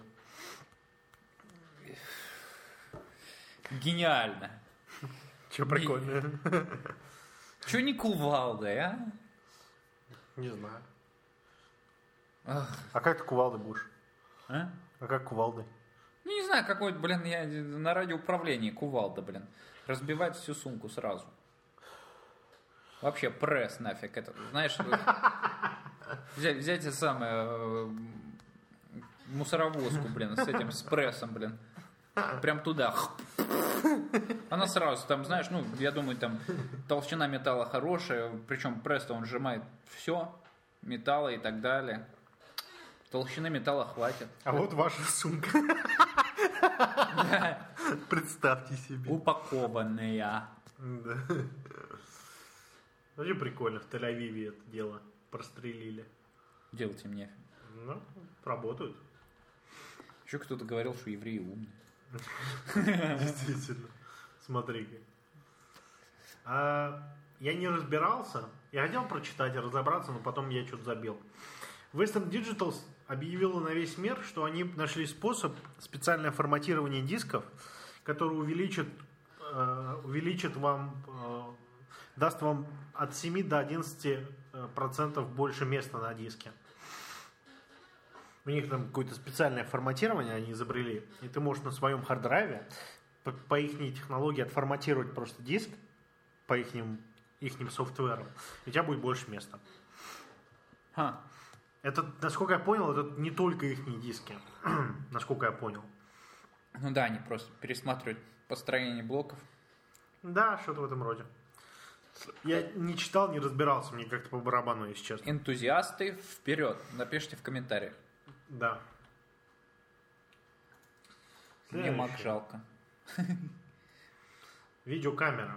Гениально. Че прикольно. Че не кувалдой, а? Не знаю. Ах. А как ты кувалдой будешь? А? А как кувалдой? Ну, не знаю, какой, блин, я на радиоуправлении кувалда, блин. Разбивать всю сумку сразу. Вообще пресс нафиг. Это, знаешь, взять это самое мусоровозку, блин, с этим, с прессом, блин. Прям туда. Она сразу, там, знаешь, ну, я думаю, там толщина металла хорошая, причем пресс-то он сжимает все, металла и так далее. Толщины металла хватит. А вот ваша сумка. Представьте себе. Упакованная. Да. Вообще прикольно, в Тель-Авиве это дело прострелили. Делать им нефиг. Ну, работают. Еще кто-то говорил, что евреи умные. Действительно. Смотри-ка. Я не разбирался. Я хотел прочитать и разобраться, но потом я что-то забил. Western Digital объявила на весь мир, что они нашли способ специальное форматирование дисков, который увеличит вам, даст вам от 7 до 11% больше места на диске. У них там какое-то специальное форматирование они изобрели, и ты можешь на своем харддрайве по их технологии отформатировать просто диск по ихним софтверам, и у тебя будет больше места. Это, насколько я понял, это не только их диски, насколько я понял. Ну да, они просто пересматривают построение блоков. Да, что-то в этом роде. Я не читал, не разбирался, мне как-то по барабану, если честно. Энтузиасты, вперед! Напишите в комментариях. Да. Мне Мак жалко. Видеокамера.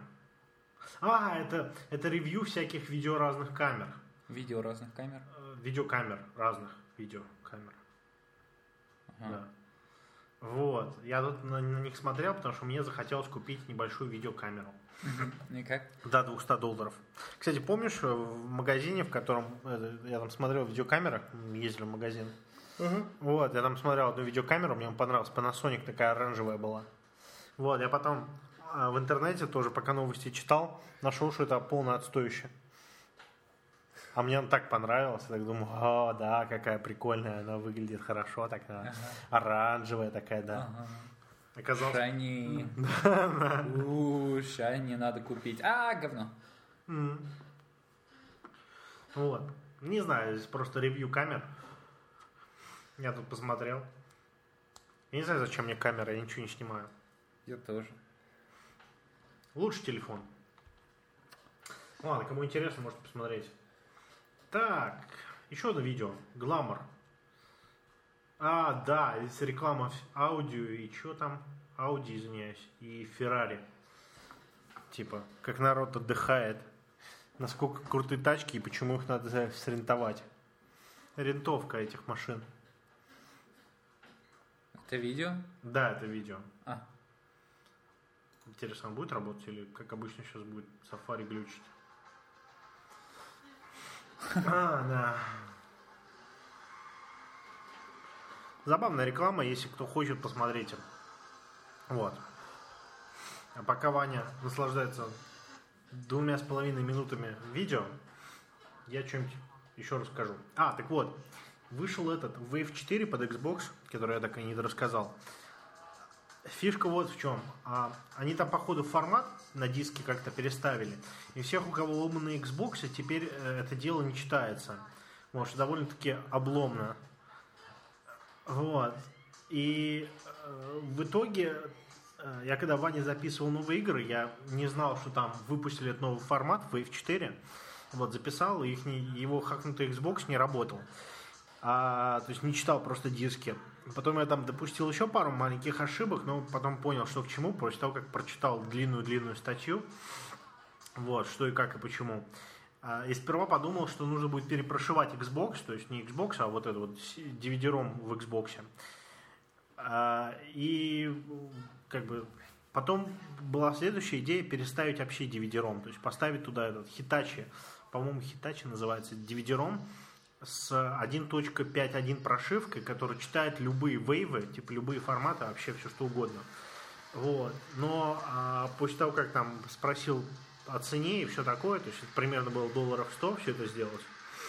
Это ревью всяких видео разных камер. Видео разных камер? Видеокамер разных. Видеокамер. Ага. Да. Вот. Я тут на них смотрел, потому что мне захотелось купить небольшую видеокамеру. И как? До $200. Кстати, помнишь, в магазине, в котором я там смотрел видеокамеры, ездили в магазин. Вот, я там смотрел одну видеокамеру, мне понравилась. Panasonic такая оранжевая была. Вот, я потом в интернете тоже, пока новости читал, нашел, что это полное отстоище. А мне он так понравился, я так думаю, о, да, какая прикольная, она выглядит хорошо, такая оранжевая такая, да. Оказалось... Шайни. Шайни надо купить. Говно. Вот. Не знаю, здесь просто ревью камер. Я тут посмотрел. Я не знаю, зачем мне камера, я ничего не снимаю. Я тоже. Лучше телефон. Ладно, кому интересно, можете посмотреть. Так, еще одно видео. Гламор. Да, здесь реклама аудио и что там? Ауди, извиняюсь, и Феррари. Типа, как народ отдыхает. Насколько крутые тачки и почему их надо срентовать. Рентовка этих машин. Это видео? Да, это видео. А. Интересно, он будет работать или, как обычно, сейчас будет Safari глючить? Да. Забавная реклама, если кто хочет, посмотрите. Вот. А пока Ваня наслаждается 2,5 минутами видео, я что-нибудь еще расскажу. Так вот, вышел этот Wave 4 под Xbox, который я так и не рассказал. Фишка вот в чем. Они там, походу, формат на диске как-то переставили. И всех, у кого ломанные Xbox, теперь это дело не читается. Вот, что довольно-таки обломно. Вот. И в итоге, я когда Ване записывал новые игры, я не знал, что там выпустили этот новый формат, Wave 4. Вот, записал, и его хакнутый Xbox не работал. То есть не читал просто диски. Потом я там допустил еще пару маленьких ошибок, но потом понял, что к чему, после того, как прочитал длинную-длинную статью. Вот, что и как и почему. И сперва подумал, что нужно будет перепрошивать Xbox, то есть не Xbox, а вот это вот DVD-ROM в Xbox. И как бы потом была следующая идея переставить вообще DVD-ROM, то есть поставить туда этот Hitachi, по-моему, Hitachi называется DVD-ROM, с 1.5.1 прошивкой, которая читает любые вейвы, типа любые форматы, вообще все что угодно. Вот. Но после того, как там спросил о цене и все такое, то есть это примерно было $100 все это сделать,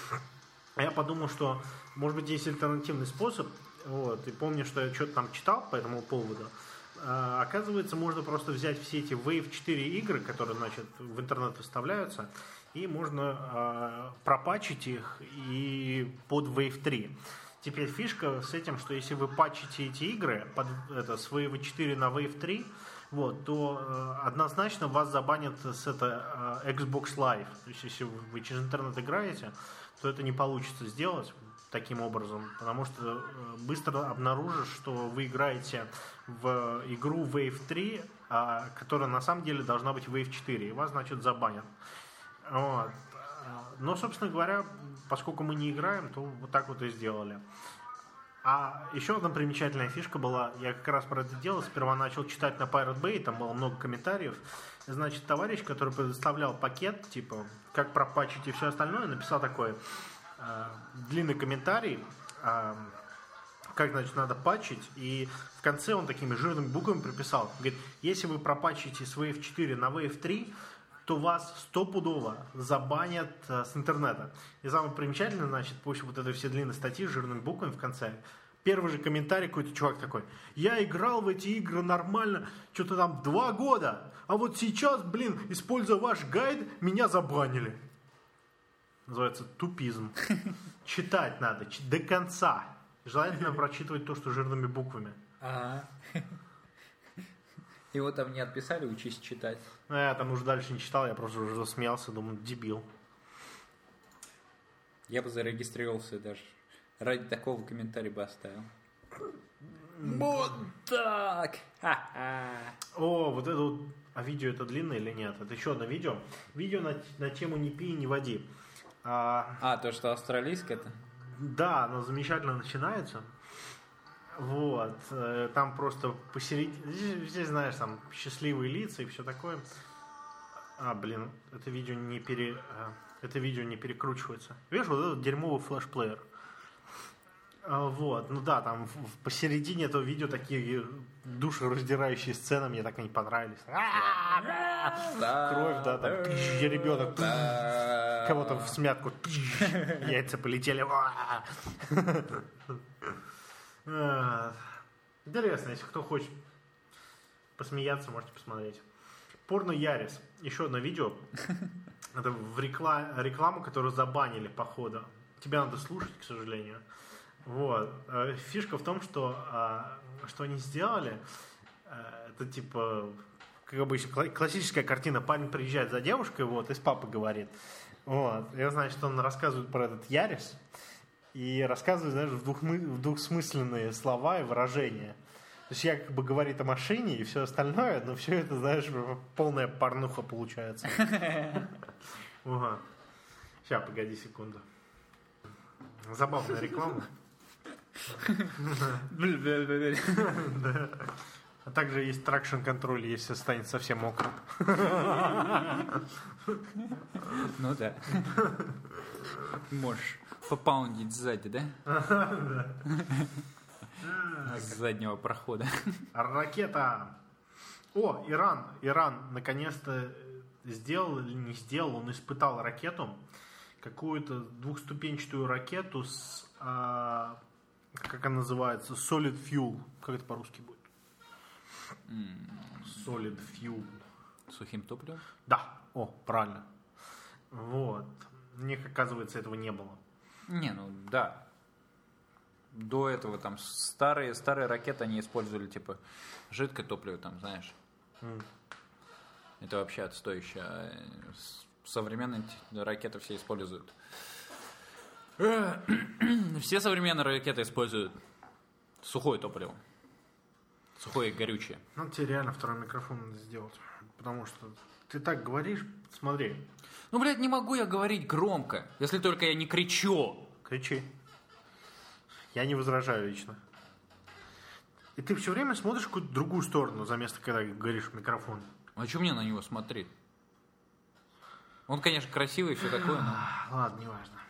я подумал, что может быть есть альтернативный способ. Вот. И помню, что я что-то там читал по этому поводу. Оказывается, можно просто взять все эти Wave 4 игры, которые, значит, в интернет выставляются, и можно пропатчить их и под Wave 3. Теперь фишка с этим, что если вы патчите эти игры с Wave 4 на Wave 3, вот, то однозначно вас забанят с Xbox Live. То есть если вы через интернет играете, то это не получится сделать таким образом, потому что быстро обнаружишь, что вы играете в игру Wave 3, которая на самом деле должна быть Wave 4, и вас, значит, забанят. Вот. Но, собственно говоря, поскольку мы не играем, то вот так вот и сделали. А еще одна примечательная фишка была, я как раз про это дело сперва начал читать на Pirate Bay, там было много комментариев. Значит, товарищ, который предоставлял пакет, типа, как пропатчить и все остальное, написал такой длинный комментарий, как, значит, надо патчить, и в конце он такими жирными буквами приписал, говорит, если вы пропатчите с Wave 4 на Wave 3, то вас стопудово забанят с интернета. И самое примечательное, значит, после вот этой все длинной статьи с жирными буквами в конце, первый же комментарий какой-то чувак такой, я играл в эти игры нормально, что-то там 2 года, а вот сейчас, используя ваш гайд, меня забанили. Называется тупизм. Читать надо до конца. Желательно прочитывать то, что жирными буквами. И Его там не отписали, учись читать. Ну, я там уже дальше не читал, я просто уже засмеялся, думаю, дебил. Я бы зарегистрировался даже. Ради такого комментария бы оставил. Вот так! Ха-ха. О, вот это вот... А видео это длинное или нет? Это еще одно видео. Видео на тему «Не пей, не води». То, что австралийское-то? Да, оно замечательно начинается. Вот. Там просто посередине... Здесь, знаешь, там счастливые лица и все такое. Это видео не перекручивается. Видишь, вот этот дерьмовый флешплеер. Вот, ну да, там посередине этого видео такие душераздирающие сцены, мне так они понравились. Кровь, да, там ребенок кого-то в смятку, яйца полетели. Интересно, если кто хочет посмеяться, можете посмотреть. Порно Ярис. Еще одно видео. Это в рекламу, которую забанили, походу. Тебя надо слушать, к сожалению. Вот. Фишка в том, что они сделали, это типа, как обычно, классическая картина. Парень приезжает за девушкой, вот, и с папой говорит. Вот. И, значит, он рассказывает про этот Ярис. И рассказывает, знаешь, в двухсмысленные слова и выражения. То есть якобы говорит о машине и все остальное, но все это, знаешь, полная порнуха получается. Сейчас, погоди секунду. Забавная реклама. А также есть тракшн контроль, если станет совсем мокрым. Ну да. Можешь попаундить сзади, да? С заднего прохода. Ракета. О, Иран наконец-то сделал или не сделал, он испытал ракету, какую-то двухступенчатую ракету с, как она называется, Solid Fuel. Как это по-русски будет? Solid Fuel. Сухим топливом? Да, правильно. Вот. У них, оказывается, этого не было. Не, ну да. До этого там старые ракеты они использовали типа жидкое топливо, там, знаешь. Это вообще отстоящее. Современные ракеты все используют. Все современные ракеты используют сухое топливо. Сухое и горючее. Ну, тебе реально второй микрофон надо сделать. Потому что ты так говоришь, смотри. Ну, блядь, не могу я говорить громко, если только я не кричу. Кричи. Я не возражаю лично. И ты все время смотришь в какую-то другую сторону, за место, когда говоришь в микрофон. А что мне на него смотреть? Он, конечно, красивый и все такое, но... Ладно, неважно.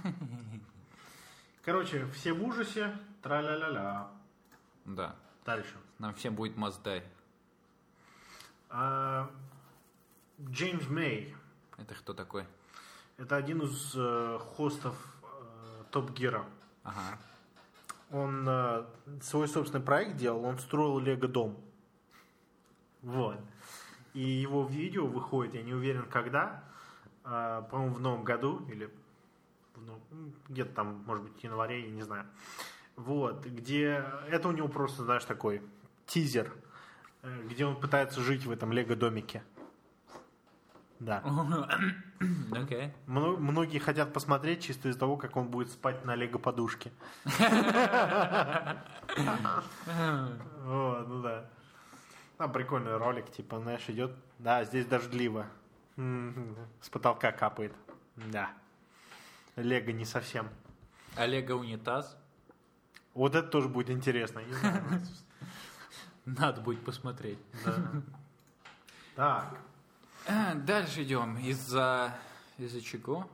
Короче, все в ужасе. Тра-ля-ля-ля. Да. Дальше. Нам всем будет Маздай. Джеймс Мэй. Это кто такой? Это один из хостов Топ Гира. Ага. Он свой собственный проект делал, он строил Лего-дом. Вот. И его видео выходит, я не уверен когда, по-моему, в новом году, или где-то там, может быть, в январе, я не знаю. Вот, где это у него просто, знаешь, такой тизер, где он пытается жить в этом Лего-домике. Да. Окей. Многие хотят посмотреть чисто из-за того, как он будет спать на лего-подушке. Ну да. Там прикольный ролик, типа, знаешь, идет. Да, здесь дождливо. С потолка капает. Да. Лего не совсем. А лего-унитаз? Вот это тоже будет интересно. Надо будет посмотреть. Так. Дальше идем. Из-за чего?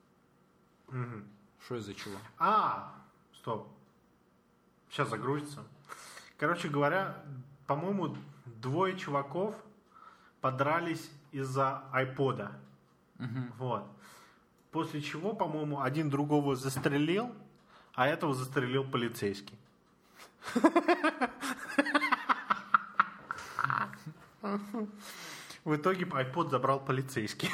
Что из-за чего? Стоп. Сейчас загрузится. Короче говоря, по-моему, двое чуваков подрались из-за айпода. Вот. После чего, по-моему, один другого застрелил, а этого застрелил полицейский. В итоге iPod забрал полицейский.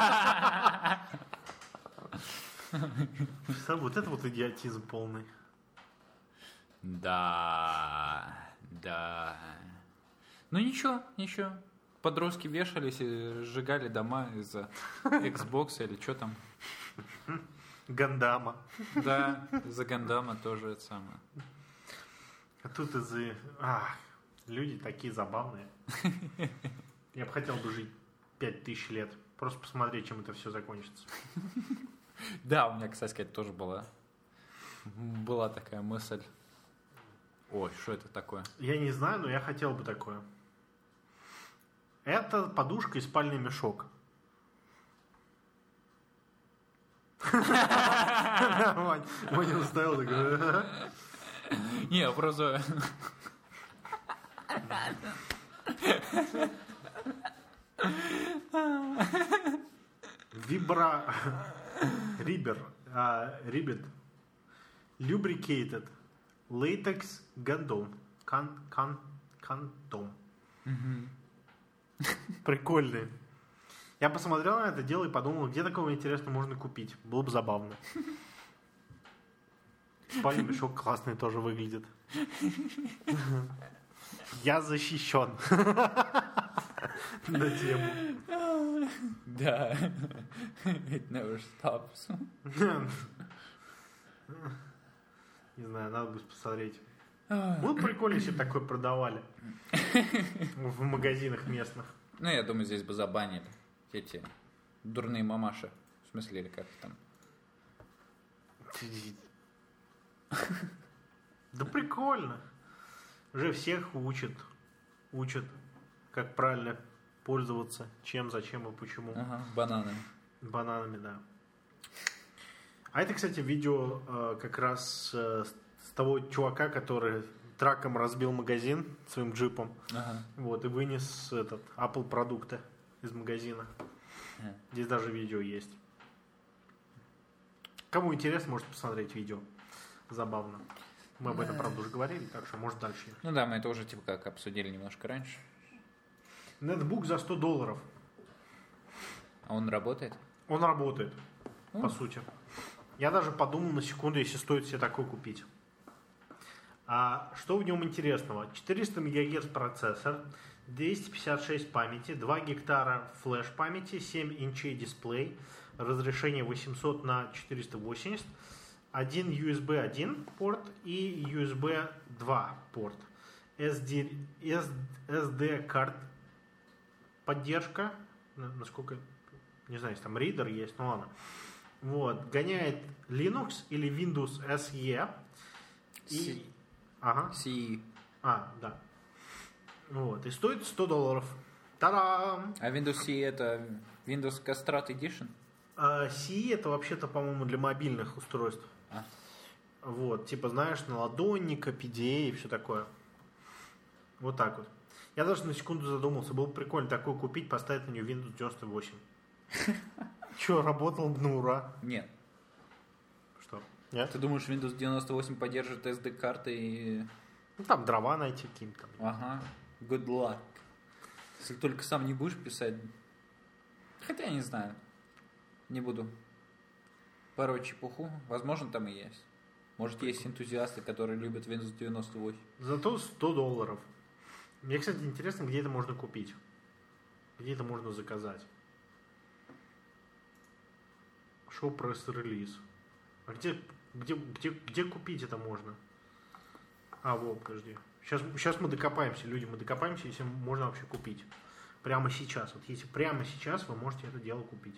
Вот это вот идиотизм полный. Да. Ну ничего. Подростки вешались и сжигали дома из-за Xbox или что там. Гандама. Да, из-за Гандама тоже это самое. А тут из-за... люди такие забавные. Я бы хотел бы жить 5000 лет. Просто посмотреть, чем это все закончится. Да, у меня, кстати сказать, тоже была такая мысль. Ой, что это такое? Я не знаю, но я хотел бы такое. Это подушка и спальный мешок. Ваня уставил такой. Не, просто... Рибет. Lubricated. Latex Condom. Condom. Прикольный. Я посмотрел на это дело и подумал, где такого интересного можно купить. Было бы забавно. Спальный мешок классный тоже выглядит. Я защищен. На тему. Да. It never stops. Не знаю, надо бы посмотреть. Ну, прикольно, если такое продавали. В магазинах местных. Ну, я думаю, здесь бы забанили эти дурные мамаши. В смысле, или как там? Да прикольно. Уже всех учат, как правильно пользоваться, чем, зачем и почему. Ага, бананами. Бананами, да. А это, кстати, видео как раз с того чувака, который траком разбил магазин своим джипом. Ага. Вот, и вынес Apple продукты из магазина. Ага. Здесь даже видео есть. Кому интересно, может посмотреть видео. Забавно. Мы об этом, правда, уже говорили, так что, может, дальше. Ну да, мы это уже типа как обсудили немножко раньше. Нетбук за $100. А он работает? Он работает, по сути. Я даже подумал на секунду, если стоит себе такой купить. А что в нем интересного? 400 МГц процессор, 256 памяти, 2 гектара флеш памяти, 7 инчей дисплей, разрешение 800 на 480, один USB 1 порт и USB 2 порт. SD карт поддержка, насколько, не знаю, если там ридер есть, ну ладно. Вот, гоняет Linux или Windows SE. И... Ага. CE. Да. Вот, и стоит $100. Та-дам! А Windows CE это Windows Castrate Edition? CE это вообще-то, по-моему, для мобильных устройств. Вот, типа, знаешь, наладонника, PDA и все такое. Вот так вот. Я даже на секунду задумался, было бы прикольно такое купить, поставить на нее Windows 98. Че, работал бы на ура? Нет. Что? Нет? Ты думаешь, Windows 98 поддержит SD-карты и... Ну, там дрова найти какие-то. Ага. Good luck. Если только сам не будешь писать. Хотя я не знаю. Не буду пороть чепуху. Возможно, там и есть. Может, есть энтузиасты, которые любят Windows 98. Зато $100. Мне, кстати, интересно, где это можно купить. Где это можно заказать. Шоу пресс-релиз. А где купить это можно? Вот, подожди. Сейчас мы докопаемся, люди, если можно вообще купить. Прямо сейчас. Вот если прямо сейчас вы можете это дело купить.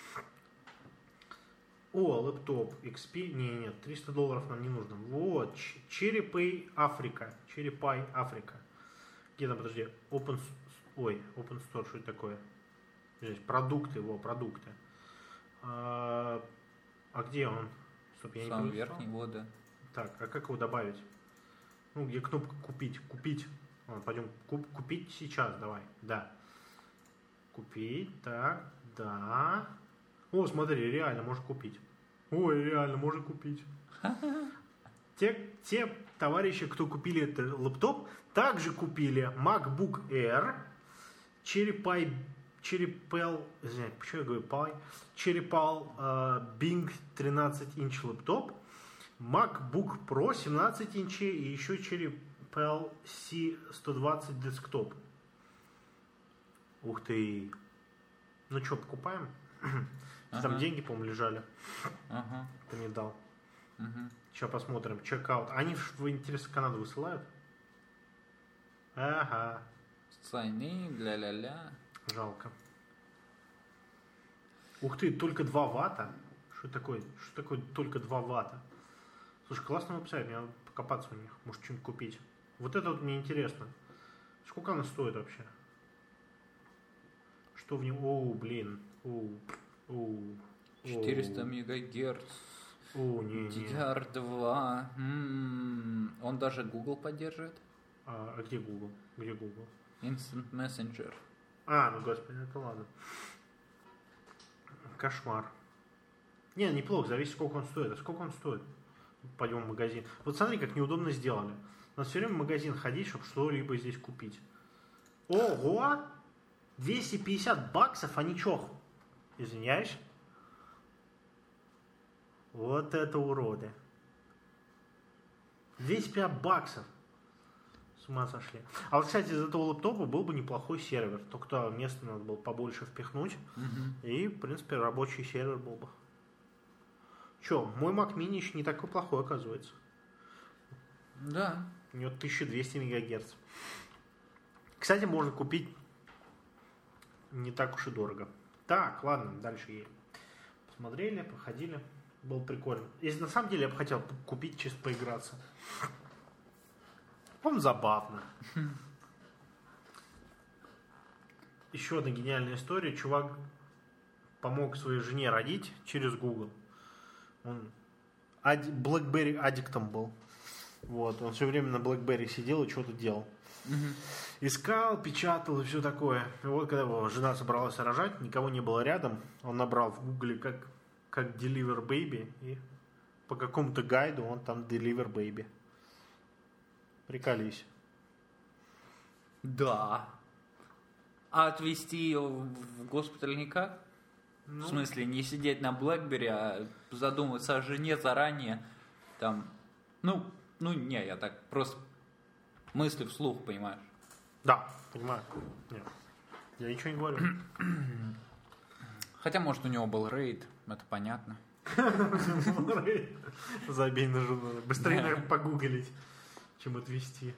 Лэптоп XP. Нет, $300 нам не нужно. Вот, Cherry Pie Africa. Где там, подожди, Open Store, что это такое? Здесь продукты. А где он? Стоп, я Самый не верхний, вот, да. Так, а как его добавить? Ну, где кнопка купить? Пойдем, купить сейчас, давай. Да. Купить, так, да. О, смотри, реально можно купить. Ой, реально можно купить. Те товарищи, кто купили этот лэптоп, также купили MacBook Air, Cherry Pal Bing 13-инч лэптоп, MacBook Pro 17 инчей и еще Cherry Pal C120 десктоп. Ух ты. Ну что, покупаем? Там деньги, по-моему, лежали. Ты не дал. Сейчас посмотрим. Чекаут. Они в интерес Канады высылают? Ага. Sign-in, ля-ля-ля. Жалко. Ух ты, только 2 ватта? Что такое? Что такое только 2 ватта? Слушай, классный веб-сайт, мне надо покопаться у них. Может, что-нибудь купить. Вот это вот мне интересно. Сколько она стоит вообще? Что в нем? Оу, блин. Оу. 400 мегагерц. Не. DDR2. Он даже Google поддерживает. А где Google? Где Google? Instant Messenger. Ну господи, это ладно. Кошмар. Не, неплохо, зависит, сколько он стоит. А сколько он стоит? Пойдем в магазин. Вот смотри, как неудобно сделали. Надо все время в магазин ходить, чтобы что-либо здесь купить. Ого! 250 баксов, а ничего. Извиняюсь. Вот это уроды. 250 баксов. С ума сошли. А вот, кстати, из этого лэптопа был бы неплохой сервер. Только места надо было побольше впихнуть. И, в принципе, рабочий сервер был бы. Че, мой Mac Mini еще не такой плохой, оказывается. Да. У него 1200 мегагерц. Кстати, можно купить не так уж и дорого. Так, ладно, дальше едем. Посмотрели, походили. Было прикольно. Если на самом деле я бы хотел купить, чисто поиграться. По-моему, забавно. Еще одна гениальная история. Чувак помог своей жене родить через Google. Он BlackBerry аддиктом был. Вот, он все время на BlackBerry сидел и что-то делал. Искал, печатал и все такое. И вот когда его жена собралась рожать, никого не было рядом. Он набрал в Гугле как Deliver Baby. И по какому-то гайду он там Deliver Baby. Приколись. Да. А отвезти ее в госпиталь никак? В смысле, не сидеть на BlackBerry, а задуматься о жене заранее. Там, не, я так просто мысли вслух, понимаешь? Да, понимаю. Нет, я ничего не говорю. Хотя, может, у него был рейд, это понятно. Забей на жену. Быстрее, наверное, погуглить, чем отвезти.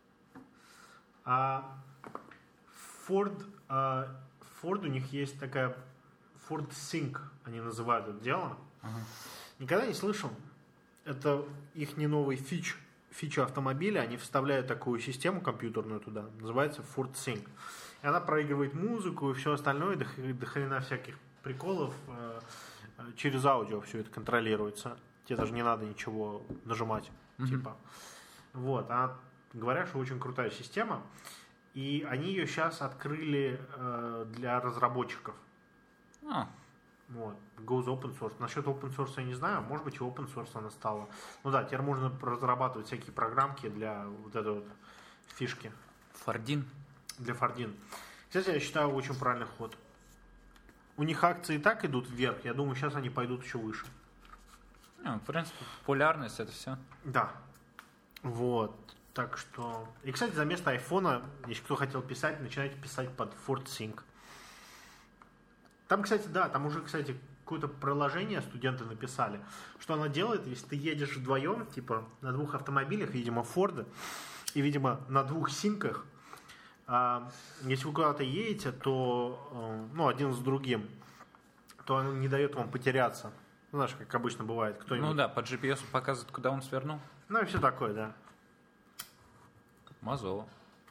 Ford у них есть такая Ford Sync, они называют это дело. Никогда не слышал. Это их не новый фича автомобиля. Они вставляют такую систему компьютерную туда. Называется Ford Sync. И она проигрывает музыку и все остальное. До хрена всяких приколов. Через аудио все это контролируется. Тебе даже не надо ничего нажимать. Типа. Вот. Говорят, что очень крутая система. И они ее сейчас открыли для разработчиков. Вот. Goes open source. Насчет open source я не знаю. Может быть, и open source она стала. Ну да, теперь можно разрабатывать всякие программки для вот этой вот фишки. Фордин. Для Фордин. Кстати, я считаю, очень правильный ход. У них акции и так идут вверх. Я думаю, сейчас они пойдут еще выше. В принципе, популярность это все. Да. Вот. Так что... И, кстати, за место айфона, если кто хотел писать, начинайте писать под Ford Sync. Там, кстати, там уже, кстати, какое-то приложение студенты написали. Что она делает, если ты едешь вдвоем, типа на 2 автомобилях, видимо, Форда, и, видимо, на 2 синках, если вы куда-то едете, то, один с другим, то оно не дает вам потеряться. Знаешь, как обычно бывает. Кто-нибудь... по GPS показывает, куда он свернул. И все такое, да. Мазово.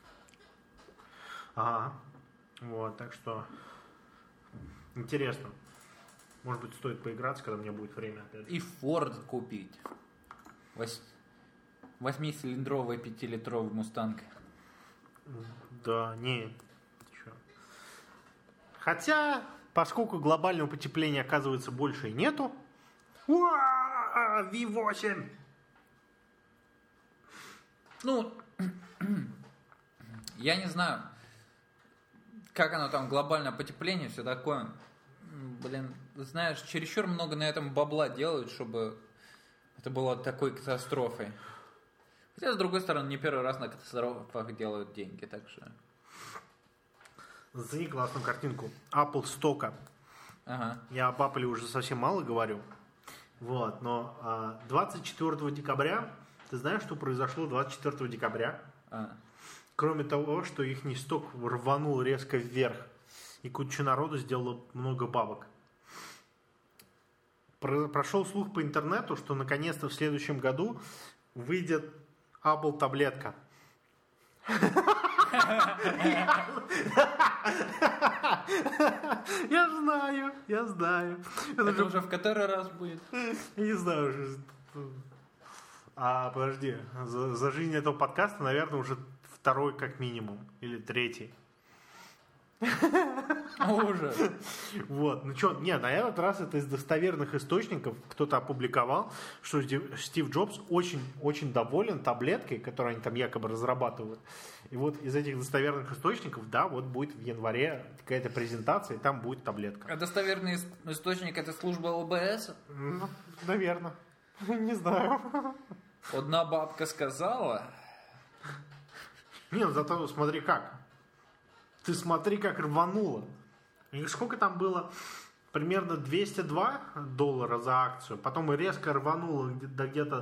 Ага. Вот, так что... Интересно. Может быть, стоит поиграться, когда у меня будет время, опять же. И Ford купить. 8-цилиндровый 5-литровый Мустанг. Да, не. Чё. Хотя, поскольку глобального потепления, оказывается, больше и нету. V8! Я не знаю, как оно там, глобальное потепление, все такое. Знаешь, чересчур много на этом бабла делают, чтобы это было такой катастрофой. Хотя, с другой стороны, не первый раз на катастрофах делают деньги, так что... Зацени классную картинку. Apple стока. Ага. Я об Apple уже совсем мало говорю. Вот, но 24 декабря, ты знаешь, что произошло 24 декабря? Кроме того, что их сток рванул резко вверх, и куча народу сделала много бабок. Прошел слух по интернету, что наконец-то в следующем году выйдет Apple таблетка. Я знаю. Это уже в который раз будет? Я не знаю уже. Подожди, за жизнь этого подкаста, наверное, уже второй как минимум. Или третий. Ужас. Вот, ну что, нет, на этот раз это из достоверных источников кто-то опубликовал, что Стив Джобс очень доволен таблеткой, которую они там якобы разрабатывают. И вот из этих достоверных источников, да, вот будет в январе какая-то презентация, и там будет таблетка. А достоверный источник — это служба ОБС? Ну, наверное. Не знаю. Одна бабка сказала. Не, ну зато смотри как. Ты смотри, как рвануло. И сколько там было? Примерно $202 за акцию. Потом резко рвануло до где-то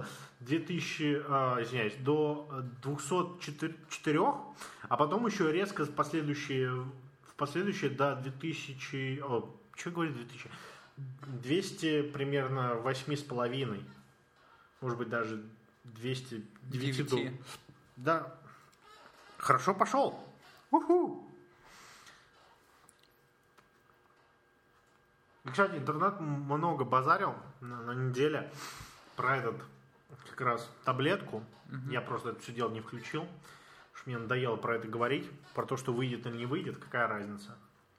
204, а потом еще резко в последующие до 2000... что говорит 2000? 200 примерно 8,5. Может быть, даже 209 долларов. Да. Хорошо пошел. Уху. Кстати, интернет много базарил на неделе про этот как раз таблетку. Я просто это все дело не включил, потому что мне надоело про это говорить. Про то, что выйдет или не выйдет, какая разница.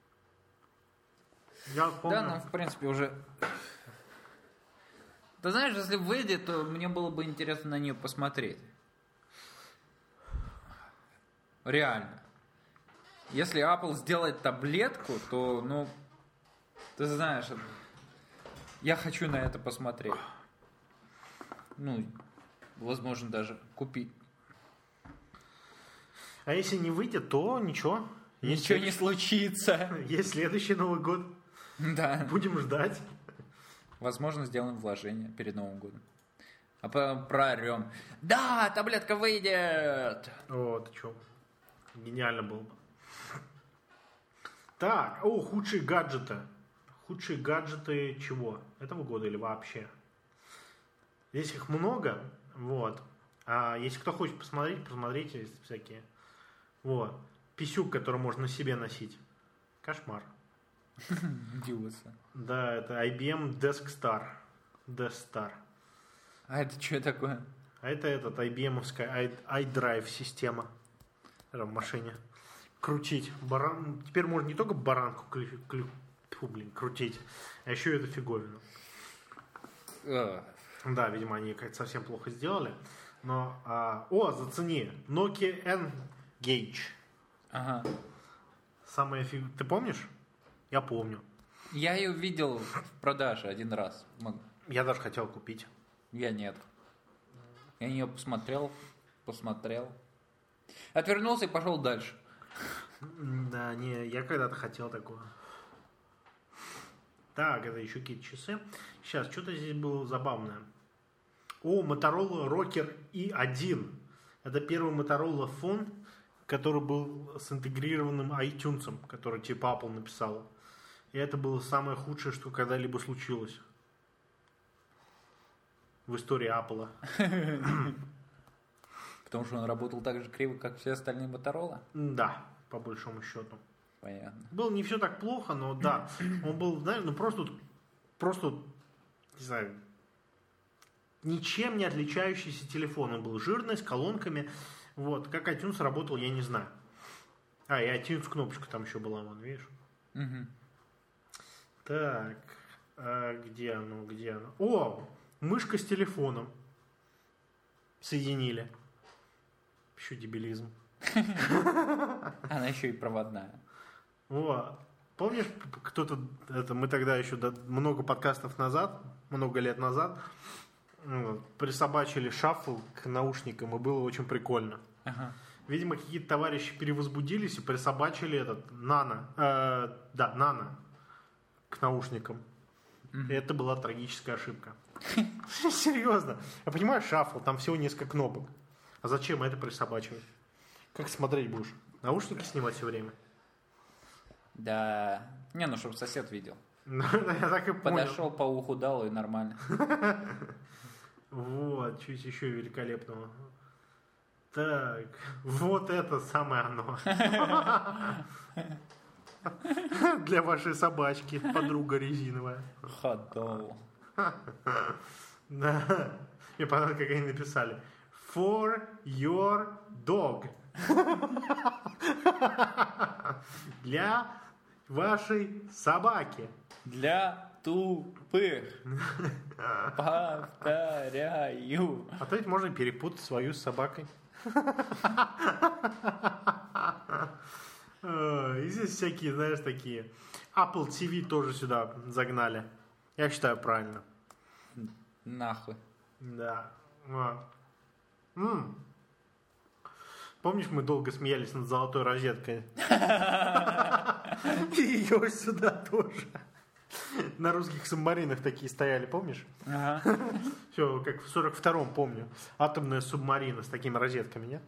Я помню... Да, ну в принципе уже... Ты знаешь, если выйдет, то мне было бы интересно на нее посмотреть. Реально. Если Apple сделает таблетку, то, ну, ты знаешь, я хочу на это посмотреть. Ну, возможно, даже купить. А если не выйдет, то ничего. Ничего не случится. Есть следующий Новый год. Да. Будем ждать. Возможно, сделаем вложение перед Новым годом. А потом проорем. Да, таблетка выйдет! О, ты чё? Гениально было бы. Так, худшие гаджеты. Худшие гаджеты чего? Этого года или вообще? Здесь их много, вот. А если кто хочет посмотреть, посмотрите, есть всякие. Вот. Писюк, который можно на себе носить. Кошмар. Дивился. Да, это IBM Desk Star. А это что такое? А это IBM-овская iDrive система. В машине. Крутить. Теперь можно не только баранку крутить, а еще и эту фиговину. Да, видимо, они как-то совсем плохо сделали. Но, зацени. Nokia N-Gage. Ага. Самая Ты помнишь? Я помню. Я ее видел в продаже один раз. Я даже хотел купить. Я нет. Я на нее посмотрел. Отвернулся и пошел дальше. Да, не, я когда-то хотел такое. Так, это еще какие-то часы. Сейчас, что-то здесь было забавное. Motorola Rocker i1. Это первый Motorola фон, который был с интегрированным iTunes, который типа Apple написала. И это было самое худшее, что когда-либо случилось в истории Apple. Потому что он работал так же криво, как все остальные Motorola? Да, по большому счету. Понятно. Было не все так плохо, но да. Он был, знаешь, просто, не знаю, ничем не отличающийся телефон. Он был жирный, с колонками. Вот. Как iTunes работал, я не знаю. И iTunes кнопочка там еще была, вон, видишь? Угу. Так, где оно? Мышка с телефоном. Соединили. Еще дебилизм. Она еще и проводная. Вот. Помнишь, мы тогда еще много подкастов назад, много лет назад, присобачили шаффл к наушникам, и было очень прикольно. Ага. видимо, какие-то товарищи перевозбудились и присобачили этот нано к наушникам. И это была трагическая ошибка. Серьезно. Я понимаю, шафл, там всего несколько кнопок. А зачем это присобачивать? Как смотреть будешь? Наушники снимать все время? Да. Не, ну, чтобы сосед видел. Я так и понял. Подошел, по уху дал, и нормально. Вот, чуть еще великолепного. Так, вот это самое оно. Для вашей собачки, подруга резиновая. Ходол. Да. Мне понравилось, как они написали. For your dog. Для вашей собаки. Для тупых. Повторяю. А то ведь можно перепутать свою с собакой. И здесь всякие, знаешь, такие. Apple TV тоже сюда загнали. Я считаю, правильно. Нахуй. Да. Помнишь, мы долго смеялись над золотой розеткой? И ее сюда тоже. На русских субмаринах такие стояли, помнишь? Ага. Все, как в 42-м, помню. Атомная субмарина с такими розетками, нет?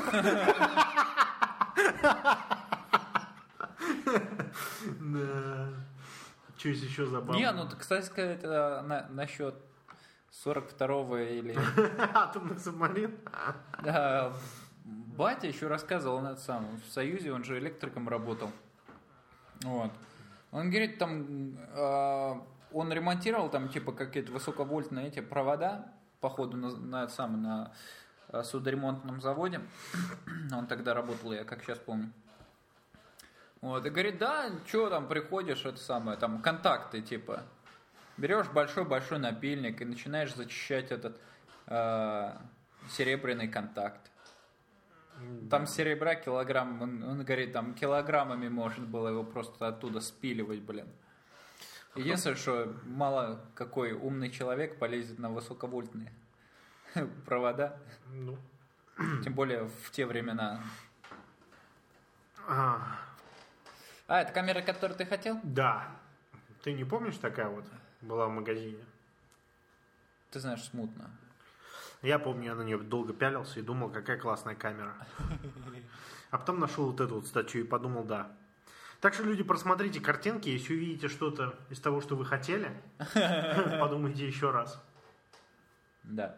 Да. Что еще забавно? Не, ну, кстати сказать, насчет 42-го или... Атомных субмарин? Да, батя еще рассказывал в в Союзе, он же электриком работал. Вот. Он говорит, там, он ремонтировал там, типа, какие-то высоковольтные эти провода, походу, на судоремонтном заводе. Он тогда работал, я как сейчас помню. Вот, и говорит, да, что там, приходишь, это самое, там, контакты, типа, берешь большой-большой напильник и начинаешь зачищать этот серебряный контакт. Там серебра килограмм, он говорит, там килограммами можно было его просто оттуда спиливать, блин. Единственное, что мало какой умный человек полезет на высоковольтные провода. Ну. Тем более в те времена. Это камера, которую ты хотел? Да. Ты не помнишь, такая вот была в магазине? Ты знаешь, смутно. Я помню, я на нее долго пялился и думал, какая классная камера. А потом нашел вот эту вот статью и подумал, да. Так что, люди, просмотрите картинки, если увидите что-то из того, что вы хотели, подумайте еще раз. Да.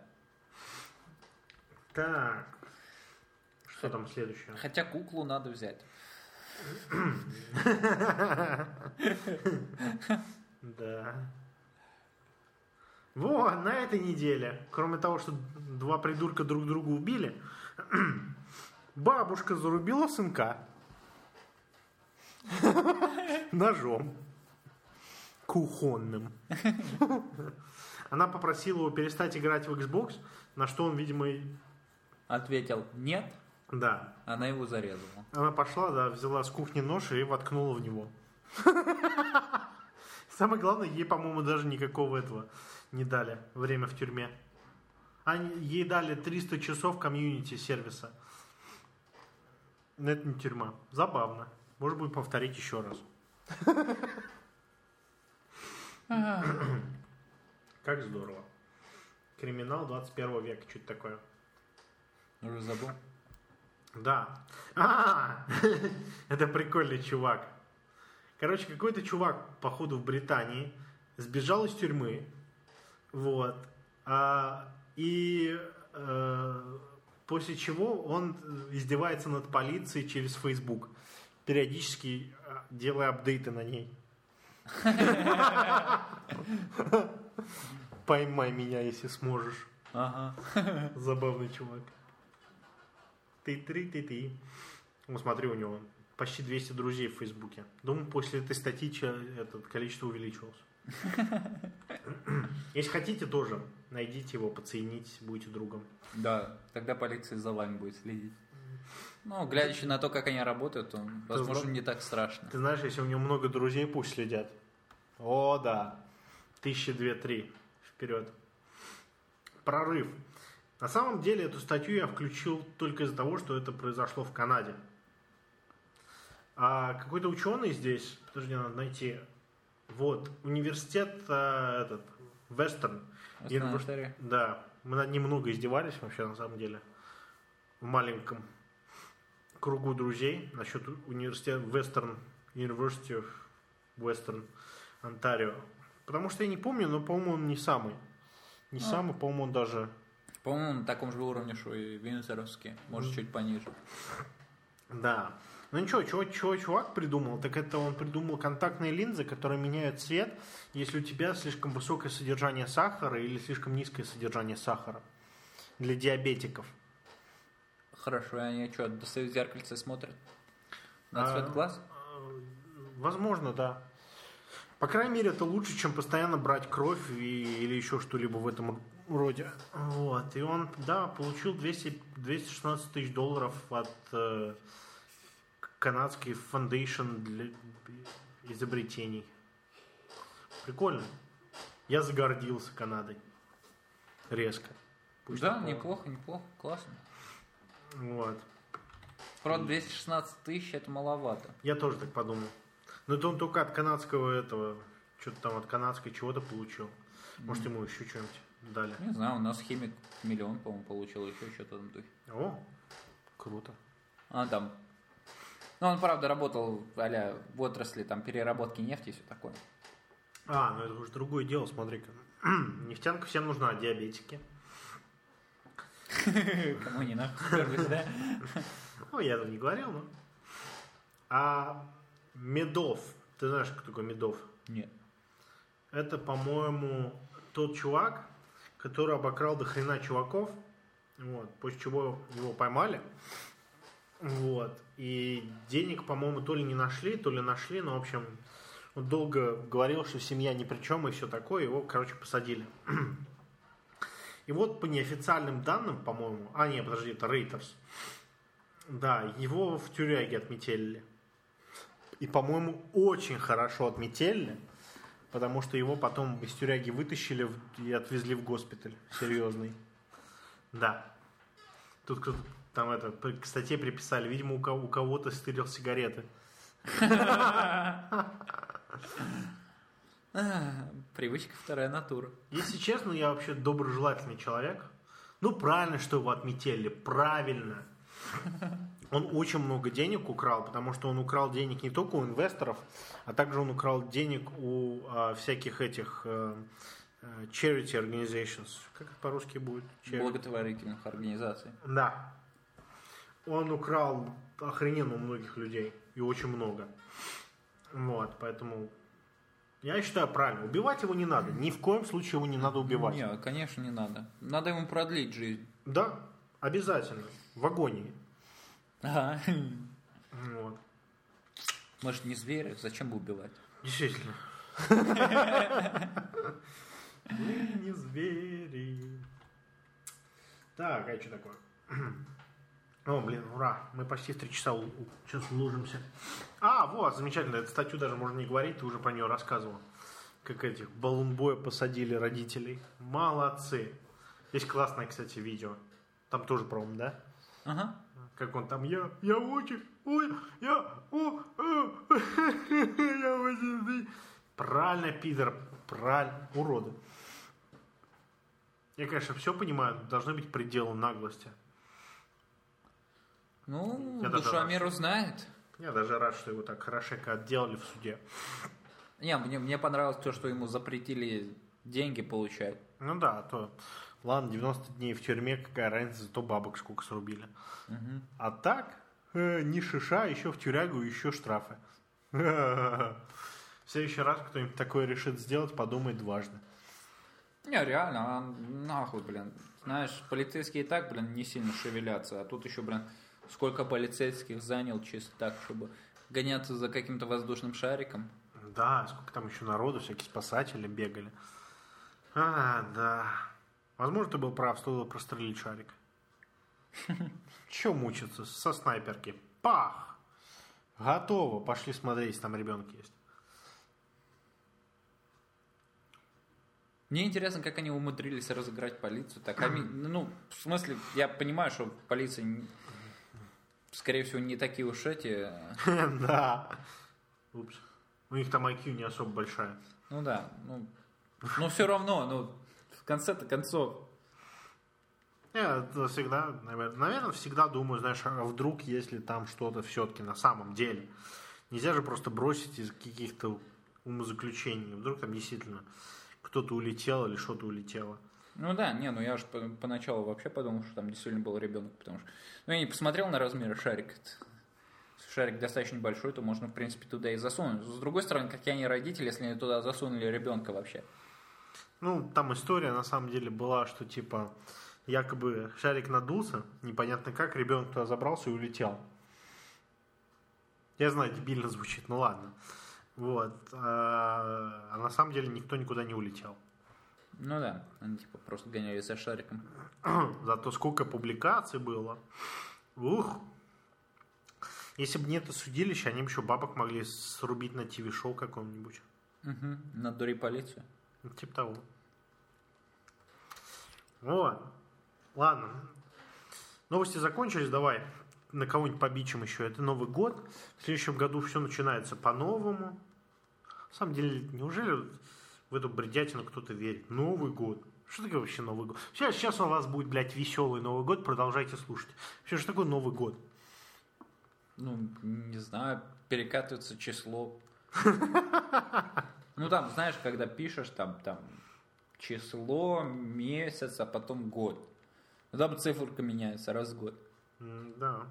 Так. Что там следующее? Хотя куклу надо взять. Да. Вот, на этой неделе, кроме того, что два придурка друг друга убили, бабушка зарубила сынка ножом кухонным. Она попросила его перестать играть в Xbox, на что он, видимо, Ответил нет. да. Она его зарезала. Она пошла, да, взяла с кухни нож и воткнула в него. Самое главное, ей, по-моему, даже никакого этого не дали. Время в тюрьме. Ей дали 300 часов комьюнити сервиса. Но это не тюрьма. Забавно. Может быть, повторить еще раз. Как здорово. Криминал 21 века. Что-то такое. Уже забыл? Да. Это прикольный чувак. Короче, какой-то чувак, походу, в Британии сбежал из тюрьмы. Вот. После чего он издевается над полицией через Facebook, периодически делая апдейты на ней. Поймай меня, если сможешь. Ага. Забавный чувак. Ты. Ну, смотри, у него почти 200 друзей в Фейсбуке. Думаю, после этой статьи это количество увеличилось. Если хотите, тоже найдите его, поцените, будете другом. Да, тогда полиция за вами будет следить. Ну, глядя на то, как они работают, то, возможно, не так страшно. Ты знаешь, если у него много друзей, пусть следят. О, да. 1000, 2, 3. Вперед. Прорыв. На самом деле эту статью я включил только из-за того, что это произошло в Канаде. А какой-то ученый здесь, подожди, надо найти, вот, университет Western. Да, мы над ним много издевались вообще на самом деле. В маленьком кругу друзей насчет университета Western University of Western Ontario. Потому что я не помню, но, по-моему, он не самый. Не самый, по-моему, он даже... По-моему, на таком же уровне, что и Винзоровский. Может, чуть пониже. Да. Ну ничего, чего чувак придумал, так это он придумал контактные линзы, которые меняют цвет, если у тебя слишком высокое содержание сахара или слишком низкое содержание сахара. Для диабетиков. Хорошо, они что, достают зеркальце и смотрят на цвет глаз? Возможно, да. По крайней мере, это лучше, чем постоянно брать кровь или еще что-либо в этом роде. Вот. И он, да, получил $216 тысяч от канадской Foundation для изобретений. Прикольно. Я загордился Канадой. Резко. Пусть да, неплохо, классно. Вот. Правда, 216 тысяч это маловато. Я тоже так подумал. Но это он только от канадского этого, что-то там от канадской чего-то получил. Может, ему еще что-нибудь дали. Не знаю, у нас химик 1 миллион, по-моему, получил, еще что-то там духе. О, круто. Там. Ну, он, правда, работал а-ля в отрасли там переработки нефти и все такое. Ну это уже другое дело, смотри-ка. Нефтянка всем нужна, диабетики. Кому не нахуй, да? Ну, я этого не говорил, но... А Медов, ты знаешь, кто такой Медов? Нет. Это, по-моему, тот чувак, который обокрал до хрена чуваков, вот, после чего его поймали, вот, и денег, по-моему, то ли не нашли, то ли нашли, но, в общем, он долго говорил, что семья ни при чем и все такое, его, короче, посадили. И вот по неофициальным данным, по-моему, подожди, это Reuters, да, его в тюряге отметелили. И, по-моему, очень хорошо отметили, потому что его потом из тюряги вытащили и отвезли в госпиталь серьезный. Да. Тут кто-то там к статье приписали, видимо, у кого-то стырил сигареты. Привычка вторая натура. Если честно, я вообще доброжелательный человек. Ну, правильно, что его отметили. Правильно. Он очень много денег украл, потому что он украл денег не только у инвесторов, а также он украл денег у всяких этих charity organizations. Как это по-русски будет? Благотворительных организаций. Да. Он украл охрененно у многих людей. И очень много. Вот, поэтому... Я считаю правильно. Убивать его не надо. Ни в коем случае его не надо убивать. Нет, конечно, не надо. Надо ему продлить жизнь. Да, обязательно. В агонии. Ага. Вот. Может, не зверь? Зачем бы убивать? Действительно. Мы не звери. Так, а что такое? О, блин, ура. Мы почти в 3 часа сейчас уложимся. Вот, замечательно. Эту статью даже можно не говорить, ты уже про нее рассказывал. Как этих балунбоя посадили родителей. Молодцы. Есть классное, кстати, видео. Там тоже про-ум, да? Ага. Как он там, я очень, правильно, пидор, правильно, уроды. Я, конечно, все понимаю, должны быть пределы наглости. Ну, душа миру знает. Я даже рад, что его так хорошенько отделали в суде. Мне понравилось то, что ему запретили деньги получать. Ну да, то... Ладно, 90 дней в тюрьме, какая разница, зато бабок сколько срубили. Угу. А так, ни шиша, еще в тюрягу, еще штрафы. В следующий раз кто-нибудь такое решит сделать, подумай дважды. Не, реально, нахуй, блин. Знаешь, полицейские и так, блин, не сильно шевелятся. А тут еще, блин, сколько полицейских занял чисто так, чтобы гоняться за каким-то воздушным шариком. Да, сколько там еще народу, всякие спасатели бегали. Да. Возможно, ты был прав, стоило прострелить шарик. Че мучиться? Со снайперки. Пах! Готово. Пошли смотреть, там ребенок есть. Мне интересно, как они умудрились разыграть полицию. Так, ну, в смысле, я понимаю, что полиция, скорее всего, не такие уж эти. Да. Упс. У них там IQ не особо большая. Ну да, но все равно, ну, в конце-то концов. Я всегда, наверное, всегда думаю, знаешь, а вдруг, если там что-то все-таки на самом деле. Нельзя же просто бросить из каких-то умозаключений. Вдруг там действительно кто-то улетел или что-то улетело. Ну да, ну я же поначалу вообще подумал, что там действительно был ребенок, потому что... Ну я не посмотрел на размеры шарика. Шарик достаточно большой, то можно, в принципе, туда и засунуть. С другой стороны, какие они родители, если они туда засунули ребенка вообще? Ну, там история, на самом деле, была, что, типа, якобы шарик надулся, непонятно как, ребенок туда забрался и улетел. Я знаю, дебильно звучит, ну ладно. Вот. А на самом деле никто никуда не улетел. Ну да, они, типа, просто гонялись за шариком. Зато сколько публикаций было. Ух! Если бы не это судилище, они бы еще бабок могли срубить на ТВ-шоу каком-нибудь. Угу, надури полицию. Типа того. Вот. Ладно. Новости закончились, давай на кого-нибудь побичим еще. Это Новый год. В следующем году все начинается по-новому. На самом деле, неужели в эту бредятину кто-то верит? Новый год. Что такое вообще Новый год? Сейчас у вас будет, блядь, веселый Новый год, продолжайте слушать. Вообще, что такое Новый год? Ну, не знаю, перекатывается число. Ну, там, знаешь, когда пишешь, там число, месяц, а потом год. Ну, там циферка меняется раз в год. Да.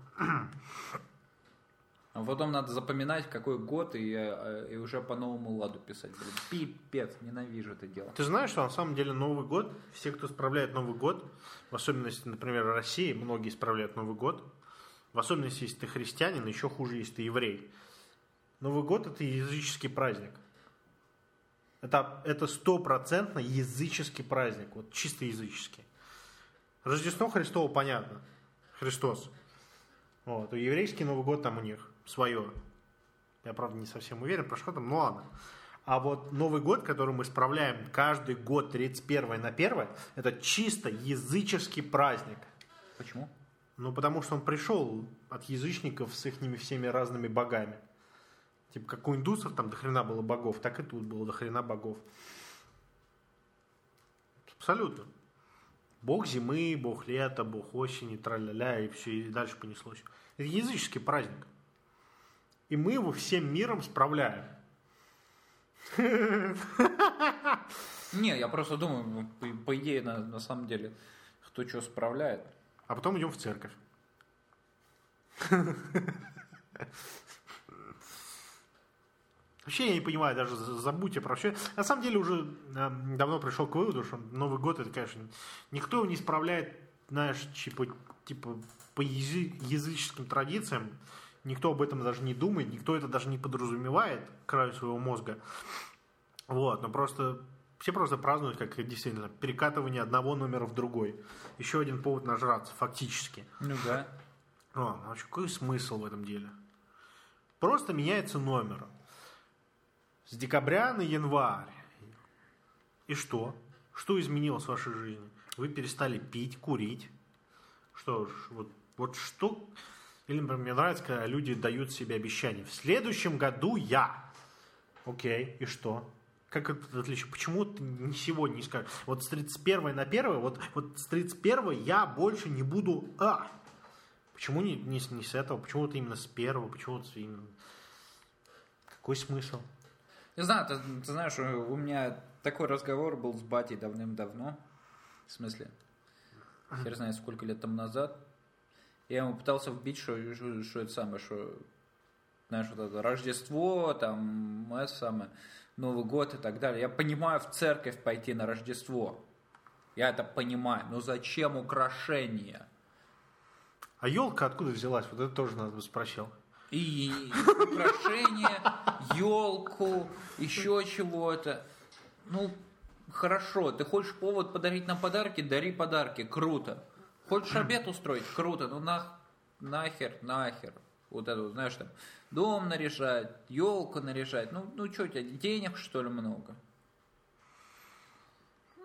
А потом надо запоминать, какой год, и уже по новому ладу писать. Блин, пипец, ненавижу это дело. Ты знаешь, что на самом деле Новый год, все, кто справляет Новый год, в особенности, например, в России, многие справляют Новый год, в особенности, если ты христианин, еще хуже, если ты еврей. Новый год – это языческий праздник. Это стопроцентно языческий праздник, вот чисто языческий. Рождество Христово понятно, Христос. Вот, и еврейский Новый год там у них свое. Я, правда, не совсем уверен, про что там, ну ладно. А вот Новый год, который мы справляем каждый год 31 на 1, это чисто языческий праздник. Почему? Ну, потому что он пришел от язычников с их всеми разными богами. Типа, как у индусов там дохрена было богов, так и тут было дохрена богов. Абсолютно. Бог зимы, бог лета, бог осени, тра-ля-ля, и все, и дальше понеслось. Это языческий праздник. И мы его всем миром справляем. Не, я просто думаю, по идее, на самом деле, кто что справляет. А потом идем в церковь. Вообще я не понимаю, даже забудьте про все. На самом деле уже давно пришел к выводу, что Новый год это, конечно, никто его не справляет, знаешь, типа по языческим традициям. Никто об этом даже не думает, никто это даже не подразумевает к краю своего мозга. Вот, но просто все просто празднуют, как действительно, перекатывание одного номера в другой. Еще один повод нажраться, фактически. Ну да. А какой смысл в этом деле? Просто меняется номер. С декабря на январь. И что? Что изменилось в вашей жизни? Вы перестали пить, курить. Что ж, вот что... Или, например, мне нравится, когда люди дают себе обещания. В следующем году я. Окей, и что? Как это отличие? Почему ты не сегодня не скажешь? Вот с 31 на 1, вот с 31 я больше не буду... Почему не с этого? Почему вот именно с 1? Почему вот именно... Какой смысл? Не знаю, ты знаешь, у меня такой разговор был с батей давным-давно. В смысле? Хер знает, сколько лет тому назад. Я ему пытался вбить, что это самое, что, знаешь, вот это Рождество, там, это самое, Новый год и так далее. Я понимаю, в церковь пойти на Рождество. Я это понимаю. Но зачем украшения? А елка откуда взялась? Вот это тоже надо бы спросил. И украшения, елку, еще чего-то. Ну, хорошо, ты хочешь повод подарить нам подарки, дари подарки, круто. Хочешь обед устроить, круто, ну нахер. Вот это, знаешь, там, дом наряжать, елку наряжать. Ну что у тебя, денег, что ли, много?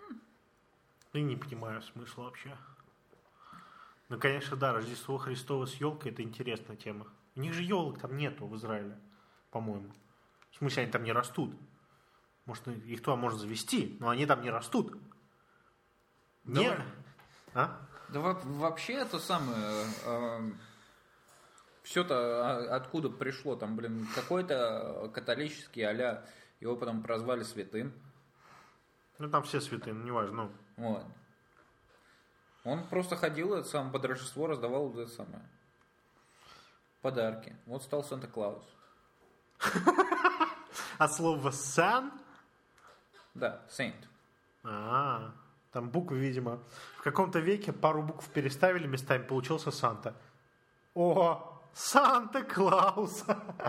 И не понимаю смысла вообще. Ну, конечно, да, Рождество Христово с елкой — это интересная тема. У них же елок там нету в Израиле, по-моему. В смысле, они там не растут. Может, их туда можно завести, но они там не растут. Не. А? Да вообще это самое... все-то откуда пришло? Там, блин, какой-то католический а-ля, его потом прозвали святым. Ну, там все святые, ну, неважно. Ну. Вот. Он просто ходил, это самое, под Рождество раздавал это самое. Подарки. Вот стал Санта-Клаус. А слово «сан»? Да, Saint. Там буквы, видимо. В каком-то веке пару букв переставили местами, получился Санта. О, Санта-Клаус!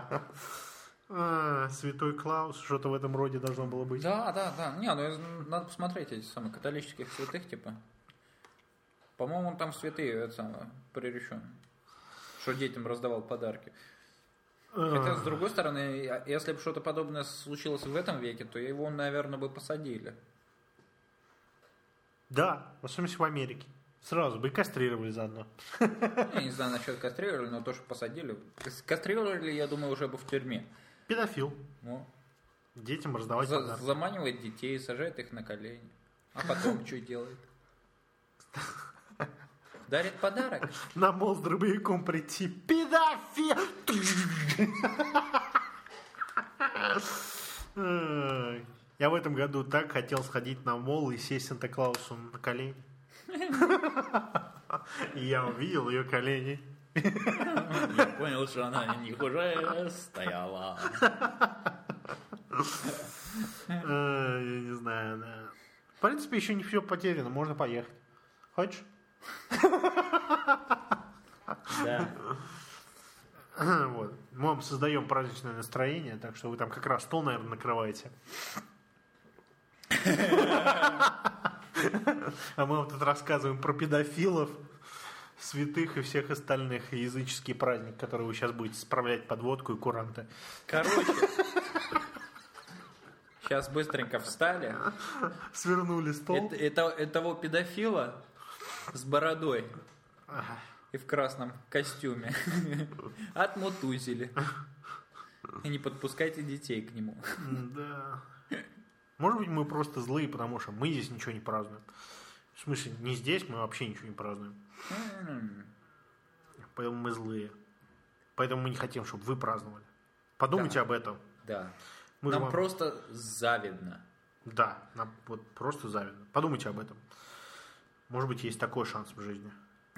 Святой Клаус, что-то в этом роде должно было быть. Да. Не, ну надо посмотреть эти самые католических святых, типа. По-моему, он там святые, это самое, приречен. Что детям раздавал подарки. Хотя, с другой стороны, если бы что-то подобное случилось в этом веке, то его, наверное, бы посадили. Да, в особенности в Америке. Сразу бы и кастрировали заодно. Я не знаю насчет кастрировали, но то, что посадили. Кастрировали, я думаю, уже бы в тюрьме. Педофил. Ну, Детям раздавать подарки. заманивает детей, сажает их на колени. А потом что делает? Дарит подарок. На мол с дробовиком прийти. Педофил! Я в этом году так хотел сходить на мол и сесть Санта-Клаусу на колени. И я увидел ее колени. Я понял, что она не хуже стояла. Я не знаю, да. В принципе, еще не все потеряно, можно поехать. Хочешь? Да. Вот. Мы вам создаем праздничное настроение, так что вы там как раз стол, наверное, накрываете. А мы вам тут рассказываем про педофилов, святых и всех остальных, и языческий праздник, который вы сейчас будете справлять под водку и куранты. Короче, сейчас быстренько встали. Свернули стол. Этого педофила с бородой и в красном костюме отмутузили. И не подпускайте детей к нему. Да. Может быть, мы просто злые, потому что мы здесь ничего не празднуем. В смысле, не здесь мы вообще ничего не празднуем. Поэтому мы злые. Поэтому мы не хотим, чтобы вы праздновали. Подумайте об этом. Да. Нам просто завидно. Да, нам вот просто завидно. Подумайте об этом. Может быть, есть такой шанс в жизни.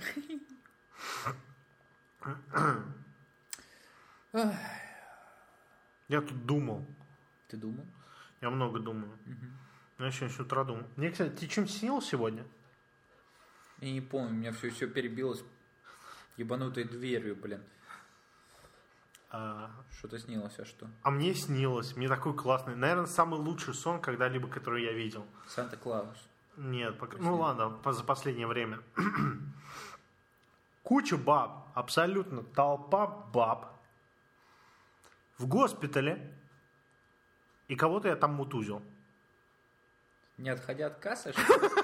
Я тут думал. Ты думал? Я много думаю. Я сегодня с утра думал. Мне, кстати, ты чем снилось сегодня? Я не помню, у меня все перебилось ебанутой дверью, блин. Что-то снилось, а что? А мне снилось. Мне такой классный. Наверное, самый лучший сон, когда-либо, который я видел. Санта-Клаус. Нет, ну ладно, за последнее время. Куча баб, абсолютно толпа баб в госпитале, и кого-то я там мутузил. Не отходя от кассы,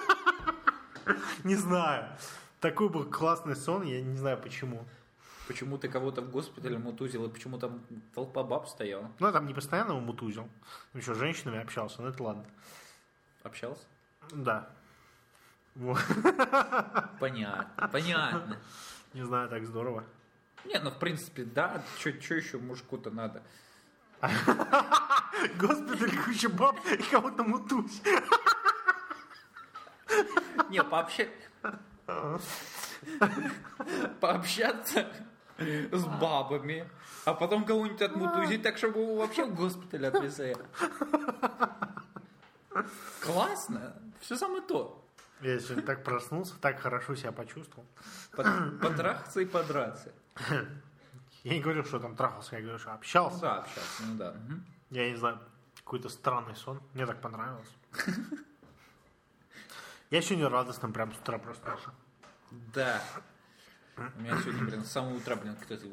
Не знаю. Такой был классный сон, я не знаю почему. Почему ты кого-то в госпитале мутузил, и почему там толпа баб стояла? Ну, я там не постоянно его мутузил. Еще с женщинами общался, но это ладно. Общался? Да. Вот. Понятно. Не знаю, так здорово. Не, ну в принципе, да, что еще мужику-то надо? Госпиталь, куча баб и кого-то мутузь. Не, пообщаться с бабами, а потом кого-нибудь отмутузить так, чтобы его вообще в госпиталь отвезли. Классно, все самое то. Я сегодня так проснулся, так хорошо себя почувствовал. Потрахаться и подраться. Я не говорил, что там трахался, я говорю, что общался. Ну да, общаться, ну да. Угу. Я не знаю, какой-то странный сон. Мне так понравилось. Я сегодня радостным прям с утра проснулся. Да. У меня сегодня, блин, с самого утра, блин, кто-то...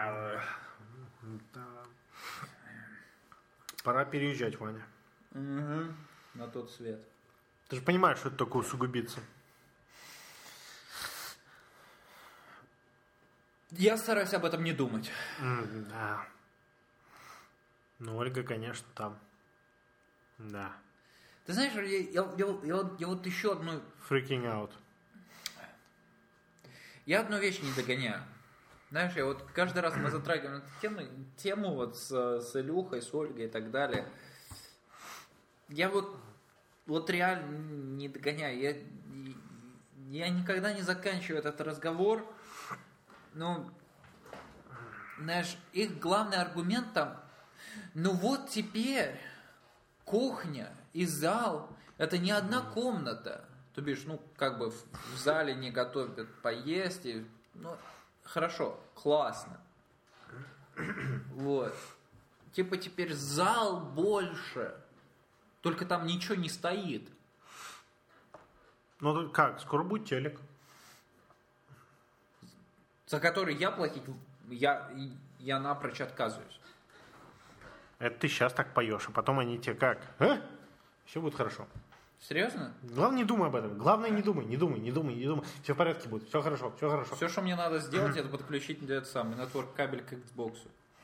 Да. Пора переезжать, Ваня. Угу. На тот свет. Ты же понимаешь, что это только усугубится. Я стараюсь об этом не думать. Да. Ну, Ольга, конечно, там. Да. Ты знаешь, я вот еще одну... Freaking out. Я одну вещь не догоняю. Знаешь, я вот каждый раз мы затрагиваем эту тему вот с Илюхой, с Ольгой и так далее. Я вот реально не догоняю. Я никогда не заканчиваю этот разговор. Ну, знаешь, их главный аргумент там, ну вот теперь кухня и зал, это не одна комната. То бишь, ну, как бы в зале не готовят поесть. Ну, хорошо, классно. Вот. Типа теперь зал больше. Только там ничего не стоит. Ну, как, скоро будет телек. За который я платить, я напрочь отказываюсь. Это ты сейчас так поешь, а потом они тебе как? Все будет хорошо. Серьезно? Главное, не думай об этом. Главное, не думай. Все в порядке будет. Все хорошо. Все, что мне надо сделать, это подключить этот самый нетворк кабель к Xbox.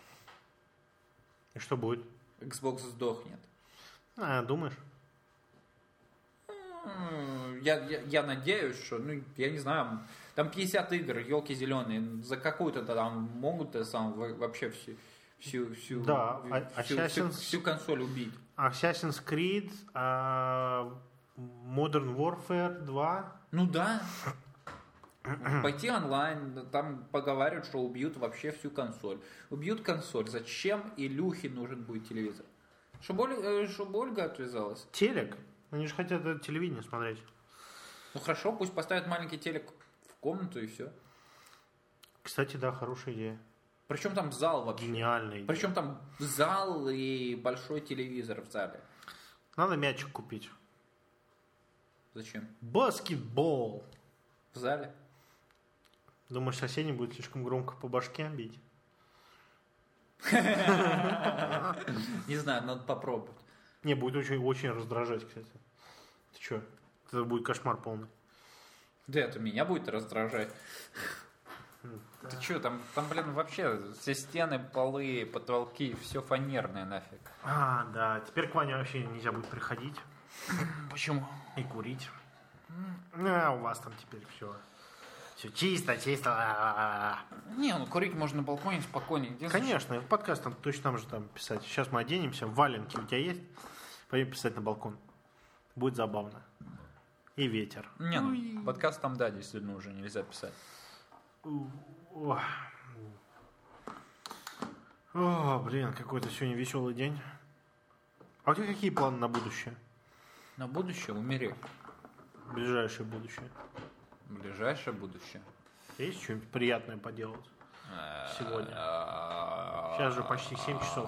И что будет? Xbox сдохнет. Думаешь? Я надеюсь, что, ну, я не знаю, там 50 игр, елки зеленые, за какую-то там могут вообще всю консоль убить. Assassin's Creed, Modern Warfare 2. Ну да. Пойти онлайн, там поговаривают, что убьют вообще всю консоль. Убьют консоль. Зачем Илюхе нужен будет телевизор? Чтобы Ольга отвязалась. Телек? Они же хотят это телевидение смотреть. Ну хорошо, пусть поставят маленький телек в комнату и все. Кстати, да, хорошая идея. Причем там зал вообще. Гениальная идея. Причем там зал и большой телевизор в зале. Надо мячик купить. Зачем? Баскетбол. В зале? Думаешь, соседний будет слишком громко по башке бить? Не знаю, надо попробовать. Не, будет очень раздражать, кстати. Ты что? Это будет кошмар полный. Да, это меня будет раздражать. Ты что, там, блин, вообще все стены, полы, потолки, все фанерное нафиг. Да, теперь к Ване вообще нельзя будет приходить. Почему? И курить. У вас там теперь все чисто. Не, ну курить можно на балконе спокойно. Конечно, в подкаст там точно там же там писать. Сейчас мы оденемся, валенки у тебя есть? Пойдем писать на балкон. Будет забавно. И ветер. Не, ну, подкаст там, да, действительно уже нельзя писать. Блин, какой-то сегодня веселый день. А у тебя какие планы на будущее? На будущее умереть. Ближайшее будущее. Ближайшее будущее. Есть что-нибудь приятное поделать сегодня? Сейчас же почти 7 часов.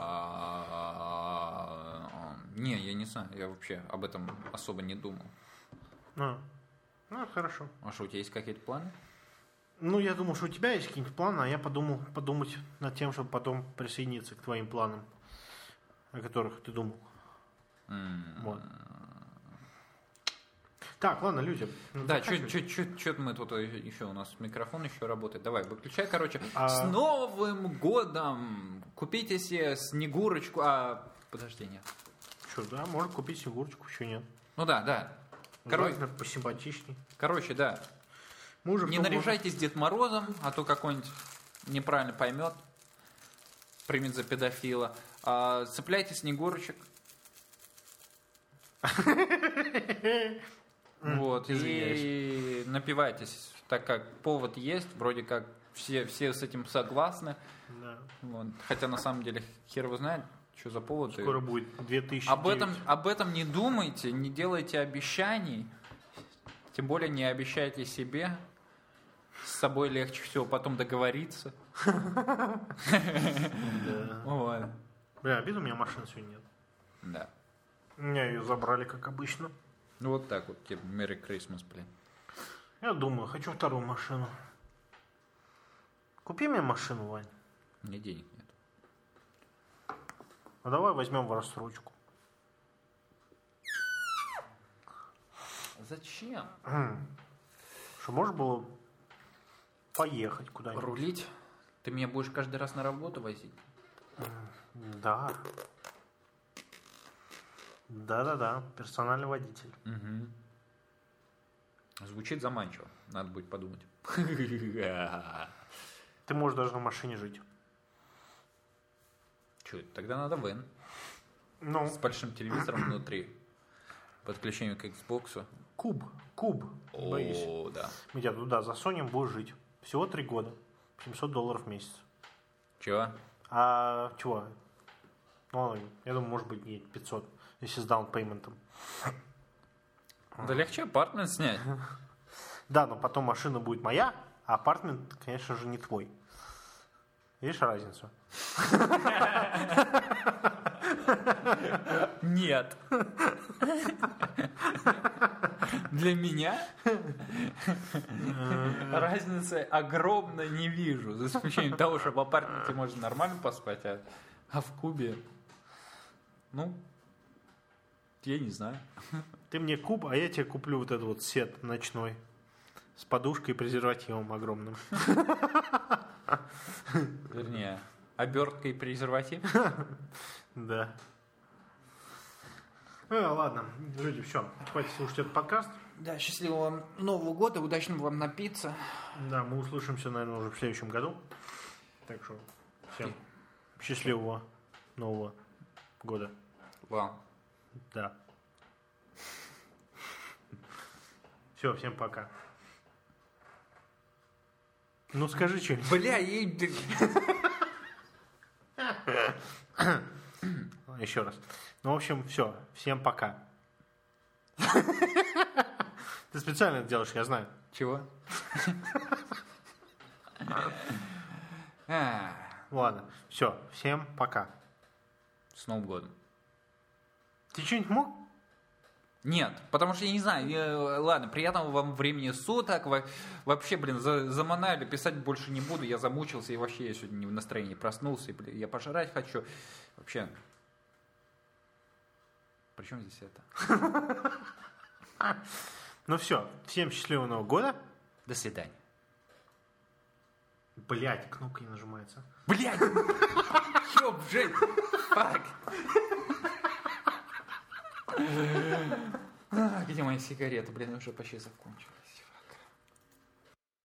Не, я не знаю, я вообще об этом особо не думал. Хорошо. А что, у тебя есть какие-то планы? Ну, я думал, что у тебя есть какие-нибудь планы, а я подумал подумать над тем, чтобы потом присоединиться к твоим планам, о которых ты думал. Вот. Так, ладно, люди. Да, что-то мы тут еще, у нас микрофон еще работает. Давай, выключай, короче. С Новым годом! Купите себе Снегурочку. Подожди, нет. Что, да, можно купить Снегурочку, еще нет. Ну да. Короче, посимпатичней. Короче, да. Мы уже не наряжайтесь Дед Морозом, а то какой-нибудь неправильно поймет, примет за педофила. Цепляйте Снегурочек. Вот, и напивайтесь, так как повод есть, вроде как все с этим согласны. Да. Вот. Хотя на самом деле хер его знает, что за повод. Скоро будет 2009. Об этом не думайте, не делайте обещаний, тем более не обещайте себе. С собой легче всего потом договориться. Бля, обида, у меня машины сегодня нет. Да. Меня ее забрали, как обычно. Ну вот так вот, типа Merry Christmas, блин. Я думаю, хочу вторую машину. Купи мне машину, Вань. Мне денег нет. Ну давай возьмем в рассрочку. Зачем? Что можно было поехать куда-нибудь. Рулить? Ты меня будешь каждый раз на работу возить? Да. Да-да-да, персональный водитель. Звучит заманчиво. Надо будет подумать. Ты можешь даже на машине жить. Че, тогда надо вэн. Ну, С большим телевизором внутри. Подключением к Xbox. куб. Боюсь. О, да. Мы тебя туда засунем, будешь жить. Всего 3 года. $700 в месяц. Чего? А чего? Ну, я думаю, может быть, и 500, если с даунпейментом. Да легче апартмент снять. Да, но потом машина будет моя, а апартмент, конечно же, не твой. Видишь разницу? Нет. Для меня разницы огромной не вижу. За исключением того, что в апартменте можно нормально поспать, а в кубе, ну, я не знаю. Ты мне куб, а я тебе куплю вот этот вот сет ночной. С подушкой и презервативом огромным. Вернее, обертка и презерватив. Да. Ладно, люди, все. Хватит слушать этот подкаст. Да, счастливого вам Нового года, удачно вам напиться. Да, мы услышимся, наверное, уже в следующем году. Так что всем счастливого Нового года. Вам. Да. Все, всем пока. Ну скажи что-нибудь. Бля, Еще раз. Ну, в общем, все. Всем пока. Ты специально это делаешь, я знаю. Чего? Ладно, все. Всем пока. С Новым годом. Ты что-нибудь мог? Нет, потому что я не знаю. Ладно, приятного вам времени суток. Вообще, блин, заманали, писать больше не буду. Я замучился и вообще я сегодня не в настроении проснулся. И, блин, я пожрать хочу. Вообще. При чем здесь это? Ну все, всем счастливого Нового года. До свидания. Блять, кнопка не нажимается. Блядь! Ёб, Жень! Фак! Где моя сигарета? Блин, я уже почти закончил.